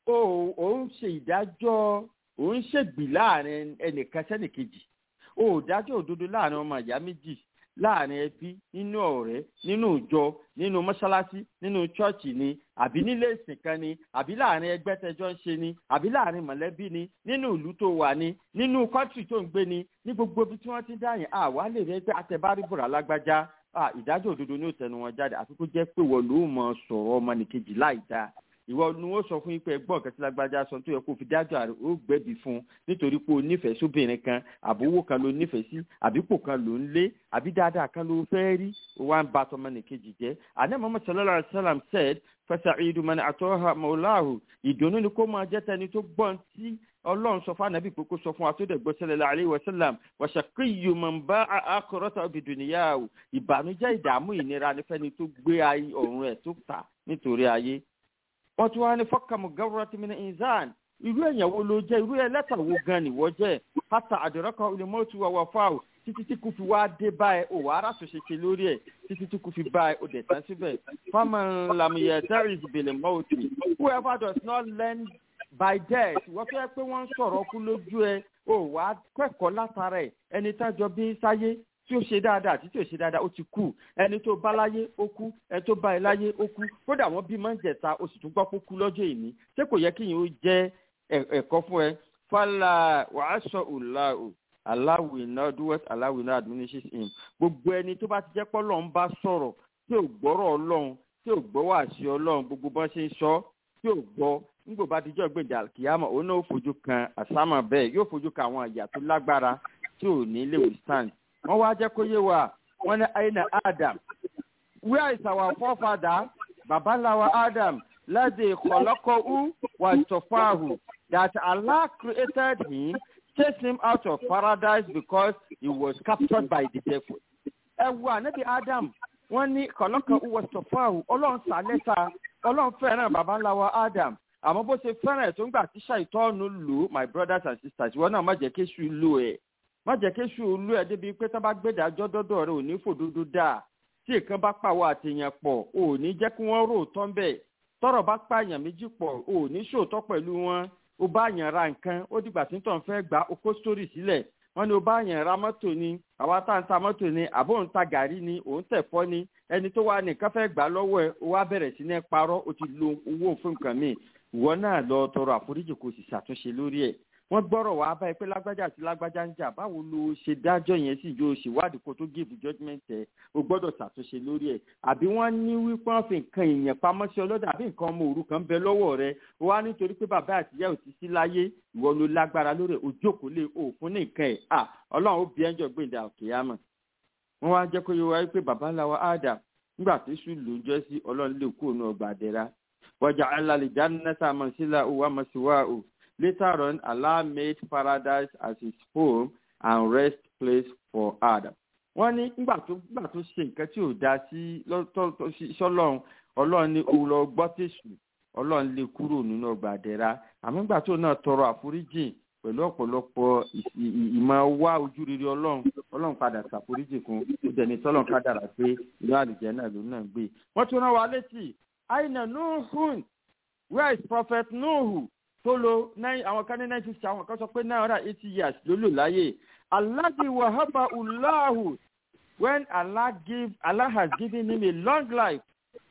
Ó ò ń ṣe ìdájọ́, ò ń ṣègbì láàrin ẹnìkan sẹ́nìkejì. Ó ò dájọ́ òdodo láàrin ọmọ ìyá méjì, láàrin ẹbí, nínú ọ̀rẹ́, nínú ìjọ, nínú mọ́ṣáláṣí, nínú chọ́ọ̀chì ni, àbí nílé ìsìn kan ni, àbí láàrin ẹgbẹ́ tẹjọ́ ń ṣe ni, àbí láàrin mọ̀lẹ́bí ni, nínú ìlú tó wà ni, nínú kọ́ńtì tó ń gbé ni, ní gbogbo ibi tí wọ́n ti dáyìn, àwa lè rẹ́ pé àtẹ̀bárí bùrà lágbájá, ìdájọ́ òdodo ní òtẹnu wọn jáde, àfi kó jẹ́ pé wọ́n ló mọ̀ sọ̀rọ̀ ọmọnìkejì láì dáa. Ìwọ ni wọ́n sọ fún yín pé ẹgbọ́n kẹsí lágbájá sọ tó yẹ kó fi dájọ́ àrẹ ó gbẹ̀bí fún nítorí pé o nífẹ̀ẹ́ sóbìnrin kan àbówó kan ló nífẹ̀ẹ́ sí àbípò kan ló ń lé àbí dáadáa kan ló fẹ́ rí ó wá ń ba tọmọnìkejì jẹ́. Àná Muhammad sallallahu alaihi wasallam said fasa'idu man ataha maulahu, ìdùnnú ni kó máa jẹ́ tẹni tó gbọ́n tí Ọlọ́run sọ fún ànábì pé kó sọ fún wa tó dẹ̀ gbọ́ sallallahu alaihi wasallam wa shaqiyyu man ba'a akhiratahu bidunyahu, ìbànújẹ́ ìdààmú ìnira ní fẹ́ni tó gbé ayé ọ̀run ẹ̀ tó tà nítorí ayé. Wọ́n tún wá ní fọ́kàmù gawrati min insan, irú èèyàn wo ló jẹ́, irú ẹlẹ́tà wo gan ni wọ́n jẹ́, hatta adrakahu al-mawtu wa wafahu, títí tí kò fi wá dé báyìí ó wà á ṣe ṣe lórí ẹ̀ títí tí kò fi báyìí ó dẹ̀ tán síbẹ̀. faman lam ya'tariz bil mawti, whoever does not learn by death, wọ́n fẹ́ pé wọ́n ń sọ̀rọ̀ kú lójú ẹ ó wà á kẹ́kọ̀ọ́ látara ẹ̀, ẹni tájọ bí sáyé tí ó ṣe dáadáa àti tí ó ṣe dáadáa ó ti kú, ẹni tó bá láyé ó kú, ẹni tó bá ẹ láyé ó kú, kódà wọ́n bí máa ń jẹta ó sì tún gbọ́ pé kú lọ́jọ́ ìní, ṣé kò yẹ kí yìí ó jẹ́ ẹ̀kọ́ fún ẹ. fàlà wàásù ọ̀làwù Allah will not do what Allah will not admonish him. Gbogbo ẹni tó bá ti jẹ́ pé Ọlọ́run bá sọ̀rọ̀ tí ò gbọ́rọ̀ Ọlọ́run tí ò gbọ́ wàásù Ọlọ́run gbogbo bọ́n ṣe ń sọ tí ò gbọ́ nígbò bá dijọ́ gbèjà kìámọ̀ òun náà ó fojú kan àsámà bẹ́ẹ̀ yóò fojú kan àwọn àyà tó lágbára tí ò ní lè withstand. Wọ́n wá jẹ́ kó yé wa wọ́n ní aina Adam, where is our forefather baba ńlá wa Adam ladhi khalaqahu wa istafahu, that Allah created him, chased him out of paradise because he was captured by the devil. Ẹ wo ànábì Adam wọ́n ní khalaqahu wa istafahu, Ọlọ́run sàlẹ́sà, Ọlọ́run fẹ́ràn baba ńlá wa Adam, àmọ́ bó ṣe fẹ́ràn ẹ̀ tó ń gbà tí ṣàìtọ́nù lò, my brothers and sisters, ìwọ náà má jẹ́ kí èṣù lò ẹ̀, má jẹ́ kí èṣù olú ẹ̀ débi pé tá bá gbẹ́dàjọ́ dọ́dọ̀ rẹ̀ ò ní fòdodo dáa, tí èèkan bá pàwọ́ àtìyàn pọ̀ ò ní jẹ́ kí wọ́n rò tán bẹ́ẹ̀, tọ́rọ̀ bá pààyàn méjì pọ̀ ò ní ṣòótọ́ pẹ̀lú wọn, ó bá yàn ra nǹkan ó dìgbà tí tàn fẹ́ gba okó sítórì sílẹ̀, wọ́n ní ó bá yàn ra mọ́tò ni, àwa tá ń ta mọ́tò ni, àbó ń ta gàrí ni, òun tẹ̀fọ́ ni, ẹni tó wá nìkan fẹ́ gbà lọ́wọ́ ẹ̀ ó wá bẹ̀rẹ̀ sí ní parọ́, ó ti lo owó fún nǹkan míì, ìwọ náà lọ tọrọ àforíjì kó sì ṣàtúnṣe lórí ẹ̀. Wọ́n gbọ́rọ̀ wá báyìí pé lágbájá àti lágbájá ń jà, báwo ló ṣe dájọ́ yẹn sì yóò ṣèwádìí kó tó give judgment ẹ̀, o gbọ́dọ̀ ṣàtúnṣe lórí ẹ̀. Àbí wọ́n ní wípé wọ́n fi nǹkan èèyàn pamọ́ sí ọlọ́dà àbí nǹkan ọmọ òrukàn ń bẹ lọ́wọ́ rẹ̀, ó wá nítorí pé bàbá àtìyá ò ti sí láyé, ìwọ ló lágbára lórí ẹ̀, òjókòó lé òfun ní nǹkan ẹ̀, à Ọlọ́run ó bí ẹjọ́ gbèǹdà òkèèyàmọ̀. Wọ́n wá jẹ́ kó yẹ wáyé pé bàbá ńlá wa Adam nígbà tí sùn ló ń jẹ́ sí Ọlọ́run lè kú òun ọgbà àdẹ́ra. وجعل الجنة منزلا ومثواه. Later on, Allah made paradise as his home and rest place for Adam. Wọ́n ní nígbà tó nígbà tó ṣe nǹkan tí ò dá sí sọ́lọ́run, Ọlọ́run ní òun lọ gbọ́ tèṣù, Ọlọ́run lè kúrò nínú ọgbà àdẹ́ra. Àmọ́ nígbà tó náà tọrọ àforíjì pẹ̀lú ọ̀pọ̀lọpọ̀ ìmọ̀ wá ojú rere Ọlọ́run, Ọlọ́run padà ṣàforíjì fún ìdẹ̀ni tọ́lọ́run kádàrá pé inú àlùjẹ́ náà ló náà gbé. Wọ́n tún rán wa létí Aina Nuhun, where is Prophet Nuhu? Tolo nine àwọn kan ní nine fifty àwọn kan sọ pé nine hundred eighty years ló lò láyé. Alladhi wahaba Allahu, when Allah give Allah has given him a long life.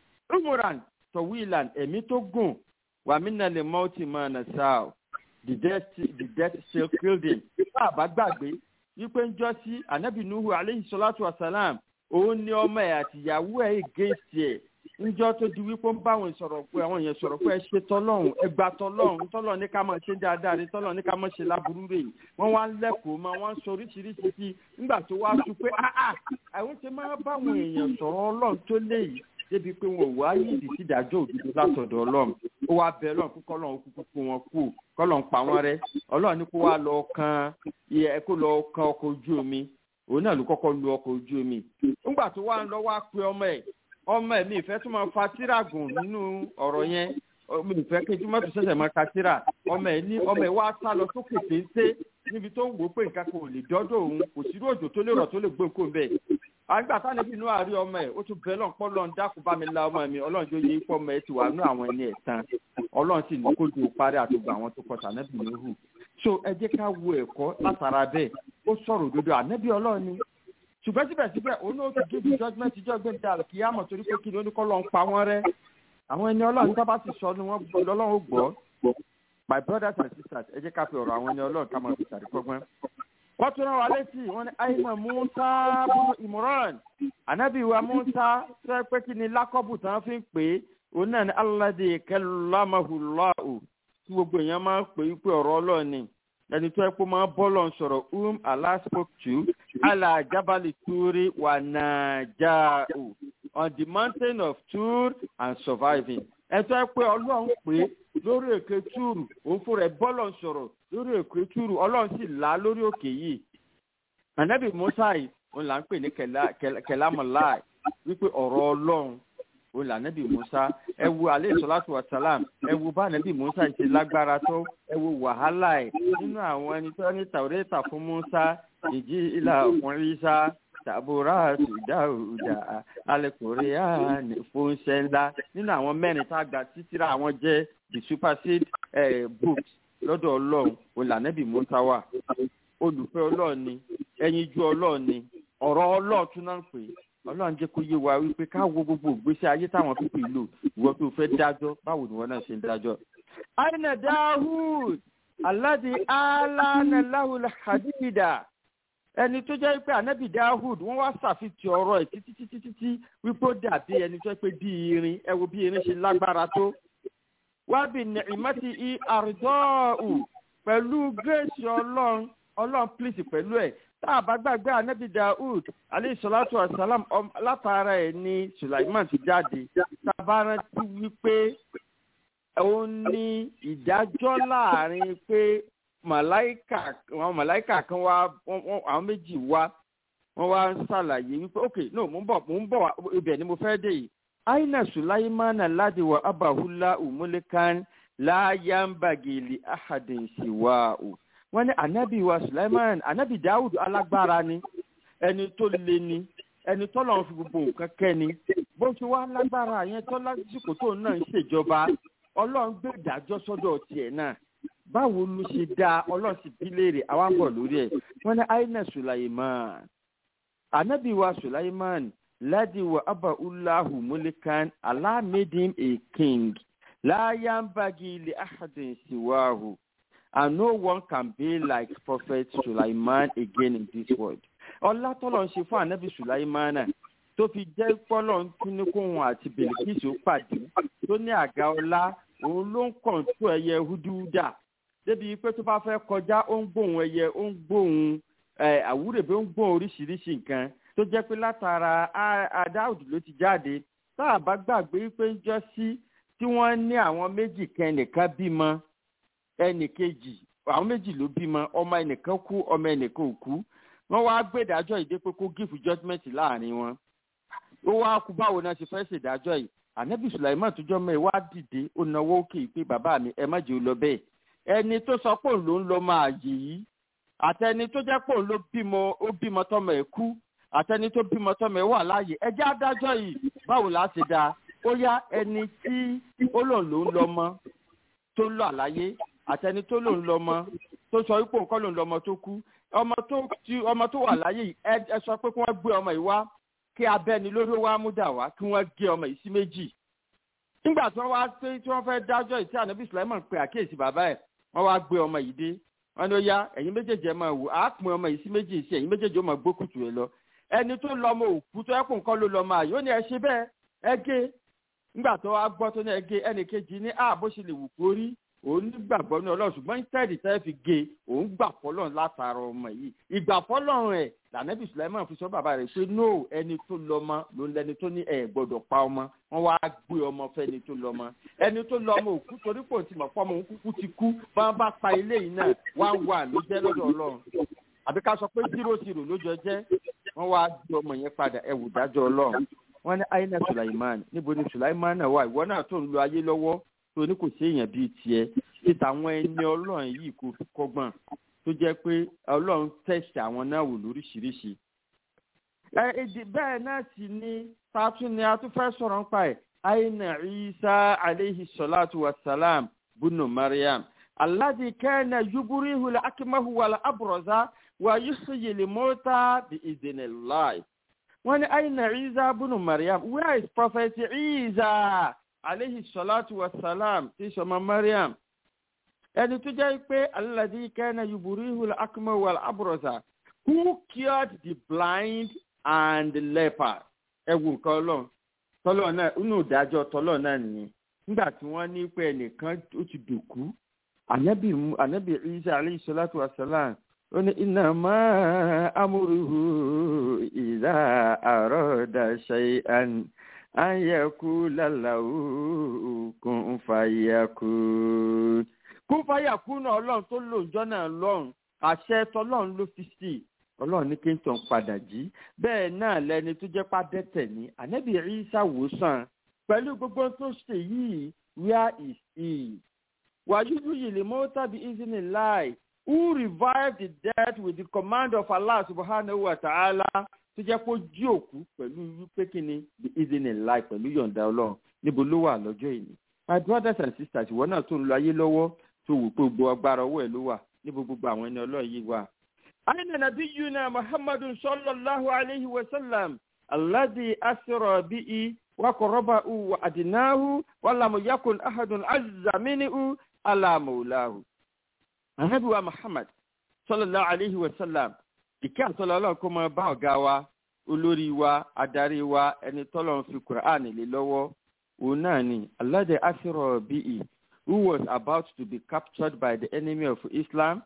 Umuran tawilan, ẹ̀mí tó gùn. Wa minna li mauti ma nasau. The death the death still killed him. Bá gbàgbé wípé ń jọ́ sí Ànábì Nuhu alayhi salatu wa salam, òun ni ọmọ ẹ̀ àti ìyàwó ẹ̀ against ẹ̀. Njọ́ tó di wípé ń bá àwọn ìsọ̀rọ̀ pé àwọn èèyàn sọ̀rọ̀ pé ẹ ṣe tọ́lọ́run ẹgbà tọ́lọ́run tọ́lọ́run ní ká máa ṣe dáadáa ní tọ́lọ́run ní ká máa ṣe láburú rè wọ́n wá ń lẹ́kọ̀ọ́ máa wọ́n ń sọ oríṣiríṣi sí nígbà tó wá sùn pé áà àwọn ti máa bá àwọn èèyàn sọ̀rọ̀ Ọlọ́run tó léyìí débi pé wọn ò wá yìí sí ìdájọ́ òdodo látọ̀dọ̀ ọlọ́run ó wá bẹ ọlọ́run kó kọ́lọ́run kúkú fún wọn kú kọ́lọ́run pa wọ́n rẹ́ ọlọ́run ní kó wá lọ kan iye kó lọ kan ọkọ̀ ojú omi òun náà ló kọ́kọ́ lu ọkọ̀ ojú omi nígbà tó wá ń lọ wá pe ọmọ ẹ̀ ọmọ ẹ̀ mi ìfẹ́ tó máa fa tíràgùn nínú ọ̀rọ̀ yẹn mi ìfẹ́ kí tí mọ́tò ṣẹ̀ṣẹ̀ máa ka tírà ọmọ ẹ̀ ní ọmọ ẹ̀ wá sá lọ sókè téńté níbi tó ń wò ó pé nǹkan kò lè dọ́dọ̀ òun kò sí òjò tó lè rọ̀ tó lè gbé nǹkan bẹ́ẹ̀ àgbà táwọn ẹbí inú àárí ọmọ ẹ̀ ó tún bẹ́ẹ̀ lọ́n pọ́ lọ́n dákun bá mi la ọmọ mi ọlọ́run tó yẹ ipò ọmọ ẹ̀ ti wà nú àwọn ẹni ẹ̀ tán ọlọ́run sì ní kó ju parí àtúgbò àwọn tó kọta ànábì Nuhu so ẹ jẹ́ ká wo ẹ̀kọ́ látara bẹ́ẹ̀ ó sọ̀rọ̀ òdodo ànábì ọlọ́run ni ṣùgbọ́n síbẹ̀síbẹ̀ òun ó ti give judgment ìjọ gbé dàrú kí á mọ̀ torí pé kí ni oníkọ́ lọ́n pa wọ́n rẹ́ àwọn ẹni ọlọ́run tó bá ti sọ ni wọ́n gbọ́ lọ́lọ́run ó gbọ́ my brothers and sisters ẹ jẹ́ ká fi ọ̀rọ̀ àwọn ẹni ọlọ́run ká máa fi ṣàríkọ́gbọ́n wọ́n tún rán wa létí wọ́n ní àìmọ̀ Musa bùnú Imran ànábì wa Musa sọ pé kí ni lákọ́bù tán fi ń pè é òun náà ní alladhi kallamahu Allahu tí gbogbo èèyàn máa ń pè é pé ọ̀rọ̀ ọlọ́run ni ẹni tó ẹ pé máa ń bọ́ lọ́n sọ̀rọ̀ um Allah spoke to ala jabali Turi wa naja'u on the mountain of Tur and surviving ẹ tó ẹ pé ọlọ́run pè é lórí èké Túrù òun fún rẹ̀ bọ́ lọ́n sọ̀rọ̀ lórí èké Túrù ọlọ́run sì là lórí òkè yìí ànábì Mùsá yìí òun là ń pè ní kẹlámọ̀láì wípé ọ̀rọ̀ ọlọ́run òun là ànábì Mùsá ẹ wo alayhi salatu wa salam ẹ wo bá ànábì Mùsá ṣe lágbára tó ẹ wo wàhálà ẹ nínú àwọn ẹni tó ní Tàwórátà fún Mùsá ìjì ìlà ọkùnrin Ìsá tàbúrà Dáúdà alẹ́kùnrin ní fúnṣẹ́ ńlá nínú àwọn mẹ́rin tá a gbà títírà àwọn jẹ́ the supersede uh, books lọ́dọ̀ ọlọ́run olànẹ́bì Mùsá wà olùfẹ́ ọlọ́run ni ẹyinjú ọlọ́run ni ọ̀rọ̀ ọlọ́run tún náà ń pè ọlọ́run jẹ́ kó yé wa wípé ká wo gbogbo ìgbésí ayé táwọn pípé lò ìwọ tó fẹ́ dájọ́ báwo ni wọ́n náà ṣe ń dájọ́. aina Dawud alladhi alana lahu al-hadida ẹni tó jẹ́ pé ànábì Dawud wọ́n wá ṣàfihàn ọ̀rọ̀ ẹ̀ títí títí títí wípé ó dàbí ẹni tó pé bí irin ẹ wo bí irin ṣe lágbára tó wá bí ni'mati i àrùdọ́ọ̀ù pẹ̀lú gírèsì ọlọ́run ọlọ́run pílìsì pẹ̀lú ẹ̀ tá a bá gbàgbé ànábì Dawud alayhi salatu wa salam látara ẹ̀ ní Sulaiman ti jáde tá a bá rántí wípé òun ní ìdájọ́ láàrin pé màláìkà àwọn màláìkà kan wá àwọn méjì wá wọ́n wá ń ṣàlàyé wípé ok no mo ń bọ̀ mo ń bọ̀ ibẹ̀ ni mo fẹ́ dé yìí aina Sulaiman alladhi wa abahula umulikan la yambagi li ahadin siwa'u wọ́n ní ànábì wa Sulaiman ànábì Dawud alágbára ni ẹni tó le ni ẹni tó lọ́n fi gbogbo nǹkan kẹ́ ni bó ṣe wá lágbára yẹn tó lásìkò tó náà ń ṣèjọba ọlọ́run gbé ìdájọ́ sọ́dọ̀ tiẹ̀ náà báwo ló ṣe dá ọlọ́run sì bí léèrè àwa ń bọ̀ lórí ẹ̀ wọ́n ní aina Sulaiman ànábì wa Sulaiman ladi wa abaulahu mulikan Allah made him a king la yambagi li ahadin siwahu and no one can be like prophet Sulaiman again in this world. ọlá tọ́lọ̀ ń ṣe fún ànábì Sulaiman tó fi jẹ́ pọ́lọ̀ ń tún ní kóhun àti Bèlíkísù pàdé tó ní àga ọlá òun ló ń kọ̀ǹtò ẹyẹ húdúdà débi pé tó bá fẹ́ kọjá ó ń gbóhùn ẹyẹ ó ń gbóhùn àwúrèbé ó ń gbóhùn oríṣiríṣi nǹkan tó jẹ́ pé látara Dáúdù ló ti jáde tá a bá gbàgbé pé ń jọ sí tí wọ́n ní àwọn méjì kan ẹnìkan bímọ ẹnìkejì àwọn méjì ló bímọ ọmọ ẹnìkan kú ọmọ ẹnìkan ò kú wọ́n wá gbé ìdájọ́ ìdè pé kó gífù judgement láàrin wọn ó wá kú báwo náà ṣe fẹ́ ṣèdájọ́ yìí ànábì Sulaiman tó jọ́ mọ́ ẹ wá dìde ó náwó òkè pé bàbá mi ẹ má jẹ́ ó lọ bẹ́ẹ̀ ẹni tó sọ pé òun ló ń lọ máa yè yìí àtẹni tó jẹ́ pé òun ló bímọ ó bímọ tọmọ ẹ̀ kú àtẹni tó bímọ tọmọ ẹ̀ wà láàyè ẹ jẹ́ adájọ́ yìí báwo la ṣe dáa ó yá ẹni tí ó lòun ló ń lọ mọ́ tó lọ àlàyé àtẹni tó lòun lọ mọ́ tó sọ wípé nǹkan lòun lọmọ tó kú ọmọ tó tí ọmọ tó wà láyé yìí ẹ sọ pé kí wọ́n gbé ọmọ yìí wá kí abẹ́ni lórí wá mú dà wá kí wọ́n gé ọmọ yìí sí méjì nígbà tí wọ́n wá pé tí wọ́n fẹ́ dájọ́ ìtí ànábì Sulaiman pé àkíyèsí bàbá ẹ̀ wọ́n wá gbé ọmọ yìí dé wọ́n ní ó yá ẹ̀yin méjèèjì ẹ̀ máa wò á pín ọmọ yìí sí méjì sí ẹ̀yin méjèèjì ó máa gbókùtù ẹ̀ lọ ẹni tó lọ́mọ òkú tó ẹkùn kan ló lọ́mọ àyè ó ní ẹ ṣe bẹ́ẹ̀ ẹ gé nígbà tó wá gbọ́ tó ní ẹ gé ẹnì kejì ní ààbò ṣe lè wù kó rí òun nígbàgbọ́ ní ọlọ́run ṣùgbọ́n instead tẹ́ fi gé òun gbà fọlọ́run látara ọmọ yìí ìgbà fọlọ́run ẹ̀ lànàbì Sulaiman fi sọ bàbá rẹ̀ pé no ẹni tó lọ́mọ ló ń lẹni tó ní ẹ̀ gbọ́dọ̀ pa ọmọ wọn wá gbé ọmọ fẹ́ni tó lọ́mọ ẹni tó lọ́mọ òkú torí pò tí mọ̀ fọ́mọ òun kúkú ti kú bá wọn bá pa ilé yìí náà wá wà ló jẹ́ lọ́dọ̀ ọlọ́run àbí ká sọ pé zero zero lójọ jẹ́ wọ́n wá gbé ọmọ yẹn padà ẹ̀wù dájọ́ ọlọ́run wọ́n ní aina Sulaiman níbo ni Sulaiman náà wà ìwọ náà tó ń lo ayé lọ́wọ́ tó ní kò sí èèyàn bíi tiẹ̀ títa àwọn ẹni ọlọ́run yìí kò fi kọ́gbọ́n tó jẹ́ pé ọlọ́run tẹ̀sí àwọn náà wò lóríṣiríṣi. èdè bẹ́ẹ̀ náà sì ni tààtún ni a tún fẹ́ sọ̀rọ̀ nípa ẹ̀ aina Isa aleyhi salatu wa salam bunu Maryam alladhi kana yuburihu al-akmahu wal-abraza wa yuhyi al-mauta bi idhnillah. wọ́n ní aina Isa bunu Maryam where is prophet Isa alayhi salatu wa salam tí sọmọ Maryam ẹni tó jẹ́ pé alladhi kana yuburihu al-akma wal-abrasa who cured the blind and the leper ẹ̀wù nǹkan ọlọ́run tọ́lọ́ náà inú ìdájọ́ tọ́lọ́ náà nìyẹn nígbà tí wọ́n ní pé ẹnìkan ó ti dòkú ànábì ànábì Isa alayhi salatu wa salam ó ní innama amruhu idha arada shay'an an yakula lahu kun fayakun. Kun fayakun náà ọlọ́run tó lò ń jọ́nà lọ́run àṣẹ tọ́lọ́run ló fi sí i ọlọ́run ní kí n tàn padà jí bẹ́ẹ̀ náà lẹni tó jẹ́ pàdẹ́tẹ̀ ní ànábì Ìsá wòsàn pẹ̀lú gbogbo tó ṣe yìí where is he? wàyúdú yìí lè mọ́ tàbí ìzínì láì who revived the dead with the command of Allah subhanahu wa ta'ala tó jẹ́ pé ó jí òkú pẹ̀lú wípé kí ni the ìzínì láì pẹ̀lú yọ̀ǹda ọlọ́run níbo ló wà lọ́jọ́ ìní. My brothers and sisters ìwọ náà tó ń lo ayé lọ́wọ́ tó wù pé gbogbo agbára ọwọ́ ẹ̀ ló wà níbo gbogbo àwọn ẹni ọlọ́run yìí wà. أين نبينا محمد صلى الله عليه وسلم الذي أسرى به وقربه وأدناه ولم يكن أحد عز منه على مولاه. النبي محمد صلى الله عليه وسلم ìkẹ́ àtọ́lọ́ kó máa bá ọ̀gá wa olórí wa adarí wa ẹni tọ́lọ́ fi Qur'an lé lọ́wọ́ òun náà ni الذي أسرى به who was about to be captured by the enemy of Islam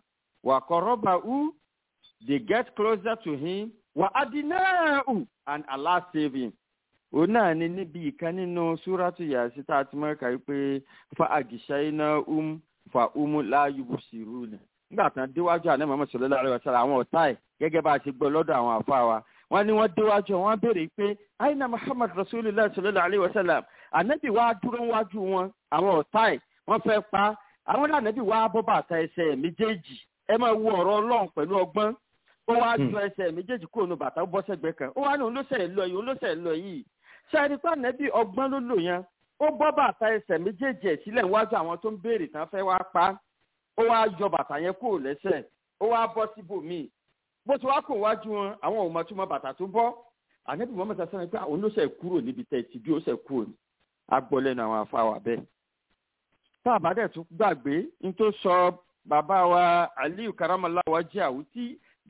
وقربه they get closer to him wa adinahu and Allah save him. ó náà ní níbi ìkan nínú súrátù Yásìn tá a ti mọ́ ká pé fa àgìṣáiná um fa umu la yubsiruna. nígbà tán déwájú àná Muhammad sallallahu alaihi wasallam àwọn ọ̀tá ẹ̀ gẹ́gẹ́ bá a ṣe gbọ́ lọ́dọ̀ àwọn àfáà wa wọ́n ní wọ́n déwájú wọ́n béèrè pé aina Muhammad rasulullah sallallahu alaihi wasallam ànábì wa dúró wájú wọn àwọn ọ̀tá ẹ̀ wọ́n fẹ́ pa àwọn ànábì wa bọ́ bàtà ẹsẹ̀ méjèèjì ẹ máa wo ọ̀rọ̀ Ọlọ́run pẹ̀lú ọgbọ́n ó wá ju ẹsẹ̀ méjèèjì kúrò ní bàtà ó bọ́ sẹ́gbẹ́ kan ó wá ní olóṣèlú lọ yìí olóṣèlú lọ yìí ṣáàrí pa nẹ́bí ọgbọ́n ló lò yẹn ó bọ́ bàtà ẹsẹ̀ méjèèjì ẹ̀ sílẹ̀ níwájú àwọn tó ń béèrè tán fẹ́ wá pa ó wá yọ bàtà yẹn kúrò lẹ́sẹ̀ ó wá bọ́ síbòmíì bó ti wá kò wájú wọn àwọn ò mọ̀ túmọ̀ bàtà tó bọ́ ànẹ́bí wọn mọ̀ta sẹ́ni pé àwọn olóṣèlú kúrò níbi tẹ̀ ti bí ó ṣe kúrò ní agbọ́lẹ́nu àwọn afáwà bẹ́ẹ̀. tá a bá dẹ̀ tún gbàgbé ní tó sọ bàbá wa Aliyu karamallahu wajhahu tí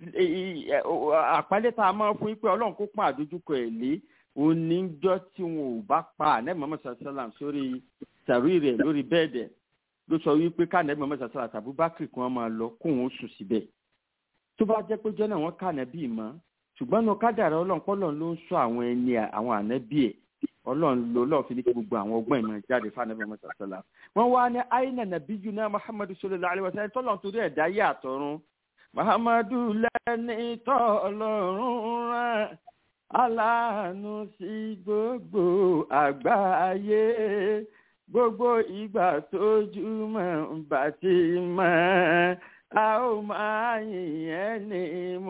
àpálẹ́ tá a máa fún pé ọlọ́run kó pọ́n àdójúkọ ẹ̀ lé oníjọ́ tí wọn ò bá pa ànẹ́bí Muhammad sallam sórí sàrí rẹ̀ lórí bẹ́ẹ̀dẹ̀ ló sọ wípé káànẹ́bí Muhammad sallam tàbí bákìrì kí wọ́n máa lọ kóun ó sùn síbẹ̀ tó bá jẹ́ pé jọ́nà wọn káànẹ́bí mọ́ ṣùgbọ́n náà kádàrá ọlọ́run pọ́lọ́run ló ń sọ àwọn ẹni àwọn ànẹ́bí ẹ̀ ọlọ́run ló lọ́ọ̀ fi ní kí gbogbo àwọn ọgbọ́n ìmọ̀ jáde fáànẹ́bí Muhammad sallam wọ́n wá ní àyínà nàbíyúná Muhammadu sallallahu alaihi wasallam tọ́lọ́run torí ẹ̀dá yé àtọ̀run Muhammadu lẹ́ni tọ́lọ́run rán aláàánú sí gbogbo àgbáyé gbogbo ìgbà tójúmọ́ bá ti mọ́ a ó máa yìnyẹn ní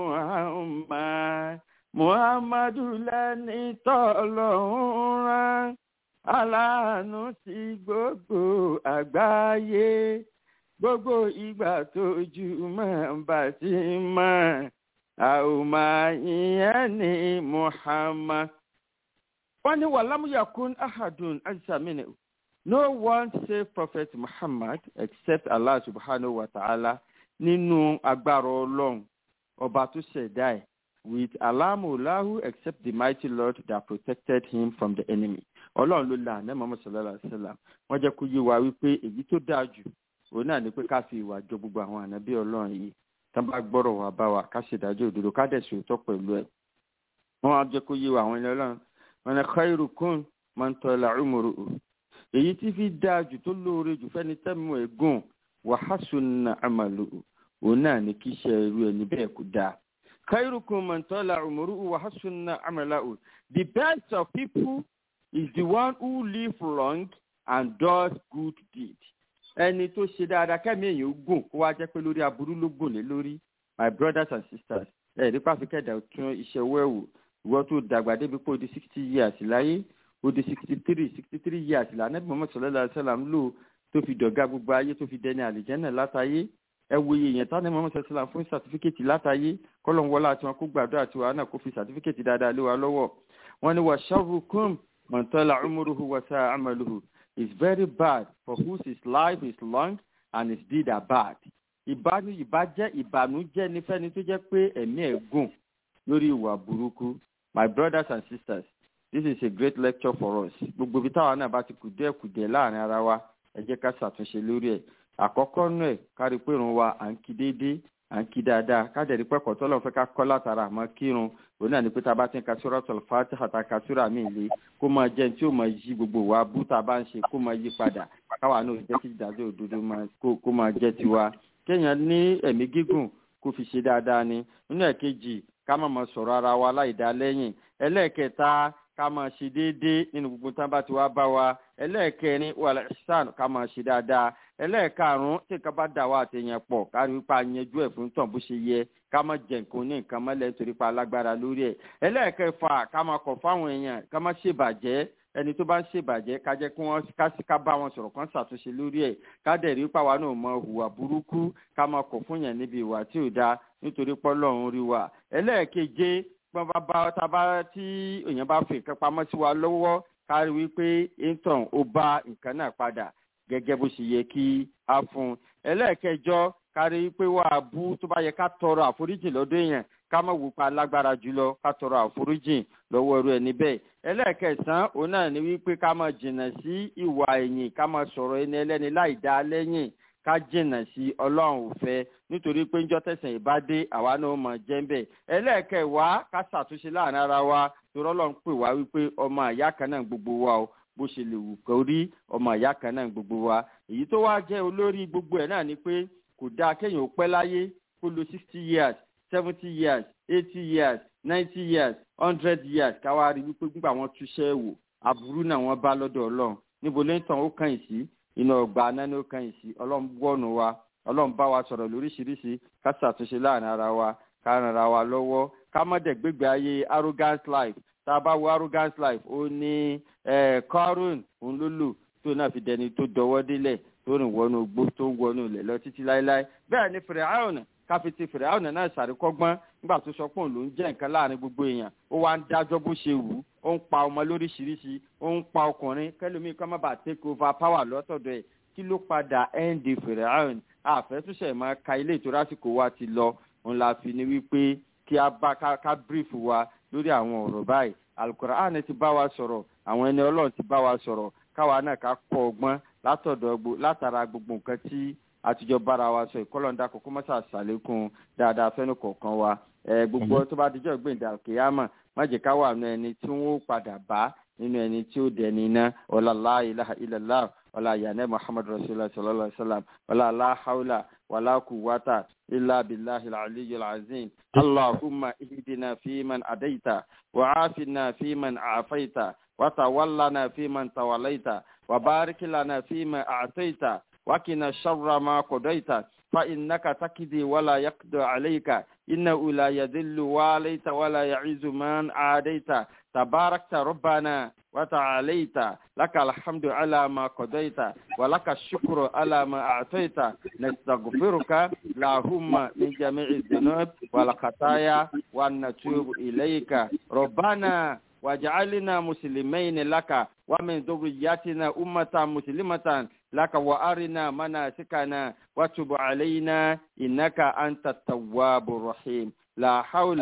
Muhammad Muhammadu lẹ́ni tọ́lọ́run rán aláàánú sí gbogbo àgbáyé gbogbo ìgbà tójú mọ́ bá ti mọ́ a ò máa yìnyẹn ní Muhammad. wọ́n ní walam yakun ahadun ajsamina no one save Prophet Muhammad except Allah subhanahu wa ta'ala nínú agbára ọlọ́run ọba tó ṣẹ̀dá ẹ̀ with Allah maulahu except the mighty Lord that protected him from the enemy. ọlọ́run ló là ní Muhammad sallallahu alaihi wasallam wọ́n jẹ́ kó yé wa wípé èyí tó dáa jù òun náà ní pé ká fi ìwà jọ gbogbo àwọn ànábì Ọlọ́run yìí tán bá gbọ́rọ̀ wá bá wa ká ṣèdájọ́ òdodo ká dẹ̀ sòótọ́ pẹ̀lú ẹ̀. wọ́n á jẹ́ kó yé wa àwọn ilé Ọlọ́run wọn ni khairukum man tala umruhu èyí tí fi dáa jù tó lóore jù fẹ́ni tẹ́mu ẹ̀ gùn wa hasuna amaluhu òun náà ní kí iṣẹ́ irú ẹni bẹ́ẹ̀ kó dáa. khairukum man tala umruhu wa hasuna amaluhu the best of people is the one who live long and does good deeds. ẹni tó ṣe dáadáa kẹ́mi èèyàn gùn kó wá jẹ́ pé lórí aburú ló gùn lé lórí. My brothers and sisters ẹ̀rí pàfikẹ́dà tún iṣẹ́ wẹ̀wò ìwọ tó dàgbà débi pé ó di sixty years láyé ó di sixty three sixty three years lànà bí Muhammad sallallahu alaihi wasallam lò tó fi dọ̀gá gbogbo ayé tó fi dẹni àlìjẹ́nà látàyé ẹ wo iye yẹn tánà Muhammad sallallahu alaihi wasallam fún sàtífíkẹ́tì látàyé kọ́lọ̀ ń wọlé àti wọn kó gbàdúrà àti wọn náà kó fi sàtífíkẹ́tì dáadáa lé wa lọ́wọ́ wọn ni wa sharrukum man tala umruhu wa sa'a amaluhu. It's very bad for whose his life is long and his deeds are bad. Ìbánu ìbàjẹ́ ìbànújẹ́ nífẹ̀ẹ́ni tó jẹ́ pé ẹ̀mí ẹ̀ gùn lórí ìwà burúkú. My brothers and sisters, this is a great lecture for us. Gbogbo ibi táwa náà bá ti kùdẹ́ kùdẹ́ láàrin ara wa ẹ jẹ́ ká ṣàtúnṣe lórí ẹ̀. Àkọ́kọ́ nù ẹ̀ kárí pé irun wa à ń kí déédéé à ń kí dáadáa ká dẹ̀ rí pé kọ́tọ́ lọ́n fẹ́ ká kọ́ látara àmọ́ kírun òun náà ní pé tá a bá ti ń ka Suratul Fatiha àti ka sura mi lé kó máa jẹ́ tí ó máa yí gbogbo wa bú tá a bá ń ṣe kó máa yí padà káwa náà jẹ́ kí ìdájọ́ òdodo kó máa jẹ́ tiwa. Kéèyàn ní ẹ̀mí gígùn kó fi ṣe dáadáa ni. Nínú ẹ̀kejì ká má máa sọ̀rọ̀ ara wa láìdá lẹ́yìn. Ẹlẹ́ẹ̀kẹta ká máa ṣe déédéé nínú gbogbo tán bá ti wá bá wa. Ẹlẹ́ẹ̀kẹrin wal ihsan ká máa ṣe dáadáa. Ẹlẹ́ẹ̀karùn-ún tí nǹkan bá dà wá àtẹ̀yìn pọ̀ kárí wípé àyànjú ẹ̀ fún tàn bó ṣe yẹ ká má jẹ nǹkan ní nǹkan mọ́lẹ̀ nítorí pa alágbára lórí ẹ̀. Ẹlẹ́ẹ̀kẹfà ká máa kọ̀ fáwọn èèyàn ká má ṣèbàjẹ́ ẹni tó bá ń ṣèbàjẹ́ ká jẹ́ kí wọ́n ká bá wọn sọ̀rọ̀ kan ṣàtúnṣe lórí ẹ̀ ká dẹ̀ rí pàwa náà mọ hùwà burúkú ká máa kọ̀ fún yẹn níbi ìwà tí ò dáa nítorí pọ́lọ́run rí wa. Ẹlẹ́ẹ̀keje gbọ́n bá bá tá bá tí èèyàn bá fi nǹkan pamọ́ sí wa lọ́wọ́ ká rí wípé intan ó bá nǹkan náà padà gẹ́gẹ́ bó ṣe yẹ kí á fún un. Ẹlẹ́ẹ̀kẹjọ ká rí wípé wà á bú tó bá yẹ ká tọrọ àforíjì lọ́dọ̀ èèyàn ká má wò pa lágbára jùlọ ká tọrọ àforíjì lọ́wọ́ irú ẹni bẹ́ẹ̀. Ẹlẹ́ẹ̀kẹsàn-án òun náà ni wípé ká má jìnnà sí ìwà ẹ̀yìn ká má sọ̀rọ̀ ẹni ẹlẹ́ni láì dá lẹ́yìn ká jìnnà sí Ọlọ́run ò fẹ́ nítorí pé njọ́ tẹ̀sán ìbádé àwa náà mọ̀ jẹ́ ń bẹ̀. Ẹlẹ́ẹ̀kẹwàá ká ṣàtúnṣe láàrin ara wa torí Ọlọ́run pè wá wípé ọmọ àyá kan náà gbogbo wa o bó ṣe lè wù kó rí ọmọ àyá kan náà gbogbo wa. Èyí tó wá jẹ́ olórí gbogbo ẹ̀ náà ni pé kò dáa kéèyàn ó pẹ́ láyé kó lo sixty years seventy years eighty years ninety years hundred years káwá rí wípé nígbà wọn túṣẹ́ wò aburú náà wọ́n bá lọ́dọ̀ Ọlọ́run níbo ló ń tàn ó kàn yìí sí iná ọgbà náà ó kàn yìí sí. Ọlọ́run gbọ́nù wa Ọlọ́run bá wa sọ̀rọ̀ lóríṣiríṣi ká ṣàtúnṣe láàrin ara wa ká ran ara wa lọ́wọ́ ká má dẹ̀ gbégbé ayé arrogance life tá a bá wo arrogance life ó ní Kọ́rùn òun ló lò tó náà fi dẹni tó dọwọ́ délẹ̀ tó rìn wọnú gbó tó ń wọnú ilẹ̀ lọ títí láéláé. Bẹ́ẹ̀ ni Fìràáùn káfíntì Fìràáùn náà ṣàríkọ́gbọ́n nígbà tó sọ pé òun ló ń jẹ́ nǹkan láàrin gbogbo èèyàn ó wá ń dájọ́ bó ṣe wù ú ó ń pa ọmọ lóríṣiríṣi ó ń pa ọkùnrin kẹlòmíì kọ́ má bàa take over power lọ́tọ̀dọ̀ ẹ̀ kí ló padà end Fìràáùn àfẹ́túnṣe máa ka ilé ìtura àsìkò wa ti lọ òun la fi ní wípé kí a bá ká brief wa lórí àwọn ọ̀rọ̀ báyìí. Al-Qur'an ti bá wa sọ̀rọ̀ àwọn ẹni Ọlọ́run ti bá wa sọ̀rọ̀ káwa náà ká kọ́ ọgbọ́n látọ̀dọ̀ látara gbogbo nǹkan tí àtijọ́ bára wa sọ ìkọlọ́ndà kókó mọ́sà ṣàlékún dáadáa fẹ́nu kọ̀ọ̀kan wa. ẹ gbogbo tó bá dijọ́ gbẹ̀ǹdà kìyàmà má jẹ́ ká wà nínú ẹni tí wọ́n padà bá nínú ẹni tí ó dẹni iná ọ̀là la ilaha illallah ọ̀là yànnẹ́ Muhammad rasulullah sallallahu alayhi wa sallam ọ̀là la hawla wala quwwata illa billahi al-aliyyil azim. Allahumma ihdina fi man adaita wa afina fi man afaita wa tawallana fi man tawallaita wa barik lana fi ma a'taita wa qina sharra ma qadaita fa innaka taqdi wa la yaqdi alayka innahu la yadhillu walayta wa la ya'izzu man adaita tabarakta rabbana wa ta'alaita lakal hamdu ala ma qadaita wa lakash shukru ala ma a'taita nastaghfiruka lahumma min jami'i dhunub wal khataya wa natubu ilayka rabbana waj'alna muslimin laka wa min dhurriyyatina ummatan muslimatan laka wa arina manasikana wa tub alayna innaka antat tawwabur rahim. La hawla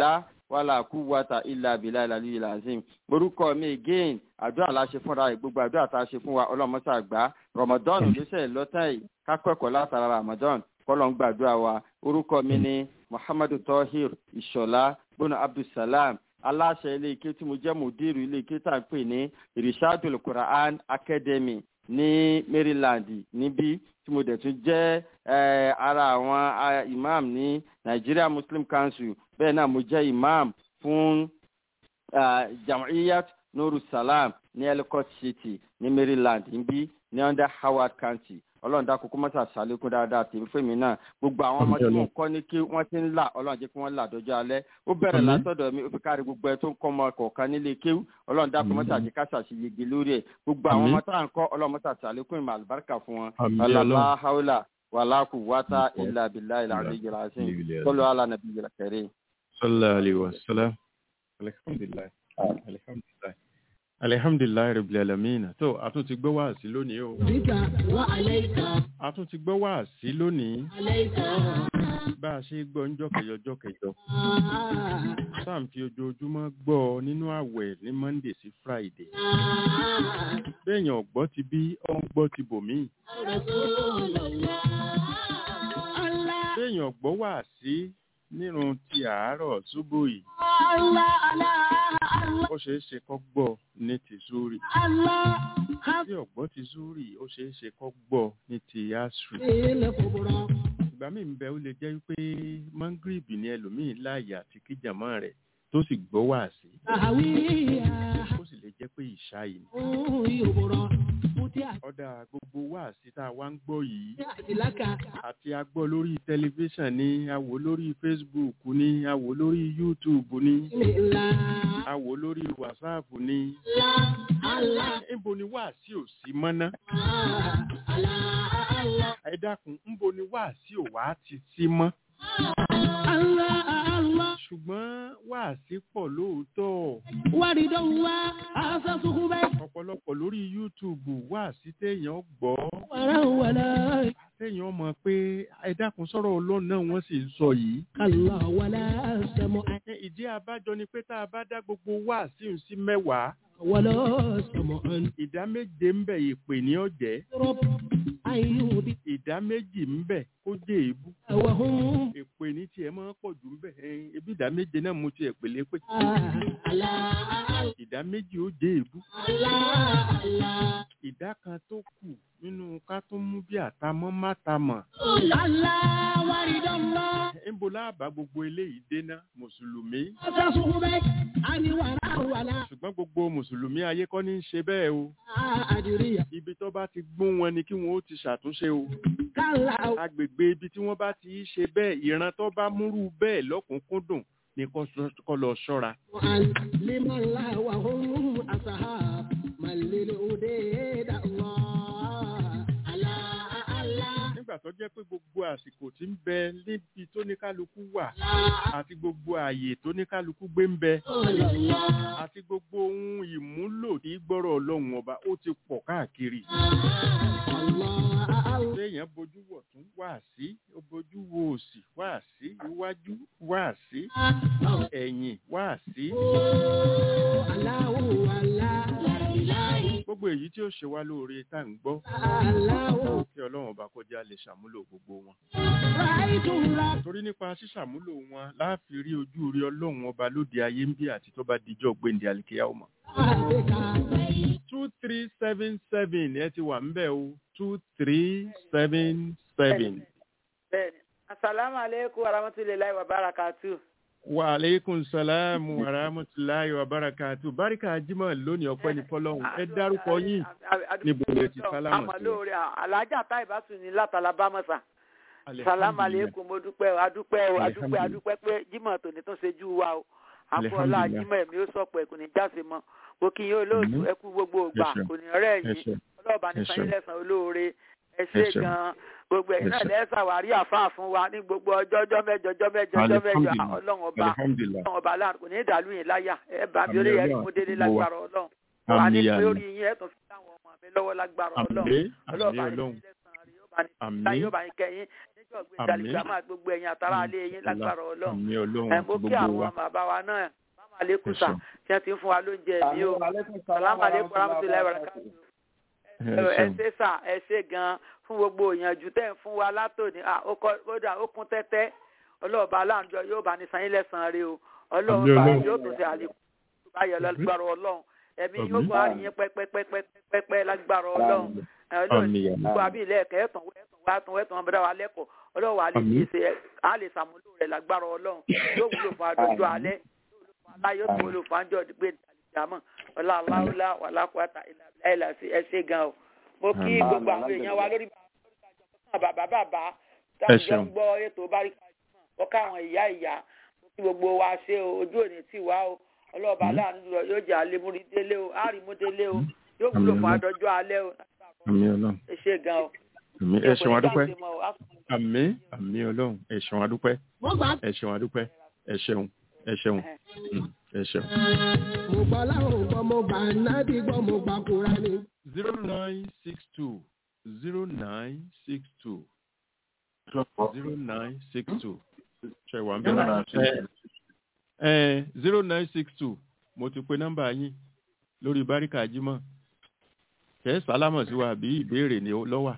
wala quwwata illa billahi al-aliyyil azim. Orúkọ mi again àdúrà la ṣe fúnra gbogbo àdúrà tá a ṣe fún wa Ọlọ́run má ṣe gbà. Ramadan ló ṣe lọ́tàn yìí ká kọ́kọ́ látara Ramadan kọ́lọ́n gbàdúrà wa. Orúkọ mi ni Muhammadu Tohir Ìṣọ̀lá bọ́nà Abdulsalam aláṣẹ ilé ike tí mo jẹ́ mùdírù ilé ike tá à ń pè ní Irshadul Quran Academy ní Maryland níbí tí mo dẹ̀ tún jẹ́ ara àwọn imam ní Nigeria Muslim Council bẹ́ẹ̀ náà mo jẹ́ imam fún Jam'iyyat Nurus Salam ní Ellicott City ní Maryland níbí ní under Howard County. Ọlọ́run dá kókó mọ́sà ṣàlékún dáadáa tèmi fèmí náà gbogbo àwọn ọmọ tí mò ń kọ́ ní kí wọ́n ti ń là Ọlọ́run jẹ́ kí wọ́n là dọ́jọ́ alẹ́ ó bẹ̀rẹ̀ látọ̀dọ̀ mi ó fi kárí gbogbo ẹ tó ń kọ́ ọmọ kọ̀ọ̀kan nílé kéwú Ọlọ́run dá kó mọ́sà jẹ́ ká ṣàṣeyege lórí ẹ̀ gbogbo àwọn ọmọ tá à ń kọ́ Ọlọ́run mọ́sà ṣàlékún ìmọ̀ àlùbáríkà fún wọn la hawla wala quwwata illa billahi al-aliyyil azim sallu ala nabiyyil karim. sallallahu alaihi wasallam. alhamdulillah alhamdulillah. Alhamdulillahi Rabbil Alamin. Tó a tún ti gbọ́ wá sí lónìí o. A tún ti gbọ́ wá sí lónìí. Bá a ṣe gbọ́ ńjọ́ kẹjọ jọ́ kẹjọ. Sáà ń fi ojoojúmọ́ gbọ́ nínú àwẹ̀ ní Monday sí Friday. Béèyàn ọ̀gbọ́ ti bí ó ń gbọ́ ti bòmíì. Béèyàn ọ̀gbọ́ wá sí nírun ti àárọ̀ ṣubú yìí. Ó ṣe é ṣe kó gbọ́ ní ti zúrì. Tí ọ̀gbọ́ ti zúrì, ó ṣe é ṣe kó gbọ́ ní ti asri. Ìgbà míì ń bẹ ó lè jẹ́ pé mangribi ni ẹlòmíì láàyè àti kíjàmọ́ rẹ̀ tó sì gbọ́ wá sí. Ó sì lè jẹ́ pé ìṣá yìí. Ọ̀dà gbogbo wá sí tá a wá ń gbọ́ yìí. Àti a gbọ́ lórí tẹlifíṣàn ni, a wò lórí Facebook ni, a wò lórí YouTube ni, a wò lórí WhatsApp ni. Níbo ni wá sí ò sí mọ́ná? Ẹ dákun, níbo ni wá sí ò wá ti sí mọ́? Ṣùgbọ́n wá sí pọ̀ lóòótọ́. Ọ̀pọ̀lọpọ̀ lórí YouTube wá sí téèyàn gbọ́. Téèyàn mọ̀ pé ẹ dákun sọ̀rọ̀ Ọlọ́run náà wọ́n sì ń sọ yìí. Ìdí abájọ ni pé tá a bá dá gbogbo wá sí ń sí mẹ́wàá. Ìdá méje ń bẹ ìpè ní ọ̀jẹ́. Ìdá méjì ń bẹ kó jẹ́ èébú. Èpè ní tiẹ̀ máa ń pọ̀ jù ń bẹ. Ebi ìdá méje náà mú tiẹ̀ pèlè pé. Ìdá méjì ó jẹ́ èébú. Ìdá kan tó kù nínú ká tó mú bí àtàmọ́ mátamọ̀. Níbo láàbá gbogbo eléyìí déná Mùsùlùmí. Ṣùgbọ́n gbogbo Mùsùlùmí ayé kọ́ ní í ṣe bẹ́ẹ̀ o. Ibi tó bá ti gbún wọn ni kí wọ́n ó ti ṣàtúnṣe o. Agbègbè ibi tí wọ́n bá ti ṣe bẹ́ẹ̀ ìran tó bá múrú bẹ́ẹ̀ lọ́kùnkúndùn ni kó lọ ṣọ́ra. Nígbà tó jẹ́ pé gbogbo àsìkò tí ń bẹ níbi tó ní kálukú wà àti gbogbo ààyè tó ní kálukú gbé ń bẹ àti gbogbo ohun ìmúlò tí gbọ́rọ̀ Ọlọ́run ọba ó ti pọ̀ káàkiri. Téèyàn bojú wọ̀ tún wá sí, ó bojú wo òsì wá sí, iwájú wá sí, ẹ̀yìn wá sí. Gbogbo èyí tí ó ṣe wá lóore tá ń gbọ́. Kí Ọlọ́run ọba kọjá lè ṣàmúlò gbogbo wọn. Torí nípa ṣíṣàmúlò wọn láàfi rí ojú rí Ọlọ́run ọba lóde ayé ń bí àti tó bá dijọ́ gbéǹde àlìkíyàmọ̀. two three seven seven ẹ ti wà ń bẹ̀ o. two three seven seven. Bẹ́ẹ̀ni. Assalamu alaikum wa rahmatullahi wa barakatuh. Wa alaikum salam wa rahmatullahi wa barakatuh. Barika Jímọ̀ lónìí ọpẹ́ ní fọ́lọ́run. Ẹ dárúkọ yín níbo lẹ ti sálámà sí. Àmàlóore Alájà Táìbásù ní látàlábámọ́sà. Assalamu alaikum mo dúpẹ́ o, adúpẹ́ o, adúpẹ́ adúpẹ́ pé Jímọ̀ tòní tó ṣe jú wa o. Àpọ̀lá Jímọ̀ ẹ̀mí ó sọ̀pọ̀ ẹ̀kùn ní jáse mọ́. Mo kí yín olóòtú ẹkú gbogbo ògbà kò ní ọ̀rẹ́ yìí. Ọlọ́ọ̀bá ní sanyí lẹ́sàn olóore. Ẹ ṣé gan-an. Gbogbo ẹ̀yin náà lẹ́sà wà rí àfáà fún wa ní gbogbo ọjọ́ ọjọ́ mẹ́jọ ọjọ́ mẹ́jọ ọjọ́ mẹ́jọ Ọlọ́run ọba Ọlọ́run ọba láàrin kò ní ìdàlú yìí láyà ẹ bá mi orí ẹni mo délé lágbára Ọlọ́run wà ní pé orí yín ẹ tún fi táwọn ọmọ mi lọ́wọ́ lágbára Ọlọ́run Ọlọ́run bá ní lẹ́sàn rí yóò bá ní yóò bá ní kẹ́yìn níjọ́ gbé dálígbà máa gbogbo ẹ̀yin àtàrà alẹ́ yín lágbára ọlọ́run ẹ̀ mo kí àwọn bàbá wa náà bàbá alẹ́kùn sà tí wọ́n ti ń fún wa lóúnjẹ mi o sàlámù alẹ́kùn rahmatulahi barakatuh ẹ ṣé sà ẹ ṣé gan fún gbogbo ìyànjú tẹ́ ń fún wa látòní kódà ó kún tẹ́tẹ́ ọlọ́ọ̀bá aláǹjọ yóò bá ní sanyín lẹ́sàn-án rí o ọlọ́ọ̀bá yóò tún ṣe àlékún báyọ̀ lágbára ọlọ́run ẹ̀mí yóò bá yín pẹ́pẹ́pẹ́pẹ́pẹ́ lágbára ọlọ́run ọlọ́run gbogbo àbí ilé ẹ̀kẹ́ ẹ̀tàn wẹ́tàn wẹ́tàn ọmọdé wa lẹ́kọ̀ọ́ ọlọ́run wa lè ṣe á lè ṣàmúlò rẹ̀ lágbára ọlọ́run yóò wúlò fún adójú alẹ́ yóò tún wúlò fún àjọ gbé ìdàmọ́ ọlá aláwọlá wàlákùátà ìlà ẹ ṣé gan o mo kí gbogbo àwọn èèyàn wa lórí bàbá bàbá táwọn gbọ́ ètò báríkà ọkà àwọn ìyá ìyá mo kí gbogbo wa ṣe o ojú òní tì wá o ọlọ́ọ̀bá aláàánú jùlọ yóò jẹ́ àlemúrí délé o àrímú délé o yóò wúlò fún adọ́jọ́ alẹ́ o ẹ ṣé gan o. ẹ ṣeun adúpẹ́ àmín àmín ọlọ́run ẹ ṣeun adúpẹ́ ẹ ṣeun adúpẹ́ ẹ ṣeun ẹ ṣeun ẹ ṣeun. mo gbọ́ láwọn gbọ́ mo gbà nábì gbọ́ mo gbà kúra ni. zero nine six two zero nine six two zero nine six two ṣe wà ń bẹ̀rẹ̀ ẹ zero nine six two mo ti pe nọ́mbà yín lórí báríkà jímọ̀ kẹ́ sálámọ̀ sí wa bí ìbéèrè ni lọ́wà.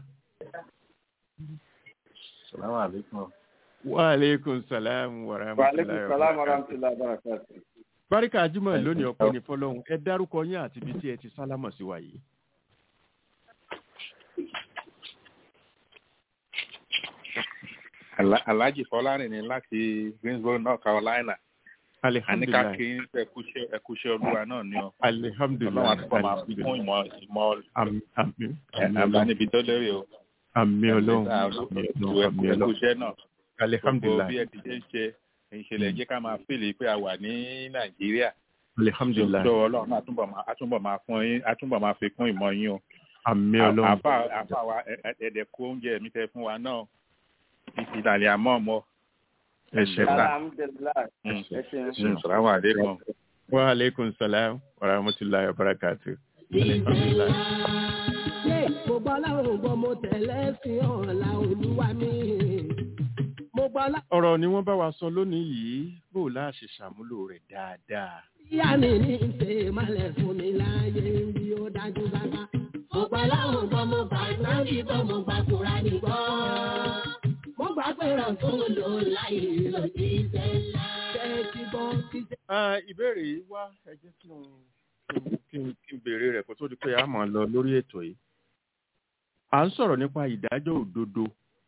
Salamu alaikum. Wa alaikum salam wa rahmatullahi wa barakatuh. Báríkà jímọ̀ lónìí ọ̀pọ̀ ní fọlọ́hún ẹ dárúkọ yín àti ibi tí ẹ ti sálámọ̀ sí wa yìí. Alhaji Fọlárin ni láti Greensboro, North Carolina. Alihamdulilayi. Àníkà kí ẹkúṣẹ́ ẹkúṣẹ́ olúwa náà ni ọ. Alihamdulilayi. Ọlọ́run àti fọmọ fún ìmọ̀ ìmọ̀ àmín àmín níbi tó lérè o. Àmín ọlọ́run. Ẹkúṣẹ́ náà. Alihamdulilayi. Bí ẹ ti ṣe ń ṣe ìṣẹ̀lẹ̀ jẹ́ ká máa fìlè pé a wà ní Nàìjíríà. Alihamdulilayi. Ṣé Ọlọ́run àtúbọ̀ máa fún yín àtúbọ̀ máa fi kún ìmọ̀ yín o. Àmín ọlọ́run. Àfa àfa wa ẹ̀ẹ́dẹ̀ kó oúnjẹ mi tẹ fún wa náà. Ìsìlàlẹ̀ àmọ́ ọmọ. Ẹ ṣe ta. Salamu alaikum. Wa alaikum salam wa rahmatullahi wa barakatuh. Alhamdulillah. ṣé mo gbọ́ láwọn gbọ́ mo tẹ̀lé sí ọ̀la olúwa mi. mo gbọ́ lá. Ọ̀rọ̀ ni wọ́n bá wa sọ lónìí yìí bó la ṣe ṣàmúlò rẹ̀ dáadáa. ìyá mi ní ṣe malẹ̀ fún mi láàyè bí ó dájú bàbá. mo gbọ́ láwọn gbọ́ mo bá náà bí bọ́ mo gbà kúra ní gbọ́. mo gbà pé rọ̀tún ló láyé lòdì sẹ́lá. ṣé ti bọ́ ti sẹ́. Ìbéèrè yìí wá ẹ jẹ́ kí n kí n kí n béèrè rẹ̀ kó tó di pé a máa lọ lórí ètò yìí. À ń sọ̀rọ̀ nípa ìdájọ́ òdodo.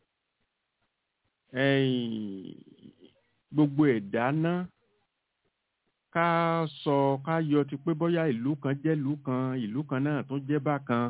Gbogbo ẹ̀dá náà ká sọ ká yọ ti pé bóyá ìlú kan jẹ́ ìlú kan ìlú kan náà tún jẹ́ bákan.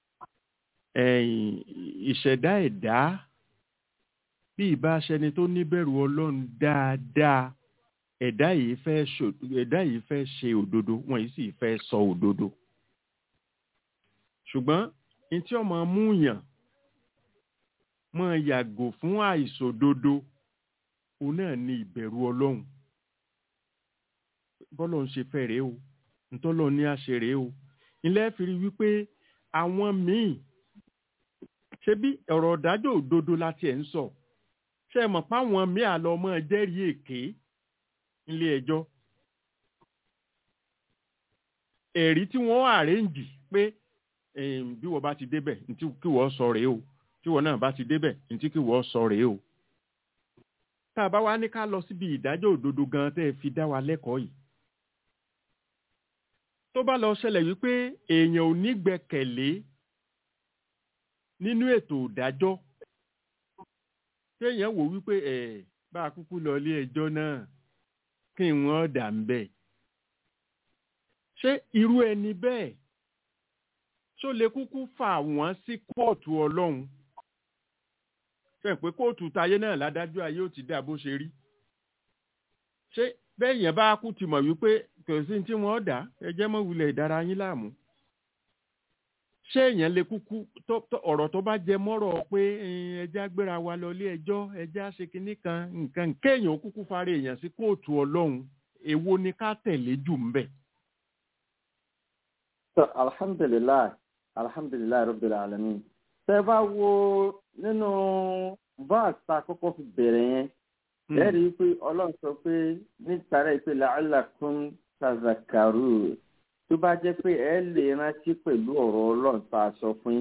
Ìṣẹ̀dá ẹ̀dá bí ìbá ṣẹni tó níbẹ̀rù Ọlọ́run dáadáa ẹ̀dá yìí fẹ́ ẹ̀dá yìí fẹ́ ṣe òdodo wọn yìí sì fẹ́ sọ òdodo. Ṣùgbọ́n ní tí ọmọ múyàn máa yàgò fún àìṣòdodo òun náà ní ìbẹ̀rù Ọlọ́run. Bọ́lọ́run ṣe fẹ́ rèé o ntọ́lọ́run ní àṣẹ rèé o ilé fi rí wípé àwọn míì ṣe bí ọ̀rọ̀ ìdájọ́ òdodo láti ẹ̀ ń sọ ṣe mọ̀ páwọn míì àlọ́ mọ́ jẹ́rìí èké ilé ẹjọ́ ẹ̀rí tí wọ́n àrẹ́ǹjì pé bí wọ́n bá ti débẹ̀ ntí kí wọ́n sọ rèé o tí wọ́n náà bá ti débẹ̀ ntí kí wọ́n sọ rèé o. Tá a bá wá ní ká lọ síbi ìdájọ́ òdodo gan tẹ́ ẹ fi dá wa lẹ́kọ̀ọ́ yìí. Tó bá lọ ṣẹlẹ̀ wípé èèyàn ò ní gbẹ́kẹ̀lé nínú ètò ìdájọ́ téèyàn wò wípé ẹ̀ bá a kúkú lọ ilé ẹjọ́ náà kí wọ́n dà ń bẹ̀. Ṣé irú ẹni bẹ́ẹ̀ ṣó lè kúkú fà wọ́n sí kóòtù Ọlọ́run? Ṣé pé kóòtù táyé náà ládájọ́ ayé ò ti dà bó ṣe rí? Ṣé bẹ́ẹ̀ yẹn bá kú ti mọ̀ wípé kò sí tí wọ́n dà ẹjẹ́ mọ́ wulẹ̀ ìdára yín láàmú? Ṣé èèyàn lè kúkú ọ̀rọ̀ tó bá jẹ mọ́rọ̀ pé ẹjẹ́ agbéra wa lọ ilé ẹjọ́ ẹjẹ́ àṣekínní kan nǹkan kéèyàn ó kúkú fara èèyàn sí kóòtù Ọlọ́run èwo ni ká tẹ̀lé jù ń bẹ̀? alhamdulilayi alhamdulilayi rabbil alamin. Tẹ́ bá wo nínú verse tá a kọ́kọ́ fi bẹ̀rẹ̀ yẹn ẹ rí i pé ọlọ́run sọ pé nítorí ìpè la'allakum tazakkarun tó bá jẹ́ pé ẹ lè rántí pẹ̀lú ọ̀rọ̀ ọlọ́run tá a sọ fún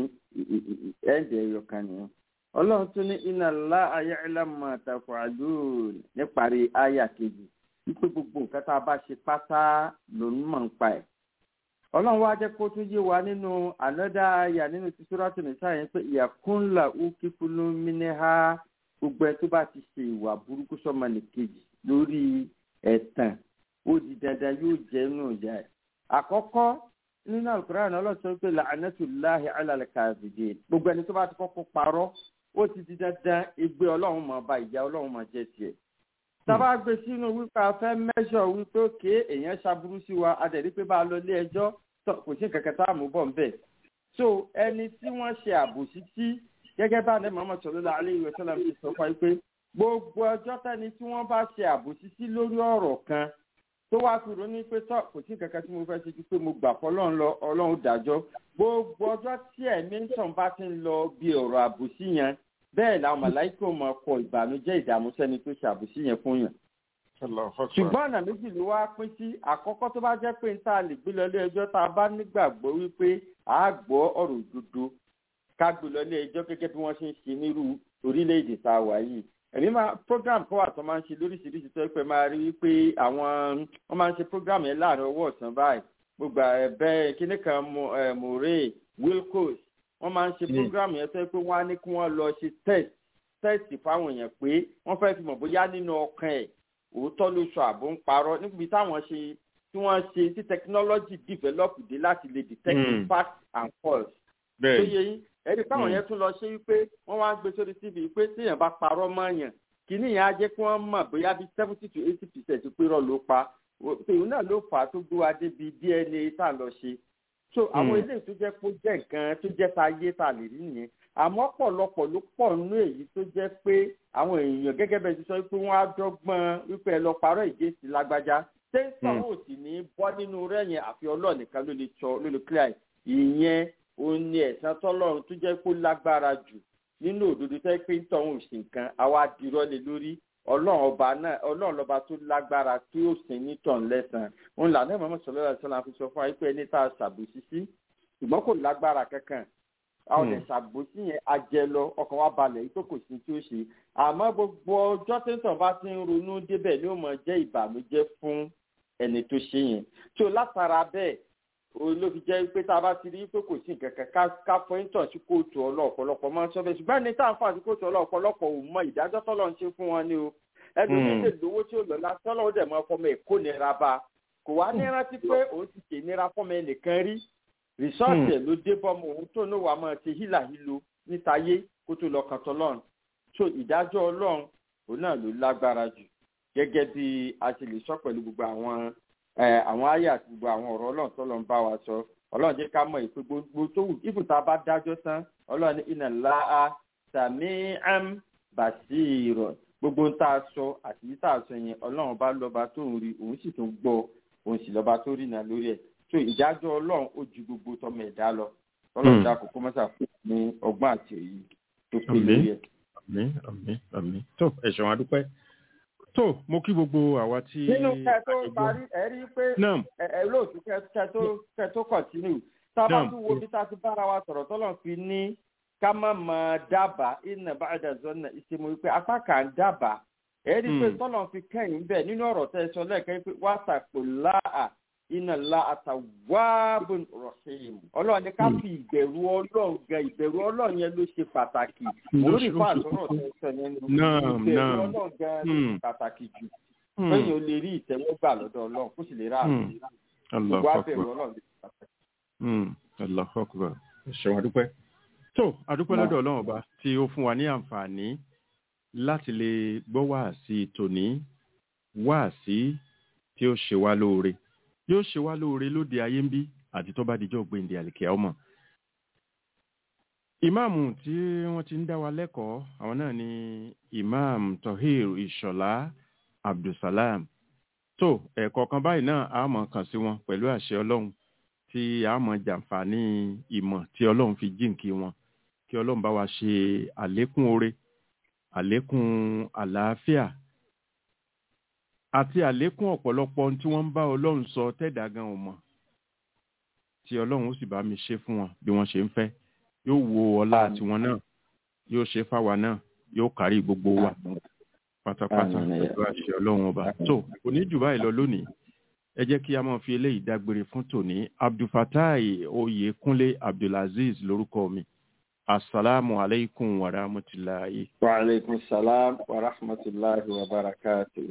ẹ̀ẹ́dẹ̀ ẹ̀yọ̀kan nìyẹn ọlọ́run tún ní inna Allaha ya'lamu ma taf'alun níparí àyà kejì wípé gbogbo nǹkan tá a bá ṣe pátá ló ń mọ̀ ń pa ẹ̀. ọlọ́run wá jẹ́ kó tún yé wa nínú ànádá àyà nínú ti Suratu Nisa yẹn pé yakun lahu kiflun minha gbogbo ẹ tó bá ti ṣe ìwà burúkú sọ́mọnìkejì lórí ẹ̀tàn ó di dandan yóò jẹ́ inú ìyà ẹ̀. àkọ́kọ́ nínú Al-Qur'an ọlọ́run sọ pé la'natullahi 'ala al-kadhibin gbogbo ẹni tó bá ti kọ́kọ́ parọ́ ó ti di dandan ègbé ọlọ́run máa ba ìjà ọlọ́run máa jẹ́ tiẹ̀. sábà gbé sínú wípé a fẹ́ mẹ́ṣọ̀ wípé òkè èèyàn ṣaburú sí wa adẹ̀rí pé bá a lọ ilé ẹjọ́ kò sí kankan tá a mú bọ̀ ńbẹ̀. so ẹni tí wọ́n ṣe àbòsí sí gẹ́gẹ́ bá ní Muhammad sallallahu alaihi wasallam ti sọ fún wa pé gbogbo ọjọ́ tẹ́ni tí wọ́n bá ṣe àbòsí sí lórí ọ̀rọ̀ kan tó wá fi ronú pé tọ́ kò sí kankan tí mo fẹ́ ṣe ju pé mo gbà fọlọ́run lọ ọlọ́run dájọ́ gbogbo ọjọ́ tí ẹ̀mí ń tàn bá ti ń lọ bí ọ̀rọ̀ àbòsí yẹn bẹ́ẹ̀ làwọn màláìkò máa kọ ìbànújẹ́ ìdààmú sẹ́ni tó ṣàbòsí yẹn fún yàn. ṣùgbọ́n ọ̀nà méjì ló wá pín sí àkọ́kọ́ tó bá jẹ́ pé n ta lè gbé lọ ilé ẹjọ́ tá a bá nígbàgbọ́ wípé a gbọ́ ọ̀rọ̀ òdodo ká gbé lọ ilé ẹjọ́ gẹ́gẹ́ bí wọ́n ṣe ń ṣe nírú orílẹ̀-èdè tá a wà yìí. èmi máa program kan wà tó máa ń ṣe lóríṣiríṣi tó pẹ́ máa rí wípé àwọn wọ́n máa ń ṣe program yẹn láàrin ọwọ́ ọ̀sán báyìí gbogbo ẹ̀bẹ́ kíní kan Murray Wilcox wọ́n máa ń ṣe program yẹn tó pé wọ́n á ní kí wọ́n lọ ṣe test test fáwọn èèyàn pé wọ́n fẹ́ fi mọ̀ bóyá nínú ọkàn ẹ̀ òótọ́ ló sọ àbò ń parọ́ níbi táwọn ṣe tí wọ́n ṣe tí technology develop dé láti lè detect facts and false. tó yẹ yín ẹ̀rí táwọn yẹn tún lọ ṣe wípé wọ́n wá ń gbé sórí tv pé téèyàn bá parọ́ mọ́ yàn kìíní yẹn á jẹ́ kí wọ́n mọ̀ bóyá bíi seventy to eighty percent pé rọ́ ló pa tòun náà ló fà á tó gbé wa débi D N A tá a lọ ṣe. so àwọn eléyìí tó jẹ́ kó jẹ́ nǹkan tó jẹ́ ta ayé ta lè rí nìyẹn àmọ́ pọ̀lọpọ̀ ló pọ̀ nínú èyí tó jẹ́ pé àwọn èèyàn gẹ́gẹ́ bẹ́ẹ̀ ti sọ pé wọ́n á dọ́gbọ́n wípé ẹ lọ parọ́ ìgéèsì lágbájá tẹ́ńtọ̀ ò sì ní bọ́ nínú rẹ̀ yẹn àfi Ọlọ́run nìkan ló lè sọ ló lè clear ìyẹn òun ni ẹ̀san tọ́lọ́run tó jẹ́ kó lágbára jù nínú òdodo tẹ́ pé ń tọ̀hún òsì nǹkan àwa dirọ́ lé lórí Ọlọ́run ọba náà Ọlọ́run lọ́ba tó lágbára tí ó sìn ní tọ̀hún lẹ́sàn-án òun làná Muhammad sallallahu alaihi wasallam fi sọ fún wa pé ẹni tá a ṣàbòsí sí ṣùgbọ́n kò lágbára kankan àwọn ìṣàbòsí yẹn ajẹ lọ ọkàn wa balẹ̀ yìí tó kò sí tí ó ṣe àmọ́ gbogbo ọjọ́ tẹ́sán bá ti ń ronú débẹ̀ ni ó mọ̀ jẹ́ ìbànújẹ́ fún ẹni tó ṣe yẹn tó látara bẹ́ẹ̀ ló fi jẹ́ pé tá a bá ti rí pé kò sí nǹkan kan ká fọ́yìntàn sí kóòtù ọlọ́ọ̀pọ̀lọpọ̀ máa ń sọ bẹ́ẹ̀ ṣùgbọ́n ní tá à ń fà sí kóòtù ọlọ́ọ̀pọ̀lọpọ̀ ò mọ ìdájọ́ tọ́lọ́ ń ṣe fún wọn ni o ẹni tó lè lówó tí ó lọ la tọ́lọ́ ó dẹ̀ mọ́ fọmọ èkó nira bá kò wá ní rántí pé òun ti ṣe nira fọmọ ẹnìkan rí rìsọ́ọ̀tì ẹ̀ ló dé bọ́mọ òun tó ní wàá máa ṣe hílàhílo nítayé kó tó lọ kàn tọ́lọ́run so ìdájọ́ ọlọ́run òun náà ló lágbára jù gẹ́gẹ́ bí a ṣe lè sọ pẹ̀lú gbogbo àwọn àwọn àyà àti gbogbo àwọn ọ̀rọ̀ ọlọ́run tọ́lọ́run bá wa sọ ọlọ́run jẹ́ ká mọ̀ ìpè gbogbo tó wù kí fúta bá dájọ́ tán ọlọ́run ní inna Allaha sami'an basira gbogbo ń tá a sọ àti yìí tá a sọ yẹn ọlọ́run bá lọ́ba tó ń rí òun sì tún gbọ́ òun sì lọ́ba tó rí náà lórí ẹ̀ so ìdájọ́ ọlọ́run ó ju gbogbo tọmọ ẹ̀dá lọ ọlọ́run dá kókó mọ́sà fún ní ọgbọ́n àti òye tó pé lórí ẹ̀. àmín àmín àmín tó ẹ̀sán adúpẹ́ tó mo kí gbogbo àwa tí. nínú kẹ tó parí ẹ rí i pé ẹ lóòtú kẹ tó kẹ tó kọ̀tínú tá a bá tún wo bí tá a ti bára wa sọ̀rọ̀ tọ́lọ̀ fi ní ká má máa dábàá inna ba'da zanna ìṣèmọ̀ wípé apá kà ń dábàá ẹ rí i pé tọ́lọ̀ fi kẹ́yìn bẹ́ẹ̀ nínú ọ̀rọ̀ tẹ́ sọ lẹ́ẹ̀kẹ́ pé wàtàkù láà inna Allaha tawwabun rahim ọlọ́run ní ká fi ìbẹ̀rù ọlọ́run gan ìbẹ̀rù ọlọ́run yẹn ló ṣe pàtàkì lórí ìfọ àtọ́rọ̀ tó sọ yẹn ní ìbẹ̀rù ọlọ́run gan ló ṣe pàtàkì jù lẹ́yìn ó lè rí ìtẹ́wọ́gbà lọ́dọ̀ ọlọ́run kó sì lè rà àmì ìwà bẹ̀rù ọlọ́run ló ṣe pàtàkì. Allahu Akbar ṣe wọn dúpẹ́ tó adúpẹ́ lọ́dọ̀ ọlọ́run ọba tí ó fún wa ní àǹfààní láti lè gbọ́ wáàsí tòní wáàsí tí ó ṣe wá lóore yóò ṣe wá lóore lóde ayé ń bí àti tó bá dijọ́ gbèǹde àlìkẹ́ ọmọ. ìmáàmù tí wọ́n ti ń dá wa lẹ́kọ̀ọ́ àwọn náà ni imam Tohir Ìṣọ̀lá Abdulsalam tó ẹ̀kọ́ kan báyìí náà a máa kàn sí wọn pẹ̀lú àṣẹ ọlọ́run tí a máa jàǹfààní ìmọ̀ tí ọlọ́run fi jíǹkí wọn kí ọlọ́run bá wa ṣe àlékún oore àlékún àlàáfíà àti àlékún ọ̀pọ̀lọpọ̀ ohun tí wọ́n ń bá ọlọ́run sọ tẹ́dà gan ò mọ̀ tí ọlọ́run ó sì bá mi ṣe fún wọn bí wọ́n ṣe ń fẹ́ yóò wo ọlá tiwọn náà yóò ṣe fáwa náà yóò kárí gbogbo wa pátápátá pẹ̀lú àṣẹ ọlọ́run ọba tó kò ní jù báyìí lọ lónìí ẹ jẹ́ kí a máa fi eléyìí dágbére fún tòní abdulfatai oyèkúnlé abdulaziz lórúkọ mi asalaamu aleykum wa rahmatulahi. wa aleykum salaam wa rahmatulahi wa barakatuh.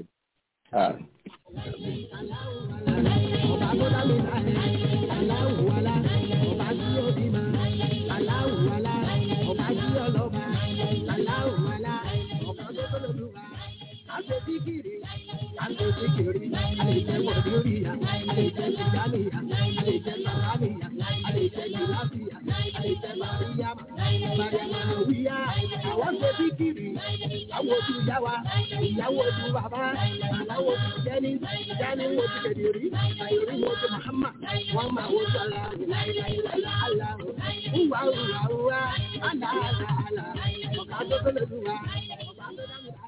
Ọba tó dá mi láyé, aláwọ̀ alá, ọba tí ó bí ma, aláwọ̀ alá, ọba tí ó lọ́ba, aláwọ̀ alá, ọba tó tó lọ́lùwà, àṣetìkiri, àṣetìkiri, àlejò wọ̀dúríyà, àlejò tìjànìyà, àlejò sàlámìyà, àlejò ìlàfíà, àlejò màríyàmà, màríyàmà wíyà, àwọn ṣetìkiri, àwọn ojú ìyáwá, ìyàwó ojú bàbá, àláwọ̀ ojú jẹ́ni, jẹ́ni wo ti kẹ̀dẹ̀ rí, àìrí wo ti Muhammad, wọ́n máa wo sọ́la, aláàlá, wúwa wúwa wúwa, aláàlá, ọ̀gá tó tó lè dùn wá, ọ̀gá tó dá mi.